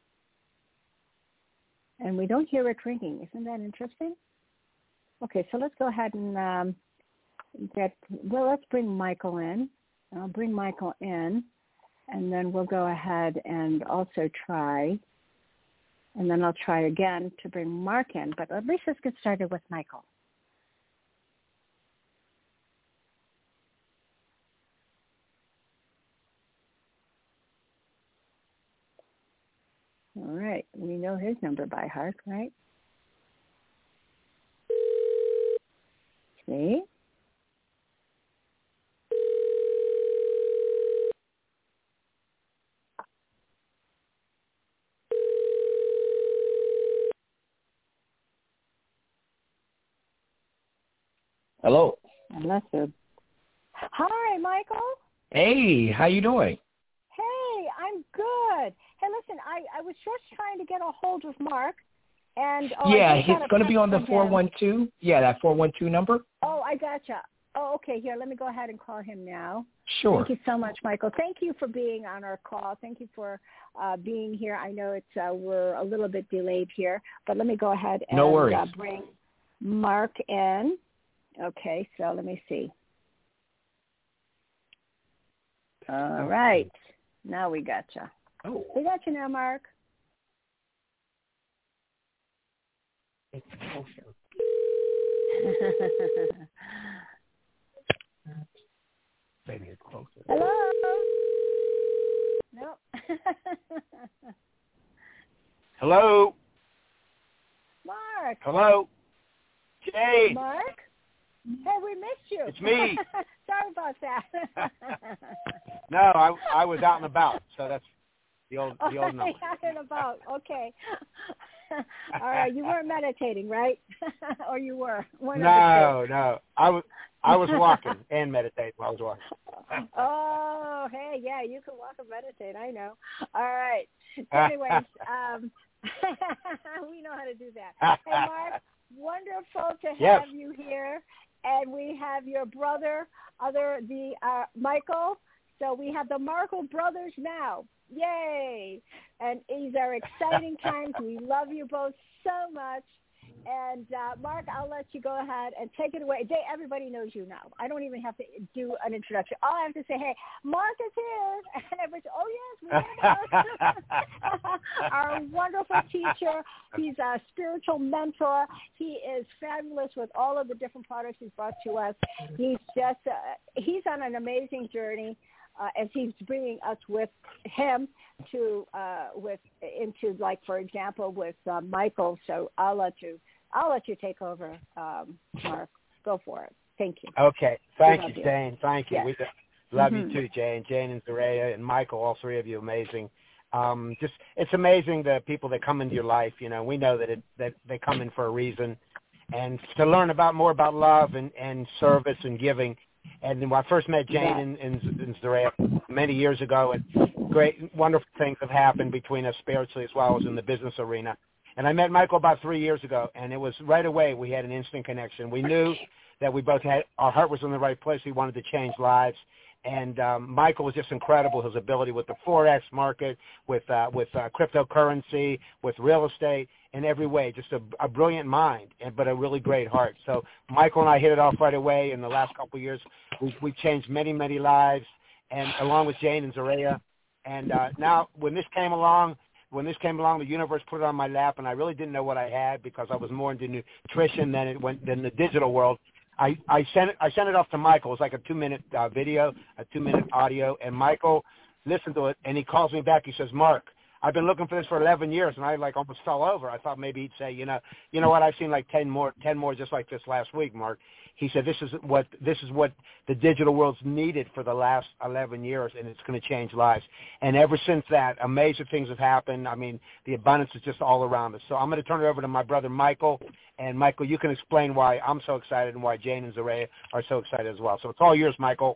And we don't hear it ringing. Isn't that interesting? Okay, so let's go ahead and um, get, well, let's bring Michael in. I'll bring Michael in, and then we'll go ahead and also try, and then I'll try again to bring Mark in, but at least let's get started with Michael. All right, we know his number by heart, right? See? Hello. Unless it. Hi, Michael. Hey, how you doing? Hey, I'm good. Hey, listen, I, I was just trying to get a hold of Mark, and oh, yeah, I it's going to be on the four one two. Yeah, that four one two number. Oh, I gotcha. Oh, okay. Here, let me go ahead and call him now. Sure. Thank you so much, Michael. Thank you for being on our call. Thank you for uh, being here. I know it's uh, we're a little bit delayed here, but let me go ahead and no worries. Uh, bring Mark in. Okay, so let me see. All right. Now we got you. Oh. We got you now, Mark. It's closer. Maybe it's closer. Hello? Nope. Hello? Mark. Hello? Jay. Mark? Hey, we missed you. It's me. Sorry about that. No, I I was out and about, so that's the old the old number. Out and about. Okay. All right. You weren't meditating, right? Or you were? One No, no. I was I was walking and meditating while I was walking. Oh, hey, yeah, you can walk and meditate. I know. All right. Anyways, um, we know how to do that. Hey, Mark, wonderful to have yes. you here. And we have your brother, other the uh, Michael. So we have the Markle brothers now. Yay! And these are exciting times. We love you both so much. And, uh, Mark, I'll let you go ahead and take it away. They, everybody knows you now. I don't even have to do an introduction. All I have to say, hey, Mark is here. And everybody says, oh, yes, we know Mark. Our wonderful teacher. He's a spiritual mentor. He is fabulous with all of the different products he's brought to us. He's just, uh, he's on an amazing journey. Uh, as he's bringing us with him to uh, with into like for example with uh, Michael. So I'll let you I'll let you take over, um, Mark. Go for it. Thank you. Okay. Thank you, you, Jane. Thank you. Yes. We love mm-hmm. you too, Jane. Jane and Zaria and Michael, all three of you, amazing. Um, just it's amazing the people that come into your life. You know, we know that it, that they come in for a reason, and to learn about more about love and, and service and giving. And when I first met Jane and, and, and Zaria many years ago, and great, wonderful things have happened between us spiritually as well as in the business arena. And I met Michael about three years ago, and it was right away we had an instant connection. We knew that we both had, our heart was in the right place. We wanted to change lives. And um, Michael was just incredible, his ability with the Forex market, with uh, with uh, cryptocurrency, with real estate, in every way. Just a, a brilliant mind, and, but a really great heart. So Michael and I hit it off right away. In the last couple of years, we've, we've changed many, many lives, and along with Jane and Zaria. And uh, now when this came along, when this came along, the universe put it on my lap, and I really didn't know what I had because I was more into nutrition than it went than the digital world. I, I sent it I sent it off to Michael. It was like a two minute uh, video, a two minute audio, and Michael listened to it, and he calls me back. He says, Mark, I've been looking for this for eleven years, and I like almost fell over. I thought maybe he'd say, you know, you know what? I've seen like ten more, ten more just like this last week, Mark. He said, this is what this is what the digital world's needed for the last eleven years, and it's going to change lives. And ever since that, amazing things have happened. I mean, the abundance is just all around us. So I'm going to turn it over to my brother Michael. And Michael, you can explain why I'm so excited and why Jane and Zaria are so excited as well. So it's all yours, Michael.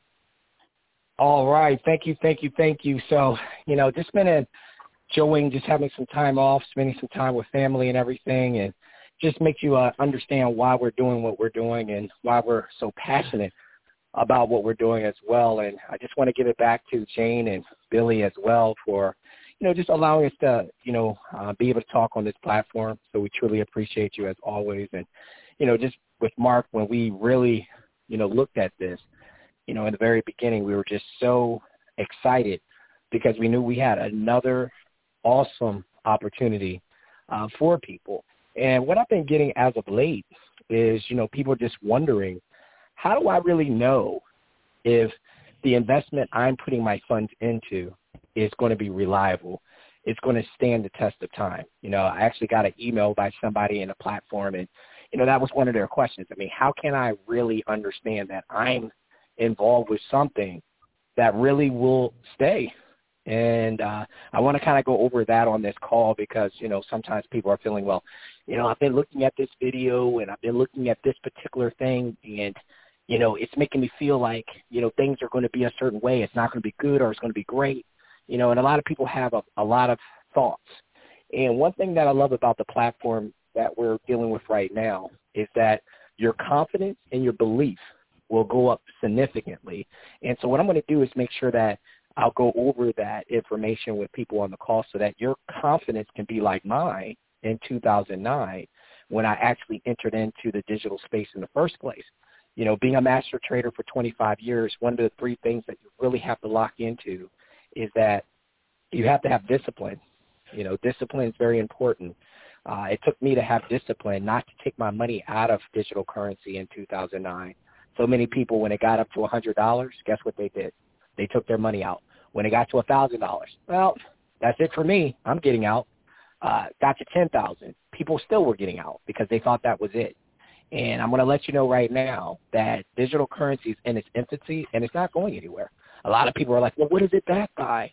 All right. Thank you, thank you, thank you. So, you know, just been enjoying just having some time off, spending some time with family and everything, and just makes you uh, understand why we're doing what we're doing and why we're so passionate about what we're doing as well. And I just want to give it back to Jane and Billy as well for, you know, just allowing us to, you know, uh, be able to talk on this platform. So we truly appreciate you as always. And, you know, just with Mark, when we really, you know, looked at this, you know, in the very beginning, we were just so excited because we knew we had another awesome opportunity uh, for people. And what I've been getting as of late is, you know, people just wondering, how do I really know if the investment I'm putting my funds into is going to be reliable? It's going to stand the test of time. You know, I actually got an email by somebody in a platform, and, you know, that was one of their questions. I mean, how can I really understand that I'm involved with something that really will stay? And uh, I want to kind of go over that on this call because, you know, sometimes people are feeling, well, you know, I've been looking at this video and I've been looking at this particular thing and, you know, it's making me feel like, you know, things are going to be a certain way. It's not going to be good or it's going to be great. You know, and a lot of people have a, a lot of thoughts. And one thing that I love about the platform that we're dealing with right now is that your confidence and your belief will go up significantly. And so what I'm going to do is make sure that I'll go over that information with people on the call so that your confidence can be like mine in two thousand nine when I actually entered into the digital space in the first place. You know, being a master trader for twenty-five years, one of the three things that you really have to lock into is that you have to have discipline. You know, discipline is very important. Uh, it took me to have discipline not to take my money out of digital currency in two thousand nine. So many people, when it got up to one hundred dollars, guess what they did? They took their money out. When it got to one thousand dollars, well, that's it for me. I'm getting out. Uh, got to ten thousand dollars. People still were getting out because they thought that was it. And I'm going to let you know right now that digital currency is in its infancy, and it's not going anywhere. A lot of people are like, well, what is it backed by?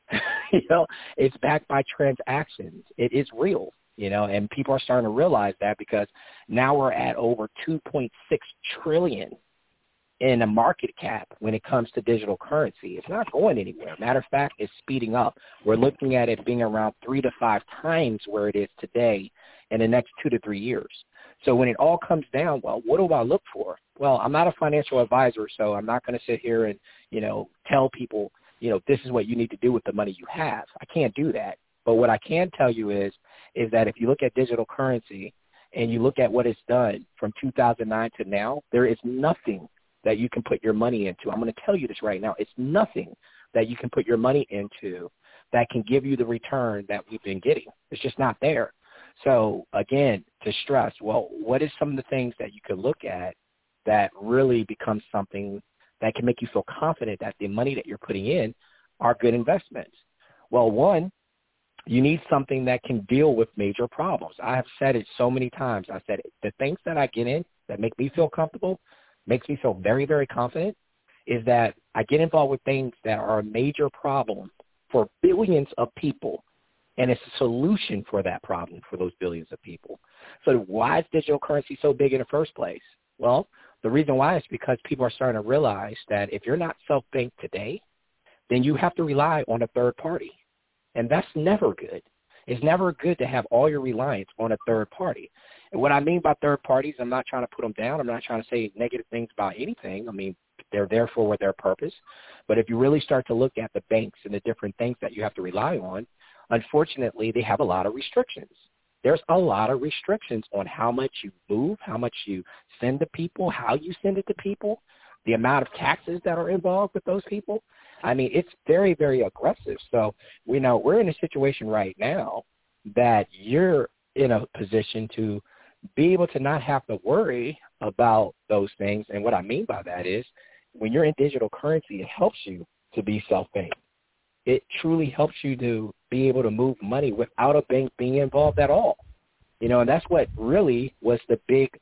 you know, it's backed by transactions. It is real, you know, and people are starting to realize that because now we're at over two point six trillion dollars in a market cap when it comes to digital currency. It's not going anywhere. Matter of fact, it's speeding up. We're looking at it being around three to five times where it is today in the next two to three years. So when it all comes down, well, what do I look for? Well, I'm not a financial advisor, so I'm not going to sit here and, you know, tell people, you know, this is what you need to do with the money you have. I can't do that. But what I can tell you is, is that if you look at digital currency and you look at what it's done from two thousand nine to now, there is nothing that you can put your money into. I'm going to tell you this right now. It's nothing that you can put your money into that can give you the return that we've been getting. It's just not there. So, again, to stress, well, what is some of the things that you could look at that really becomes something that can make you feel confident that the money that you're putting in are good investments? Well, one, you need something that can deal with major problems. I have said it so many times. I said it. The things that I get in that make me feel comfortable, makes me feel very, very confident, is that I get involved with things that are a major problem for billions of people, and it's a solution for that problem for those billions of people. So why is digital currency so big in the first place? Well, the reason why is because people are starting to realize that if you're not self-banked today, then you have to rely on a third party, and that's never good. It's never good to have all your reliance on a third party. And what I mean by third parties, I'm not trying to put them down. I'm not trying to say negative things about anything. I mean, they're there for their purpose. But if you really start to look at the banks and the different things that you have to rely on, unfortunately, they have a lot of restrictions. There's a lot of restrictions on how much you move, how much you send to people, how you send it to people, the amount of taxes that are involved with those people. I mean, it's very, very aggressive. So we know we're in a situation right now that you're in a position to be able to not have to worry about those things. And what I mean by that is when you're in digital currency, it helps you to be self-banked. It truly helps you to be able to move money without a bank being involved at all. You know, and that's what really was the big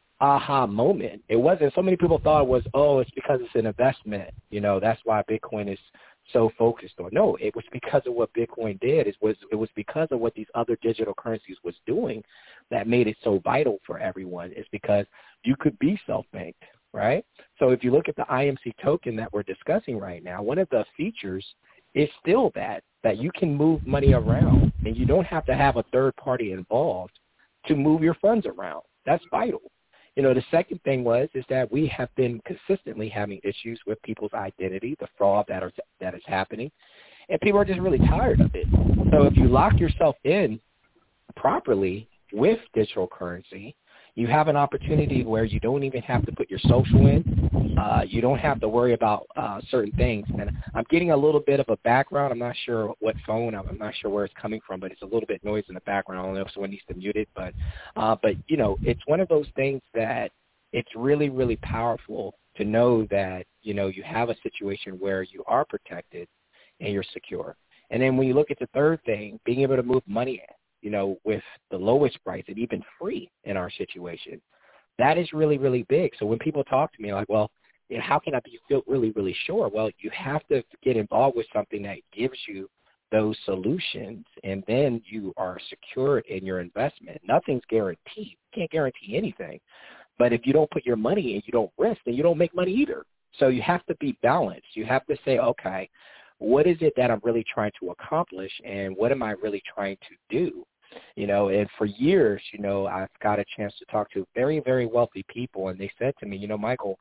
aha moment. It wasn't, so many people thought it was, oh, it's because it's an investment. You know, that's why Bitcoin is so focused on. No, it was because of what Bitcoin did. It was, it was because of what these other digital currencies was doing that made it so vital for everyone. It's because you could be self-banked, right? So if you look at the I M C token that we're discussing right now, one of the features is still that, that you can move money around and you don't have to have a third party involved to move your funds around. That's vital. You know, the second thing was is that we have been consistently having issues with people's identity, the fraud that are that is happening, and people are just really tired of it. So if you lock yourself in properly with digital currency, you have an opportunity where you don't even have to put your social in. Uh, you don't have to worry about uh, certain things. And I'm getting a little bit of a background. I'm not sure what phone. I'm, I'm not sure where it's coming from, but it's a little bit noise in the background. I don't know if someone needs to mute it. But, uh, but you know, it's one of those things that it's really, really powerful to know that, you know, you have a situation where you are protected and you're secure. And then when you look at the third thing, being able to move money, you know, with the lowest price and even free in our situation, that is really, really big. So when people talk to me like, well, you know, how can I be feel really, really sure? Well, you have to get involved with something that gives you those solutions, and then you are secured in your investment. Nothing's guaranteed. You can't guarantee anything. But if you don't put your money in, you don't risk, then you don't make money either. So you have to be balanced. You have to say, okay, what is it that I'm really trying to accomplish, and what am I really trying to do? You know, and for years, you know, I've got a chance to talk to very, very wealthy people, and they said to me, you know, Michael,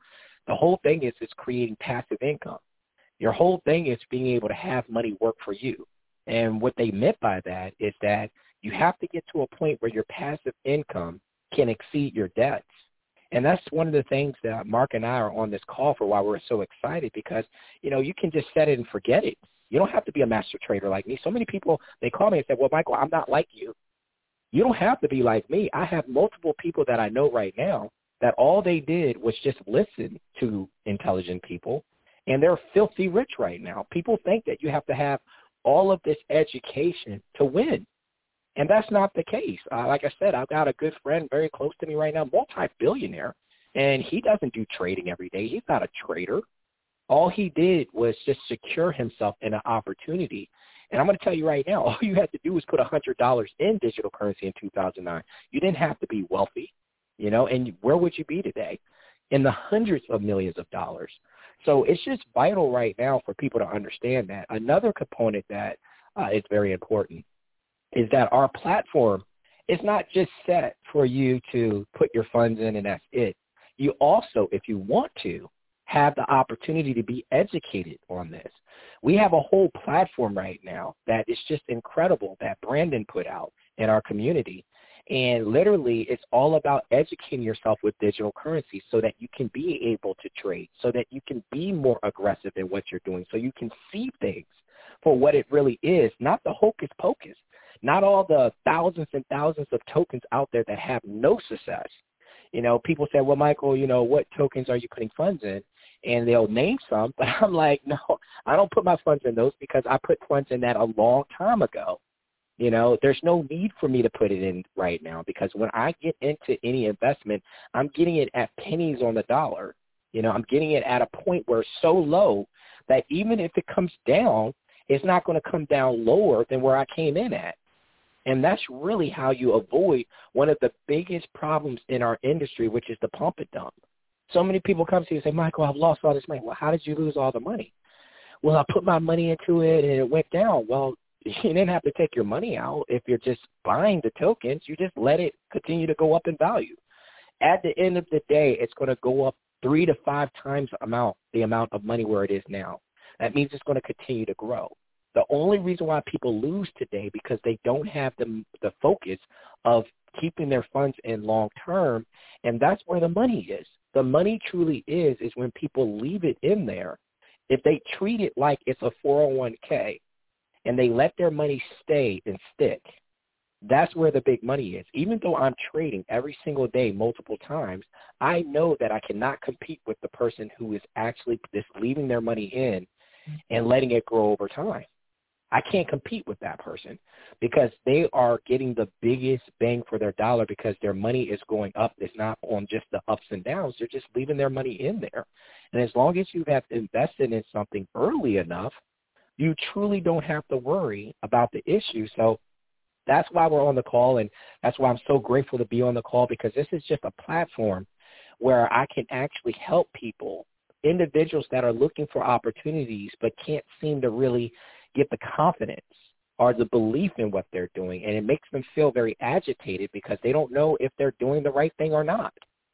The whole thing is it's creating passive income. Your whole thing is being able to have money work for you. And what they meant by that is that you have to get to a point where your passive income can exceed your debts. And that's one of the things that Mark and I are on this call for, why we're so excited, because, you know, you can just set it and forget it. You don't have to be a master trader like me. So many people, they call me and say, well, Michael, I'm not like you. You don't have to be like me. I have multiple people that I know right now that all they did was just listen to intelligent people, and they're filthy rich right now. People think that you have to have all of this education to win. And that's not the case. Uh, like I said, I've got a good friend very close to me right now, multi-billionaire, and he doesn't do trading every day. He's not a trader. All he did was just secure himself in an opportunity. And I'm going to tell you right now, all you had to do was put one hundred dollars in digital currency in two thousand nine. You didn't have to be wealthy, you know, and where would you be today? In the hundreds of millions of dollars. So it's just vital right now for people to understand that. Another component that uh, is very important is that our platform is not just set for you to put your funds in and that's it. You also, if you want to, have the opportunity to be educated on this. We have a whole platform right now that is just incredible that Brandon put out in our community. And literally, it's all about educating yourself with digital currency so that you can be able to trade, so that you can be more aggressive in what you're doing, so you can see things for what it really is, not the hocus pocus, not all the thousands and thousands of tokens out there that have no success. You know, people say, well, Michael, you know, what tokens are you putting funds in? And they'll name some, but I'm like, no, I don't put my funds in those because I put funds in that a long time ago. You know, there's no need for me to put it in right now because when I get into any investment, I'm getting it at pennies on the dollar. You know, I'm getting it at a point where it's so low that even if it comes down, it's not going to come down lower than where I came in at. And that's really how you avoid one of the biggest problems in our industry, which is the pump and dump. So many people come to you and say, Michael, I've lost all this money. Well, how did you lose all the money? Well, I put my money into it and it went down. Well, you didn't have to take your money out if you're just buying the tokens. You just let it continue to go up in value. At the end of the day, it's going to go up three to five times the amount, the amount of money where it is now. That means it's going to continue to grow. The only reason why people lose today because they don't have the, the focus of keeping their funds in long term, and that's where the money is. The money truly is, is when people leave it in there. If they treat it like it's a four oh one k and they let their money stay and stick, that's where the big money is. Even though I'm trading every single day multiple times, I know that I cannot compete with the person who is actually just leaving their money in and letting it grow over time. I can't compete with that person because they are getting the biggest bang for their dollar because their money is going up. It's not on just the ups and downs. They're just leaving their money in there. And as long as you have invested in something early enough, you truly don't have to worry about the issue. So that's why we're on the call, and that's why I'm so grateful to be on the call because this is just a platform where I can actually help people, individuals that are looking for opportunities but can't seem to really get the confidence or the belief in what they're doing, and it makes them feel very agitated because they don't know if they're doing the right thing or not.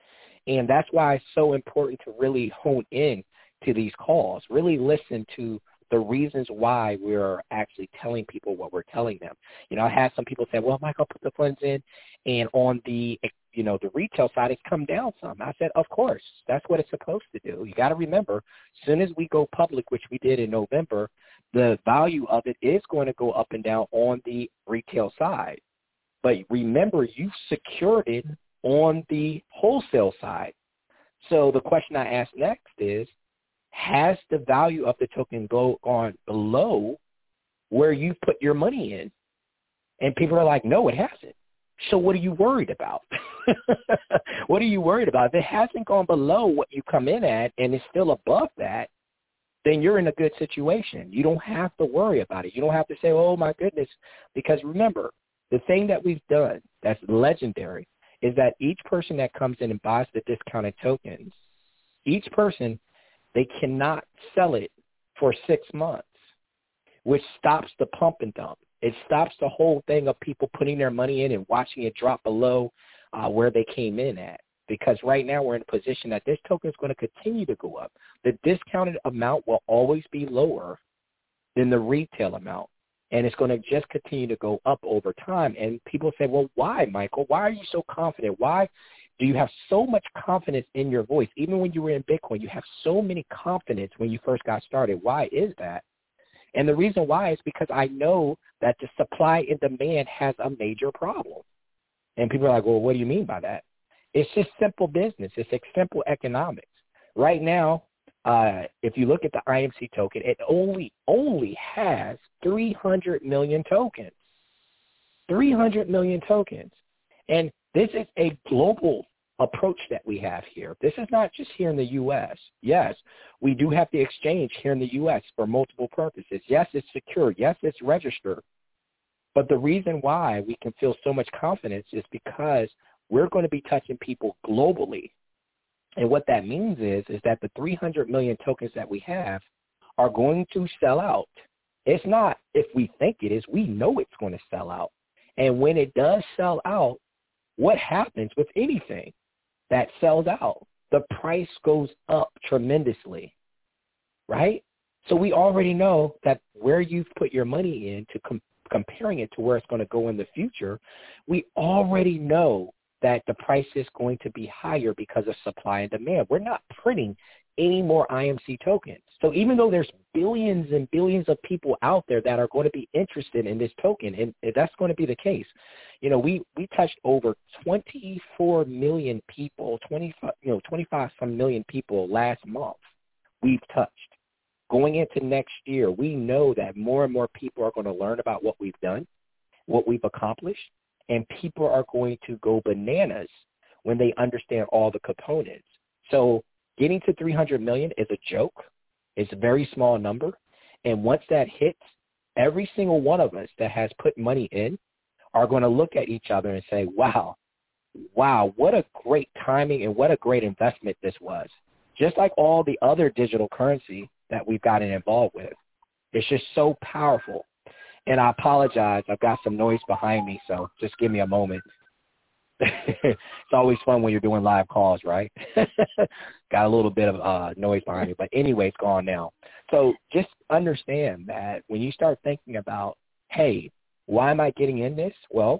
And that's why it's so important to really hone in to these calls, really listen to the reasons why we're actually telling people what we're telling them. You know, I had some people say, well, Michael, put the funds in, and on the, you know, the retail side, it's come down some. I said, of course, that's what it's supposed to do. You got to remember, as soon as we go public, which we did in November, the value of it is going to go up and down on the retail side. But remember, you secured it on the wholesale side. So the question I ask next is, has the value of the token go gone below where you put your money in? And people are like, no, it hasn't. So what are you worried about? What are you worried about? If it hasn't gone below what you come in at and it's still above that, then you're in a good situation. You don't have to worry about it. You don't have to say, oh, my goodness, because remember, the thing that we've done that's legendary is that each person that comes in and buys the discounted tokens, each person, they cannot sell it for six months, which stops the pump and dump. It stops the whole thing of people putting their money in and watching it drop below uh, where they came in at. because right now we're in a position that this token is going to continue to go up. The discounted amount will always be lower than the retail amount, and it's going to just continue to go up over time. And people say, well, why, Michael? Why are you so confident? Why do you have so much confidence in your voice? Even when you were in Bitcoin, you have so many confidence when you first got started. Why is that? And the reason why is because I know that the supply and demand has a major problem. And people are like, well, what do you mean by that? It's just simple business. It's like simple economics. Right now, uh, if you look at the I M C token, it only only has three hundred million tokens. three hundred million tokens. And this is a global approach that we have here. This is not just here in the U S. Yes, we do have the exchange here in the U S for multiple purposes. Yes, it's secure. Yes, it's registered. But the reason why we can feel so much confidence is because we're going to be touching people globally. And what that means is, is that the three hundred million tokens that we have are going to sell out. It's not if we think it is, we know it's going to sell out. And when it does sell out, what happens with anything that sells out? The price goes up tremendously, right? So we already know that where you've put your money in to com- comparing it to where it's going to go in the future, we already know that the price is going to be higher because of supply and demand. We're not printing any more I M C tokens. So even though there's billions and billions of people out there that are going to be interested in this token, and that's going to be the case, you know, we, we touched over twenty-four million people, twenty-five, you know, twenty-five some million people last month we've touched. Going into next year, we know that more and more people are going to learn about what we've done, what we've accomplished, and people are going to go bananas when they understand all the components. So getting to three hundred million is a joke. It's a very small number. And once that hits, every single one of us that has put money in are going to look at each other and say, wow, wow, what a great timing and what a great investment this was. Just like all the other digital currency that we've gotten involved with. It's just so powerful. And I apologize. I've got some noise behind me, so just give me a moment. It's always fun when you're doing live calls, right? Got a little bit of uh, noise behind me. But anyway, it's gone now. So just understand that when you start thinking about, hey, why am I getting in this? Well,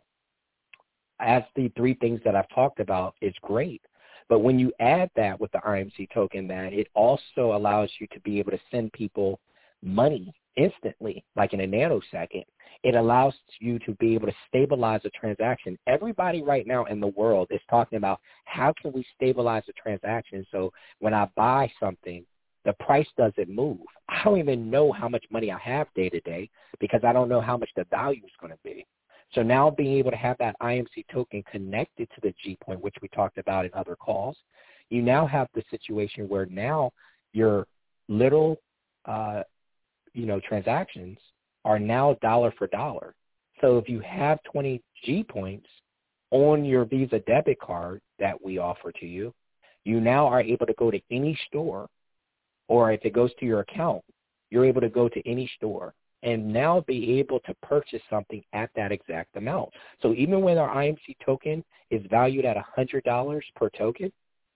as the three things that I've talked about, it's great. But when you add that with the I M C token, that it also allows you to be able to send people money instantly, like in a nanosecond. It allows you to be able to stabilize a transaction. Everybody right now in the world is talking about how can we stabilize a transaction so when I buy something, the price doesn't move. I don't even know how much money I have day to day because I don't know how much the value is going to be. So now being able to have that I M C token connected to the G Point, which we talked about in other calls, you now have the situation where now your little, uh, you know, transactions are now dollar for dollar. So if you have twenty G points on your Visa debit card that we offer to you, you now are able to go to any store, or if it goes to your account, you're able to go to any store and now be able to purchase something at that exact amount. So even when our I M C token is valued at one hundred dollars per token,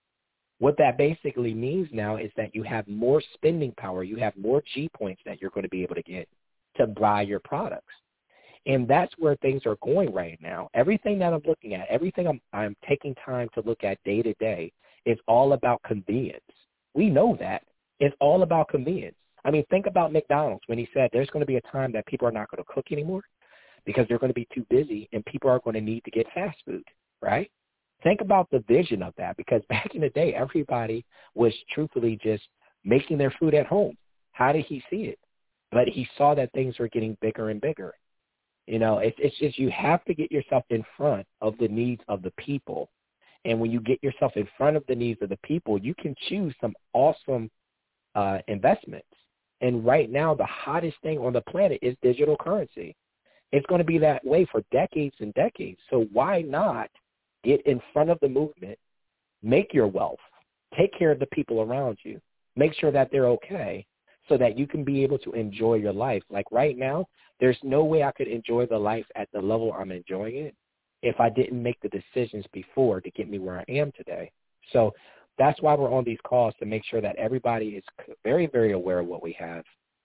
what that basically means now is that you have more spending power. You have more G points that you're going to be able to get to buy your products. And that's where things are going right now. Everything that I'm looking at, everything I'm, I'm taking time to look at day to day is all about convenience. We know that. It's all about convenience. I mean, think about McDonald's when he said there's going to be a time that people are not going to cook anymore because they're going to be too busy and people are going to need to get fast food, right? Think about the vision of that, because back in the day, everybody was truthfully just making their food at home. How did he see it? But he saw that things were getting bigger and bigger. You know, it's, it's just you have to get yourself in front of the needs of the people. And when you get yourself in front of the needs of the people, you can choose some awesome uh, investments. And right now, the hottest thing on the planet is digital currency. It's going to be that way for decades and decades. So why not get in front of the movement, make your wealth, take care of the people around you, make sure that they're okay so that you can be able to enjoy your life. Like right now, there's no way I could enjoy the life at the level I'm enjoying it if I didn't make the decisions before to get me where I am today. So that's why we're on these calls, to make sure that everybody is very, very aware of what we have.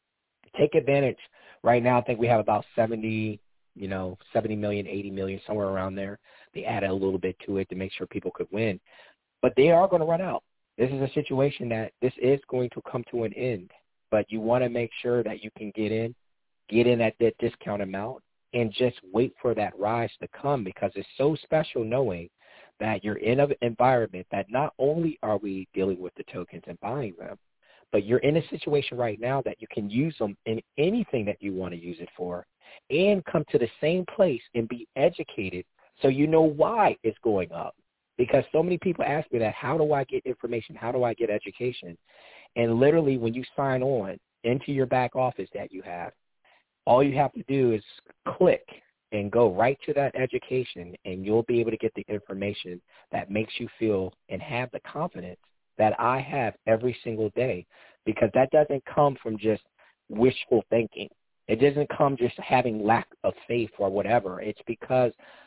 Take advantage. Right now, I think we have about seventy, you know, seventy million, eighty million, somewhere around there. They added a little bit to it to make sure people could win. But they are going to run out. This is a situation that this is going to come to an end. But you want to make sure that you can get in, get in at that discount amount, and just wait for that rise to come, because it's so special knowing that you're in an environment that not only are we dealing with the tokens and buying them, but you're in a situation right now that you can use them in anything that you want to use it for, and come to the same place and be educated so you know why it's going up. Because so many people ask me that, how do I get information? How do I get education? And literally when you sign on into your back office that you have, all you have to do is click and go right to that education, and you'll be able to get the information that makes you feel and have the confidence that I have every single day, because that doesn't come from just wishful thinking. It doesn't come just having lack of faith or whatever. It's because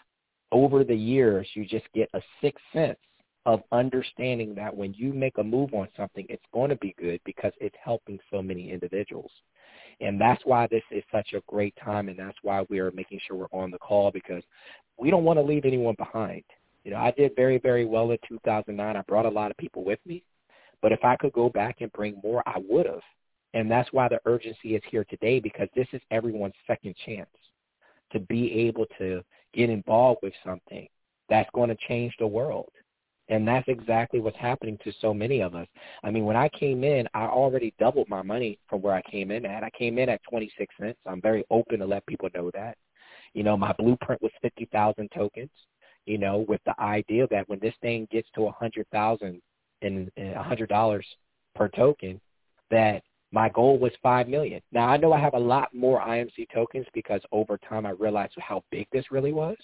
over the years you just get a sixth sense of understanding that when you make a move on something, it's going to be good because it's helping so many individuals. And that's why this is such a great time, and that's why we are making sure we're on the call, because we don't want to leave anyone behind. You know, I did very, very well in two thousand nine. I brought a lot of people with me. But if I could go back and bring more, I would have. And that's why the urgency is here today, because this is everyone's second chance to be able to get involved with something that's going to change the world. And that's exactly what's happening to so many of us. I mean, when I came in, I already doubled my money from where I came in at. I came in at twenty-six cents. I'm very open to let people know that. You know, my blueprint was fifty thousand tokens, you know, with the idea that when this thing gets to one hundred thousand and one hundred dollars per token, that my goal was five million dollars. Now, I know I have a lot more I M C tokens because over time I realized how big this really was.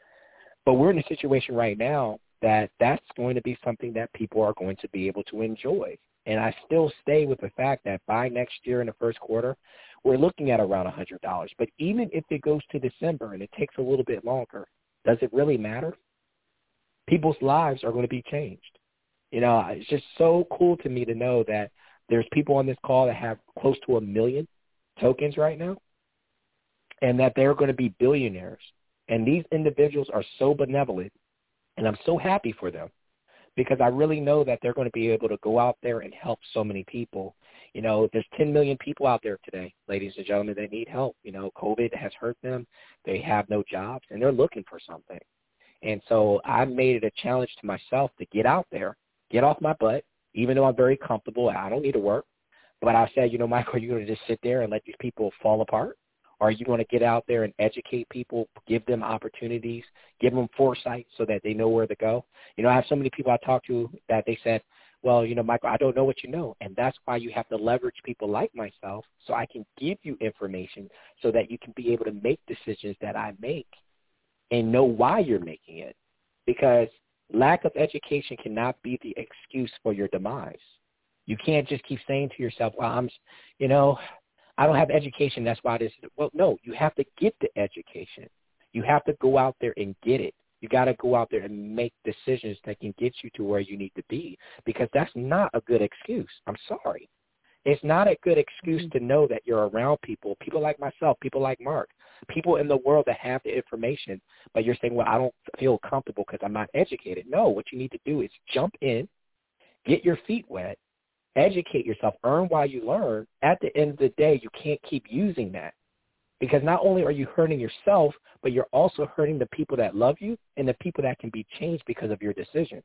But we're in a situation right now that that's going to be something that people are going to be able to enjoy. And I still stay with the fact that by next year in the first quarter, we're looking at around one hundred dollars. But even if it goes to December and it takes a little bit longer, does it really matter? People's lives are going to be changed. You know, it's just so cool to me to know that there's people on this call that have close to a million tokens right now, and that they're going to be billionaires. And these individuals are so benevolent, and I'm so happy for them, because I really know that they're going to be able to go out there and help so many people. You know, there's ten million people out there today, ladies and gentlemen, that need help. You know, COVID has hurt them. They have no jobs, and they're looking for something. And so I made it a challenge to myself to get out there, get off my butt, even though I'm very comfortable. I don't need to work. But I said, you know, Michael, are you going to just sit there and let these people fall apart? Or are you going to get out there and educate people, give them opportunities, give them foresight so that they know where to go? You know, I have so many people I talk to that they said, well, you know, Michael, I don't know what you know. And that's why you have to leverage people like myself so I can give you information so that you can be able to make decisions that I make and know why you're making it. Because lack of education cannot be the excuse for your demise. You can't just keep saying to yourself, well, I'm, you know, I don't have education, that's why this is. Well, no, you have to get the education. You have to go out there and get it. You got to go out there and make decisions that can get you to where you need to be, because that's not a good excuse. I'm sorry. It's not a good excuse to know that you're around people, people like myself, people like Mark, people in the world that have the information, but you're saying, well, I don't feel comfortable because I'm not educated. No, what you need to do is jump in, get your feet wet, educate yourself, earn while you learn. At the end of the day, you can't keep using that, because not only are you hurting yourself, but you're also hurting the people that love you and the people that can be changed because of your decision.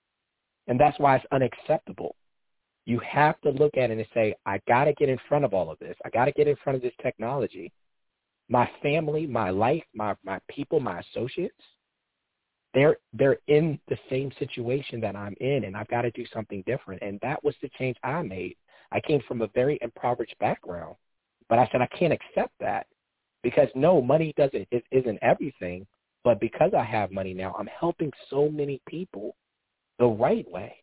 And that's why it's unacceptable. You have to look at it and say, I got to get in front of all of this. I got to get in front of this technology. My family, my life, my, my people, my associates, they're they're in the same situation that I'm in, and I've got to do something different. And that was the change I made. I came from a very impoverished background, but I said I can't accept that, because no, money doesn't it isn't everything. But because I have money now, I'm helping so many people the right way.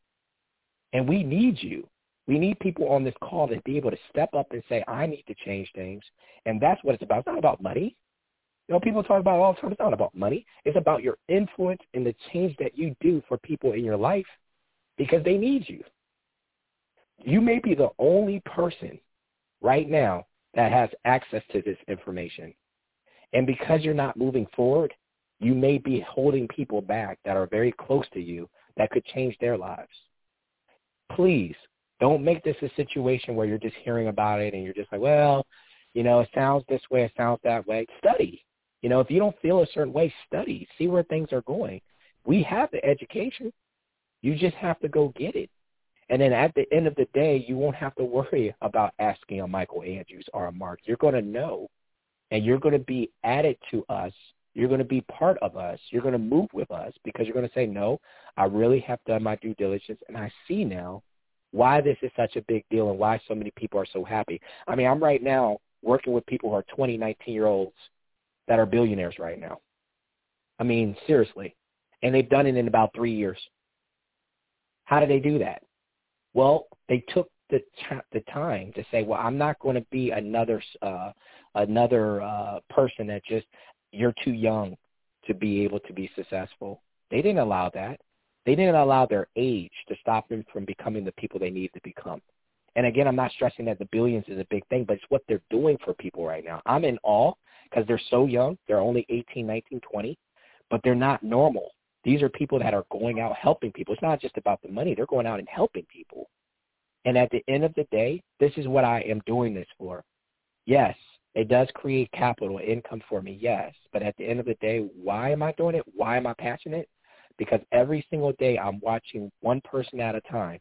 And we need you. We need people on this call to be able to step up and say, I need to change things. And that's what it's about. It's not about money. You know, people talk about it all the time. It's not about money. It's about your influence and the change that you do for people in your life because they need you. You may be the only person right now that has access to this information. And because you're not moving forward, you may be holding people back that are very close to you that could change their lives. Please don't make this a situation where you're just hearing about it and you're just like, well, you know, it sounds this way, it sounds that way. Study. You know, if you don't feel a certain way, study. See where things are going. We have the education. You just have to go get it. And then at the end of the day, you won't have to worry about asking a Michael Andrews or a Mark. You're going to know, and you're going to be added to us. You're going to be part of us. You're going to move with us because you're going to say, no, I really have done my due diligence, and I see now why this is such a big deal and why so many people are so happy. I mean, I'm right now working with people who are twenty, nineteen-year-olds that are billionaires right now. I mean, seriously. And they've done it in about three years. How did they do that? Well, they took the t- the time to say, well, I'm not going to be another uh, another uh, person that just, you're too young to be able to be successful. They didn't allow that. They didn't allow their age to stop them from becoming the people they need to become. And again, I'm not stressing that the billions is a big thing, but it's what they're doing for people right now. I'm in awe because they're so young. They're only eighteen, nineteen, twenty, but they're not normal. These are people that are going out helping people. It's not just about the money. They're going out and helping people. And at the end of the day, this is what I am doing this for. Yes, it does create capital income for me, yes. But at the end of the day, why am I doing it? Why am I passionate? Because every single day I'm watching one person at a time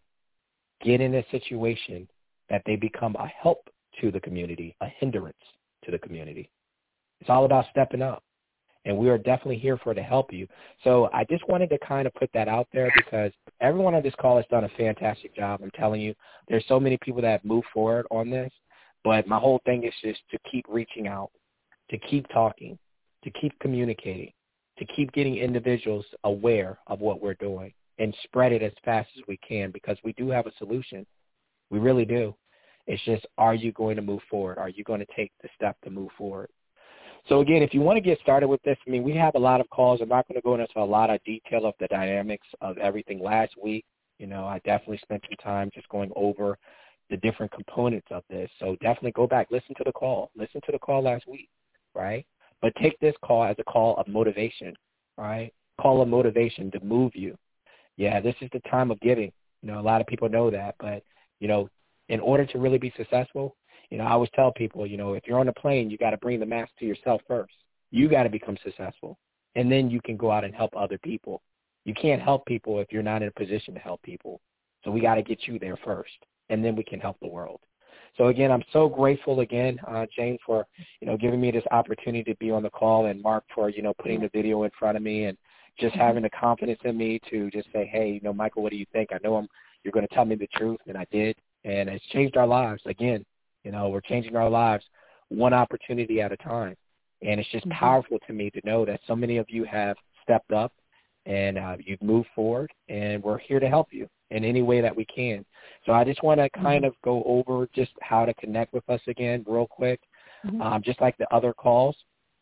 get in a situation that they become a help to the community, a hindrance to the community. It's all about stepping up. And we are definitely here for to help you. So I just wanted to kind of put that out there because everyone on this call has done a fantastic job. I'm telling you, there's so many people that have moved forward on this. But my whole thing is just to keep reaching out, to keep talking, to keep communicating, to keep getting individuals aware of what we're doing and spread it as fast as we can because we do have a solution. We really do. It's just, are you going to move forward? Are you going to take the step to move forward? So, again, if you want to get started with this, I mean, we have a lot of calls. I'm not going to go into a lot of detail of the dynamics of everything last week. You know, I definitely spent some time just going over the different components of this. So definitely go back, listen to the call. Listen to the call last week, right? But take this call as a call of motivation, right? Call of motivation to move you. Yeah, this is the time of giving. You know, a lot of people know that. But, you know, in order to really be successful, you know, I always tell people, you know, if you're on a plane, you got to bring the mask to yourself first. You got to become successful. And then you can go out and help other people. You can't help people if you're not in a position to help people. So we got to get you there first, and then we can help the world. So, again, I'm so grateful again, uh, Jane, for, you know, giving me this opportunity to be on the call, and Mark for, you know, putting the video in front of me and just having the confidence in me to just say, hey, you know, Michael, what do you think? I know I'm, you're going to tell me the truth, and I did. And it's changed our lives. Again, you know, we're changing our lives one opportunity at a time. And it's just mm-hmm. powerful to me to know that so many of you have stepped up and uh, you've moved forward, and we're here to help you in any way that we can. So I just want to kind mm-hmm. of go over just how to connect with us again real quick. Mm-hmm. Um, just like the other calls,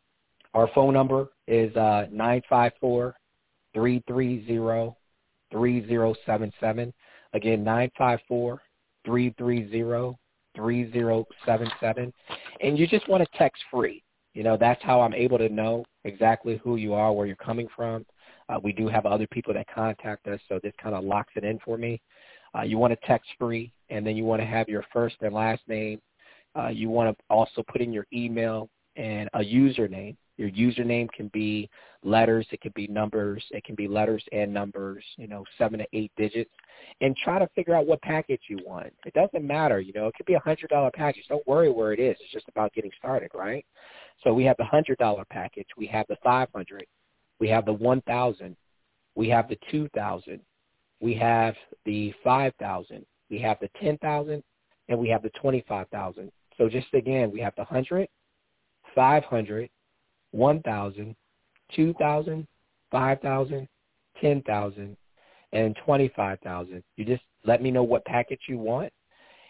our phone number is uh, nine five four, three three zero, three zero seven seven. Again, nine five four, three three zero, three zero seven seven. And you just want to text free. You know, that's how I'm able to know exactly who you are, where you're coming from. Uh, we do have other people that contact us, so this kind of locks it in for me. Uh, you want to text free, and then you want to have your first and last name. Uh, you want to also put in your email and a username. Your username can be letters, it can be numbers, it can be letters and numbers, you know, seven to eight digits, and try to figure out what package you want. It doesn't matter, you know, it could be a one hundred dollars package. Don't worry where it is. It's just about getting started, right? So we have the one hundred dollars package. We have the five hundred dollars. We have the one thousand dollars. We have the two thousand dollars. We have the five thousand dollars. We have the ten thousand dollars, and we have the twenty-five thousand dollars. So just again, we have the one hundred dollars, five hundred dollars, one thousand dollars, two thousand dollars, five thousand dollars, ten thousand dollars, and twenty-five thousand dollars. You just let me know what package you want,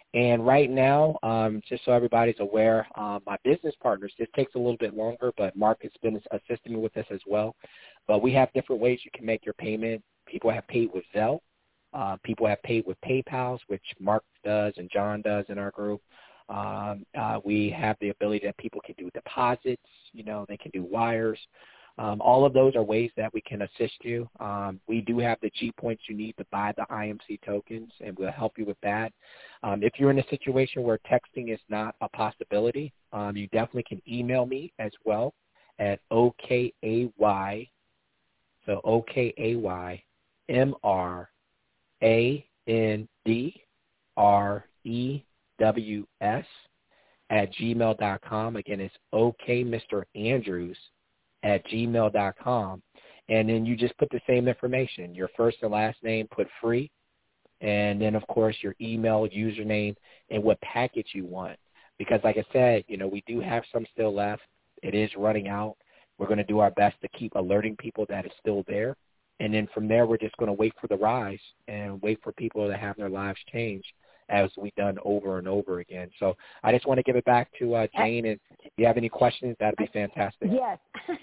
And right now, um, just so everybody's aware, uh, my business partners, this takes a little bit longer, but Mark has been assisting me with this as well. But we have different ways you can make your payment. People have paid with Zelle. Uh, people have paid with PayPal, which Mark does and John does in our group. Um, uh, we have the ability that people can do deposits. You know, they can do wires. Um, all of those are ways that we can assist you. Um, we do have the G points you need to buy the I M C tokens, and we'll help you with that. Um, if you're in a situation where texting is not a possibility, um, you definitely can email me as well at O K A Y, so O K A Y M R A N D R E W S at gmail dot com. Again, it's OK Mister Andrews at gmail dot com. And then you just put the same information, your first and last name, put free, and then, of course, your email, username, and what package you want. Because, like I said, you know, we do have some still left. It is running out. We're going to do our best to keep alerting people that it's still there. And then from there, we're just going to wait for the rise and wait for people to have their lives change, as we've done over and over again. So I just want to give it back to uh, Jane, and if you have any questions, that would be fantastic. Yes.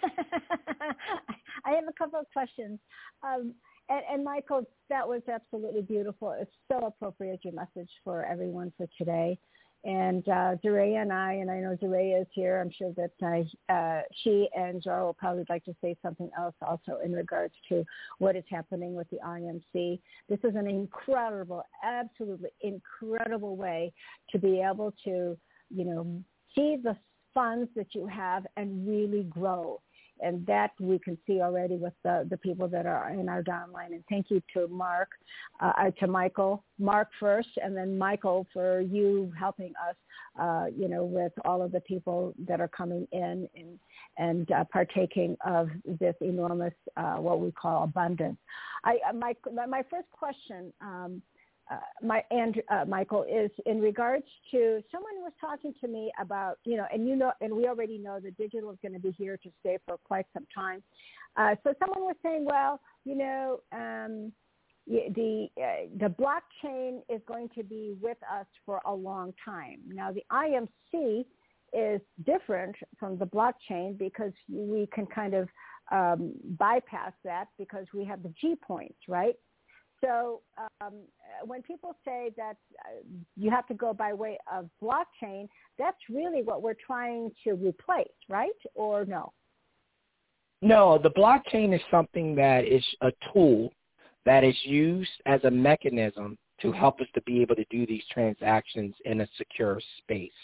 I have a couple of questions. Um, and, and Michael, that was absolutely beautiful. It's so appropriate, your message for everyone for today. And uh, Zaria and I, and I know Zaria is here, I'm sure that uh, uh, she and Jara will probably like to say something else also in regards to what is happening with the I M C. This is an incredible, absolutely incredible way to be able to, you know, see the funds that you have and really grow. And that we can see already with the, the people that are in our downline. And thank you to Mark, uh, to Michael, Mark first, and then Michael for you helping us, uh, you know, with all of the people that are coming in and, and uh, partaking of this enormous, uh, what we call abundance. I, uh, my, my first question, um, Uh, my and uh, Michael, is in regards to someone was talking to me about, you know, and you know, and we already know that digital is going to be here to stay for quite some time. Uh, so someone was saying, well, you know, um, the uh, the blockchain is going to be with us for a long time. Now, the I M C is different from the blockchain because we can kind of um, bypass that because we have the G points, right? So um, when people say that uh, you have to go by way of blockchain, that's really what we're trying to replace, right? Or no? No, the blockchain is something that is a tool that is used as a mechanism to help us to be able to do these transactions in a secure space.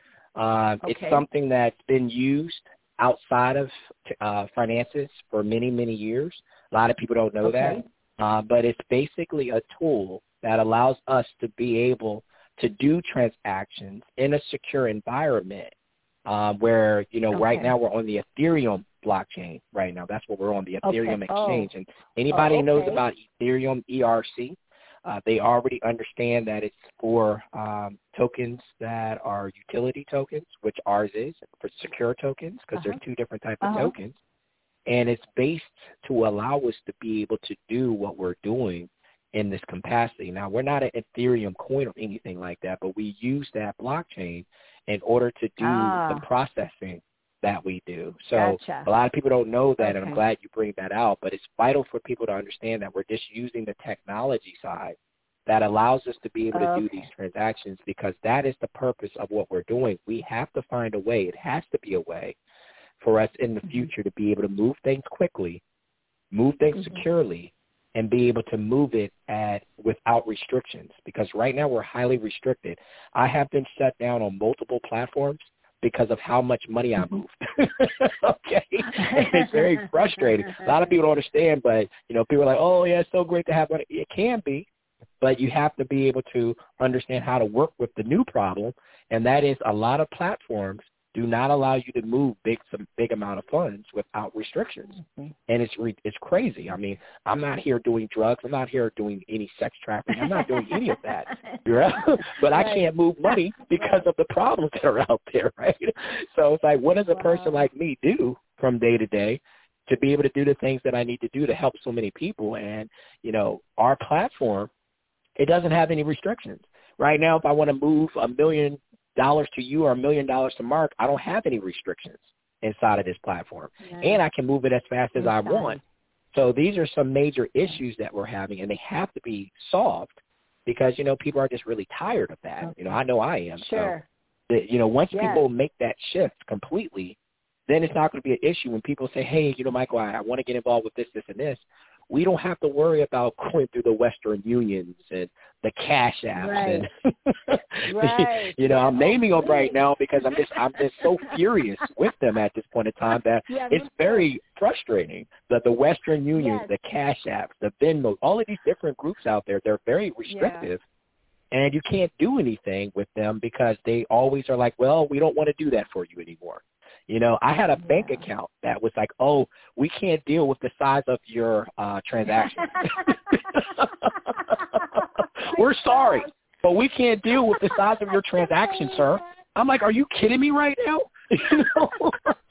Uh, okay. It's something that's been used outside of uh, finances for many, many years. A lot of people don't know okay. that. Uh, but it's basically a tool that allows us to be able to do transactions in a secure environment uh, where, you know, okay. right now we're on the Ethereum blockchain right now. That's what we're on, the Ethereum okay. exchange. Oh. And anybody oh, okay. knows about Ethereum E R C, uh, they already understand that it's for um, tokens that are utility tokens, which ours is, for secure tokens, because uh-huh. there's two different types uh-huh. of tokens. And it's based to allow us to be able to do what we're doing in this capacity. Now, we're not an Ethereum coin or anything like that, but we use that blockchain in order to do ah. the processing that we do. So gotcha. A lot of people don't know that, okay. and I'm glad you bring that out, but it's vital for people to understand that we're just using the technology side that allows us to be able to okay. do these transactions, because that is the purpose of what we're doing. We have to find a way. It has to be a way for us in the future to be able to move things quickly, move things mm-hmm. securely, and be able to move it at without restrictions. Because right now we're highly restricted. I have been shut down on multiple platforms because of how much money I moved. Okay, and it's very frustrating. A lot of people don't understand, but you know, people are like, "Oh, yeah, it's so great to have money." It can be, but you have to be able to understand how to work with the new problem, and that is a lot of platforms do not allow you to move big some big amount of funds without restrictions, mm-hmm. and it's re, it's crazy. I mean, I'm not here doing drugs. I'm not here doing any sex trafficking. I'm not doing any of that, right? But right. I can't move money because of the problems that are out there, right? So it's like, what does a wow. person like me do from day to day to be able to do the things that I need to do to help so many people? And you know, our platform, it doesn't have any restrictions. Right now, if I want to move a million dollars to you or a million dollars to Mark, I don't have any restrictions inside of this platform. Nice. And I can move it as fast as I want. So these are some major issues that we're having, and they have to be solved because, you know, people are just really tired of that. Okay. You know, I know I am. Sure. So, the, you know, once yes. people make that shift completely, then it's not going to be an issue when people say, hey, you know, Michael, I, I want to get involved with this, this, and this. We don't have to worry about going through the Western Unions and the Cash Apps. Right. And right. you know, yeah. I'm naming them right now because I'm just I'm just so furious with them at this point in time that yeah, it's very frustrating that the Western Unions, yes. the Cash Apps, the Venmo, all of these different groups out there, they're very restrictive. Yeah. And you can't do anything with them because they always are like, well, we don't want to do that for you anymore. You know, I had a yeah. bank account that was like, oh, we can't deal with the size of your uh, transaction. We're sorry, but we can't deal with the size of your transaction, sir. I'm like, are you kidding me right now? You know?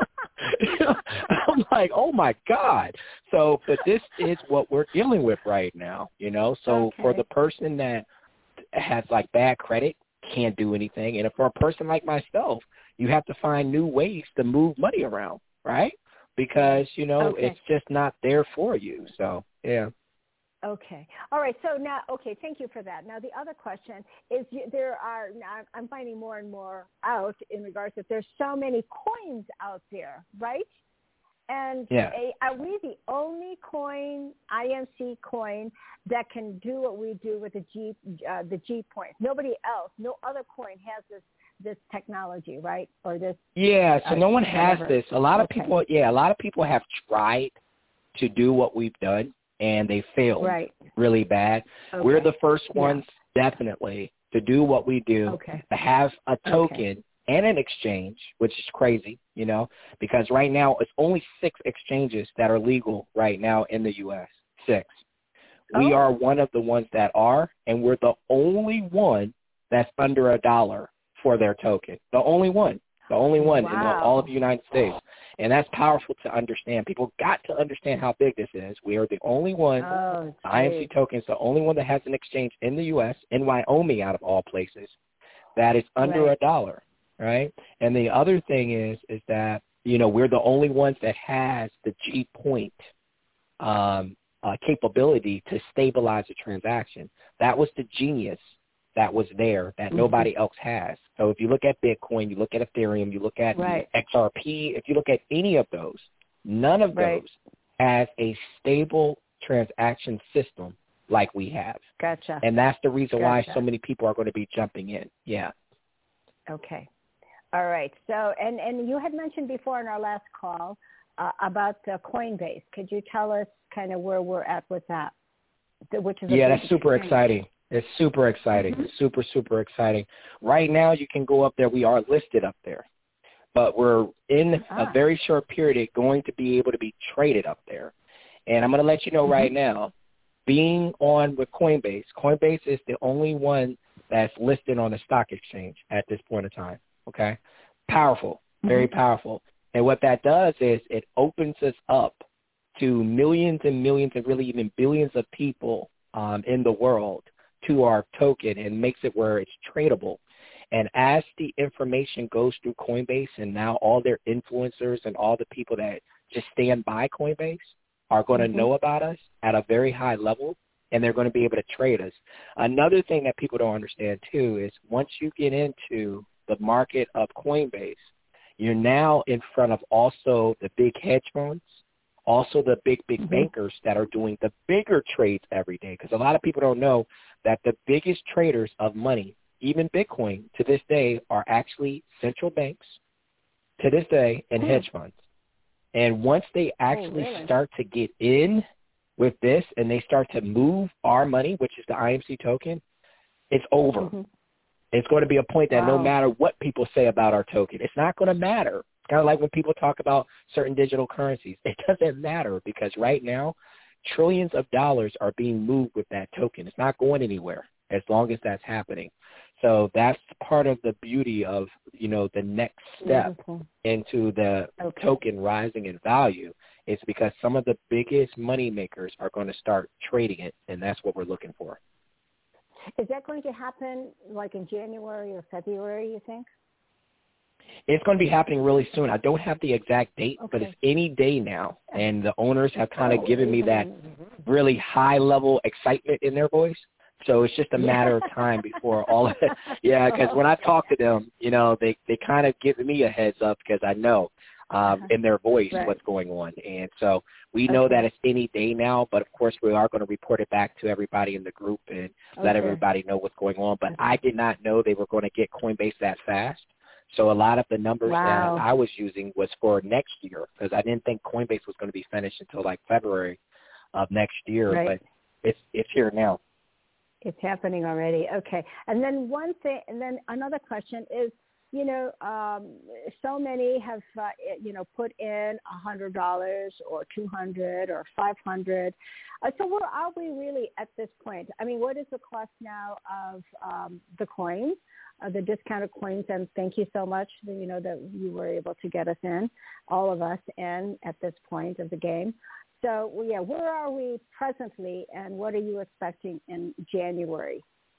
I'm like, oh, my God. So, but this is what we're dealing with right now, you know. So okay. for the person that has, like, bad credit, can't do anything. And for a person like myself, you have to find new ways to move money around, right? Because, you know, okay. it's just not there for you. So, yeah. Okay. All right. So now, okay, thank you for that. Now, the other question is you, there are, now I'm finding more and more out in regards that there's so many coins out there, right? And yeah. a, are we the only coin, I M C coin, that can do what we do with the G, uh, the G point? Nobody else, no other coin has this this technology, right? Or this yeah so uh, no one has whatever. this. A lot of okay. people yeah a lot of people have tried to do what we've done and they failed right. really bad. Okay. We're the first ones yeah. definitely to do what we do, okay. to have a token okay. and an exchange, which is crazy, you know, because right now it's only six exchanges that are legal right now in the U S Six. Oh. We are one of the ones that are, and we're the only one that's under a dollar for their token. The only one. The only one wow. in the, all of the United States. And that's powerful to understand. People got to understand how big this is. We are the only one. Oh, I M C token is the only one that has an exchange in the U S, in Wyoming out of all places, that is under right. a dollar, right? And the other thing is, is that, you know, we're the only ones that has the G point um, uh, capability to stabilize a transaction. That was the genius that was there that mm-hmm. nobody else has. So if you look at Bitcoin, you look at Ethereum, you look at right. X R P, if you look at any of those, none of right. those has a stable transaction system like we have. Gotcha. And that's the reason gotcha. why so many people are going to be jumping in. Yeah. Okay. All right. So, and, and you had mentioned before in our last call uh, about uh, Coinbase. Could you tell us kind of where we're at with that? The, which is yeah, a that's super exchange. exciting. It's super exciting. Mm-hmm. It's super, super exciting. Right now, you can go up there. We are listed up there. But we're in ah. a very short period going to be able to be traded up there. And I'm going to let you know mm-hmm. right now, being on with Coinbase, Coinbase is the only one that's listed on the stock exchange at this point in time, okay? Powerful, very mm-hmm. powerful. And what that does is it opens us up to millions and millions and really even billions of people um, in the world to our token and makes it where it's tradable. And as the information goes through Coinbase and now all their influencers and all the people that just stand by Coinbase are going to mm-hmm. know about us at a very high level, and they're going to be able to trade us. Another thing that people don't understand, too, is once you get into the market of Coinbase, you're now in front of also the big hedge funds, also the big, big mm-hmm. bankers that are doing the bigger trades every day. Because a lot of people don't know that the biggest traders of money, even Bitcoin to this day, are actually central banks to this day and mm. hedge funds. And once they actually oh, really? start to get in with this and they start to move our money, which is the I M C token, it's over. Mm-hmm. It's going to be a point that wow. no matter what people say about our token, it's not going to matter. It's kind of like when people talk about certain digital currencies. It doesn't matter because right now, trillions of dollars are being moved with that token. It's not going anywhere as long as that's happening. So that's part of the beauty of, you know, the next step Beautiful. into the okay. token rising in value is because some of the biggest money makers are going to start trading it, and that's what we're looking for. Is that going to happen like in January or February, you think? It's going to be happening really soon. I don't have the exact date, okay. but it's any day now. And the owners have kind of given me that really high-level excitement in their voice. So it's just a matter of time before all of it. Yeah, because when I talk to them, you know, they, they kind of give me a heads up because I know um, uh-huh. in their voice right. what's going on. And so we know okay. that it's any day now, but of course we are going to report it back to everybody in the group and okay. let everybody know what's going on. But I did not know they were going to get Coinbase that fast. So a lot of the numbers wow. that I was using was for next year because I didn't think Coinbase was going to be finished until like February of next year, right. but it's it's here now. It's happening already. Okay. And then one thing, and then another question is, you know, um, so many have, uh, you know, put in one hundred dollars or two hundred dollars or five hundred dollars. Uh, so where are we really at this point? I mean, what is the cost now of um, the coins, uh, the discounted coins? And thank you so much, that, you know, that you were able to get us in, all of us in at this point of the game. So, well, yeah, where are we presently, and what are you expecting in January?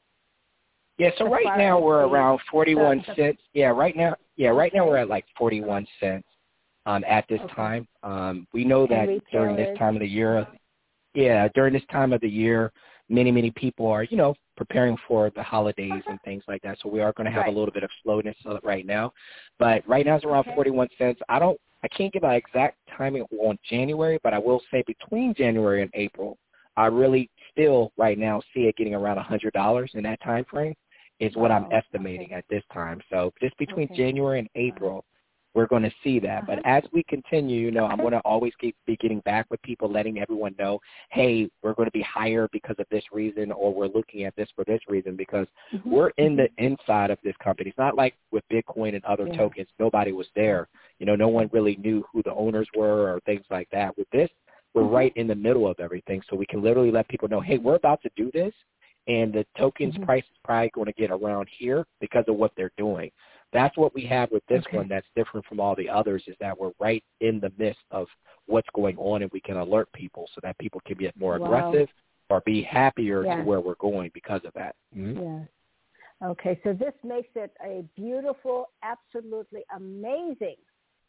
Yeah, so right now we're the, around forty-one the, cents. Yeah, right now, yeah, right okay. now we're at like forty-one cents um, at this okay. time. Um, we know that during this time of the year, yeah, during this time of the year, many, many people are, you know, preparing for the holidays and things like that. So we are going to have right. a little bit of slowness right now. But right now it's around okay. forty-one cents. I don't, I can't give an exact timing on January, but I will say between January and April, I really still right now see it getting around one hundred dollars in that time frame is what oh, I'm estimating okay. at this time. So just between okay. January and April, we're going to see that. Uh-huh. But as we continue, you know, I'm going to always keep be getting back with people, letting everyone know, hey, we're going to be higher because of this reason, or we're looking at this for this reason, because mm-hmm. we're in the inside of this company. It's not like with Bitcoin and other yeah. tokens, nobody was there. You know, no one really knew who the owners were or things like that. With this, we're mm-hmm. right in the middle of everything. So we can literally let people know, hey, we're about to do this, and the token's mm-hmm. price is probably going to get around here because of what they're doing. That's what we have with this okay. one that's different from all the others, is that we're right in the midst of what's going on, and we can alert people so that people can get more wow. aggressive or be happier yeah. to where we're going because of that. Mm-hmm. Yeah. Okay, so this makes it a beautiful, absolutely amazing,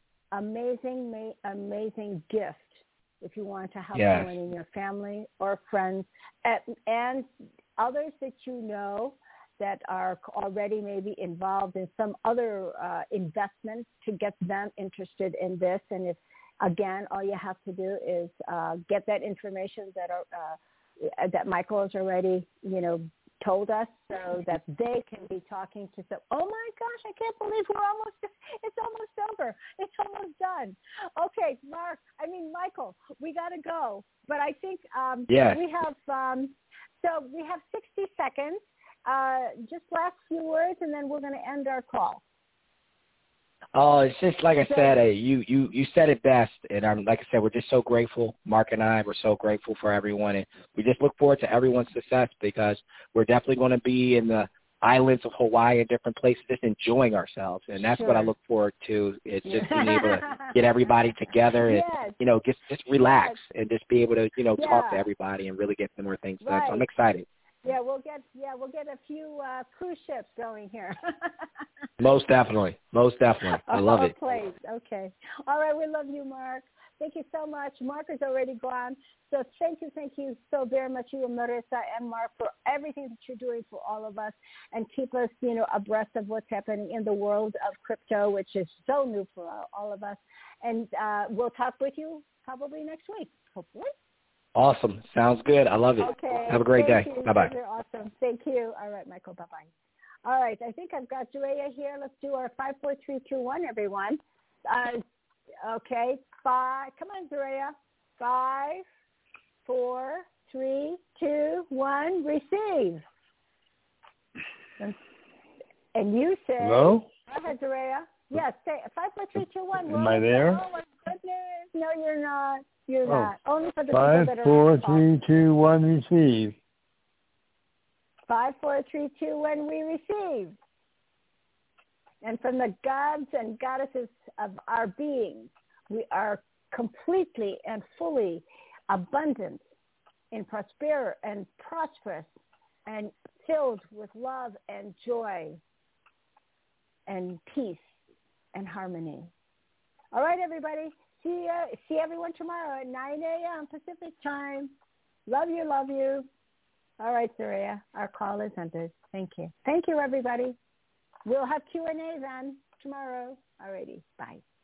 amazing, amazing gift if you want to help yes. someone in your family or friends and, and others that you know that are already maybe involved in some other uh, investment to get them interested in this. And if, again, all you have to do is uh, get that information that are, uh, that Michael has already, you know, told us, so that they can be talking to some, oh my gosh, I can't believe we're almost, it's almost over. It's almost done. Okay, Mark, I mean, Michael, we got to go. But I think um, yes. we have, um, so we have sixty seconds. Uh, just last few words, and then we're going to end our call. Oh, it's just like I said, uh, you, you, you said it best. And I'm like I said, we're just so grateful. Mark and I, we're so grateful for everyone. And we just look forward to everyone's success, because we're definitely going to be in the islands of Hawaii and different places just enjoying ourselves. And that's sure. what I look forward to, is just being able to get everybody together and, yes. you know, just, just relax yes. and just be able to, you know, yeah. talk to everybody and really get some more things right. done. So I'm excited. Yeah, we'll get yeah we'll get a few uh, cruise ships going here. Most definitely, most definitely. I love it. Place. Okay. All right, we love you, Mark. Thank you so much. Mark is already gone, so thank you, thank you so very much, you and Marissa and Mark, for everything that you're doing for all of us, and keep us, you know, abreast of what's happening in the world of crypto, which is so new for all, all of us. And uh, we'll talk with you probably next week, hopefully. Awesome. Sounds good. I love it. Okay. Have a great Thank day. You. Bye-bye. You're awesome. Thank you. All right, Michael. Bye-bye. All right. I think I've got Drea here. Let's do our five, four, three, two, one, everyone. Uh, okay. Five. Come on, Drea. Five, four, three, two, one. Receive. And, and you say. Hello? Go ahead, Drea. Yes. Say five, four, three, two, one. Am I there? Oh, my goodness. No, you're not. You're oh. not. Only for the Five, people that are four, three, two, one, receive. Five, four, three, two, one, we receive. And from the gods and goddesses of our being, we are completely and fully abundant in prosper and prosperous and filled with love and joy and peace and harmony. All right, everybody. See uh, see everyone tomorrow at nine a.m. Pacific time. Love you, love you. All right, Saraya, our call is ended. Thank you. Thank you, everybody. We'll have Q and A then tomorrow. All righty. Bye.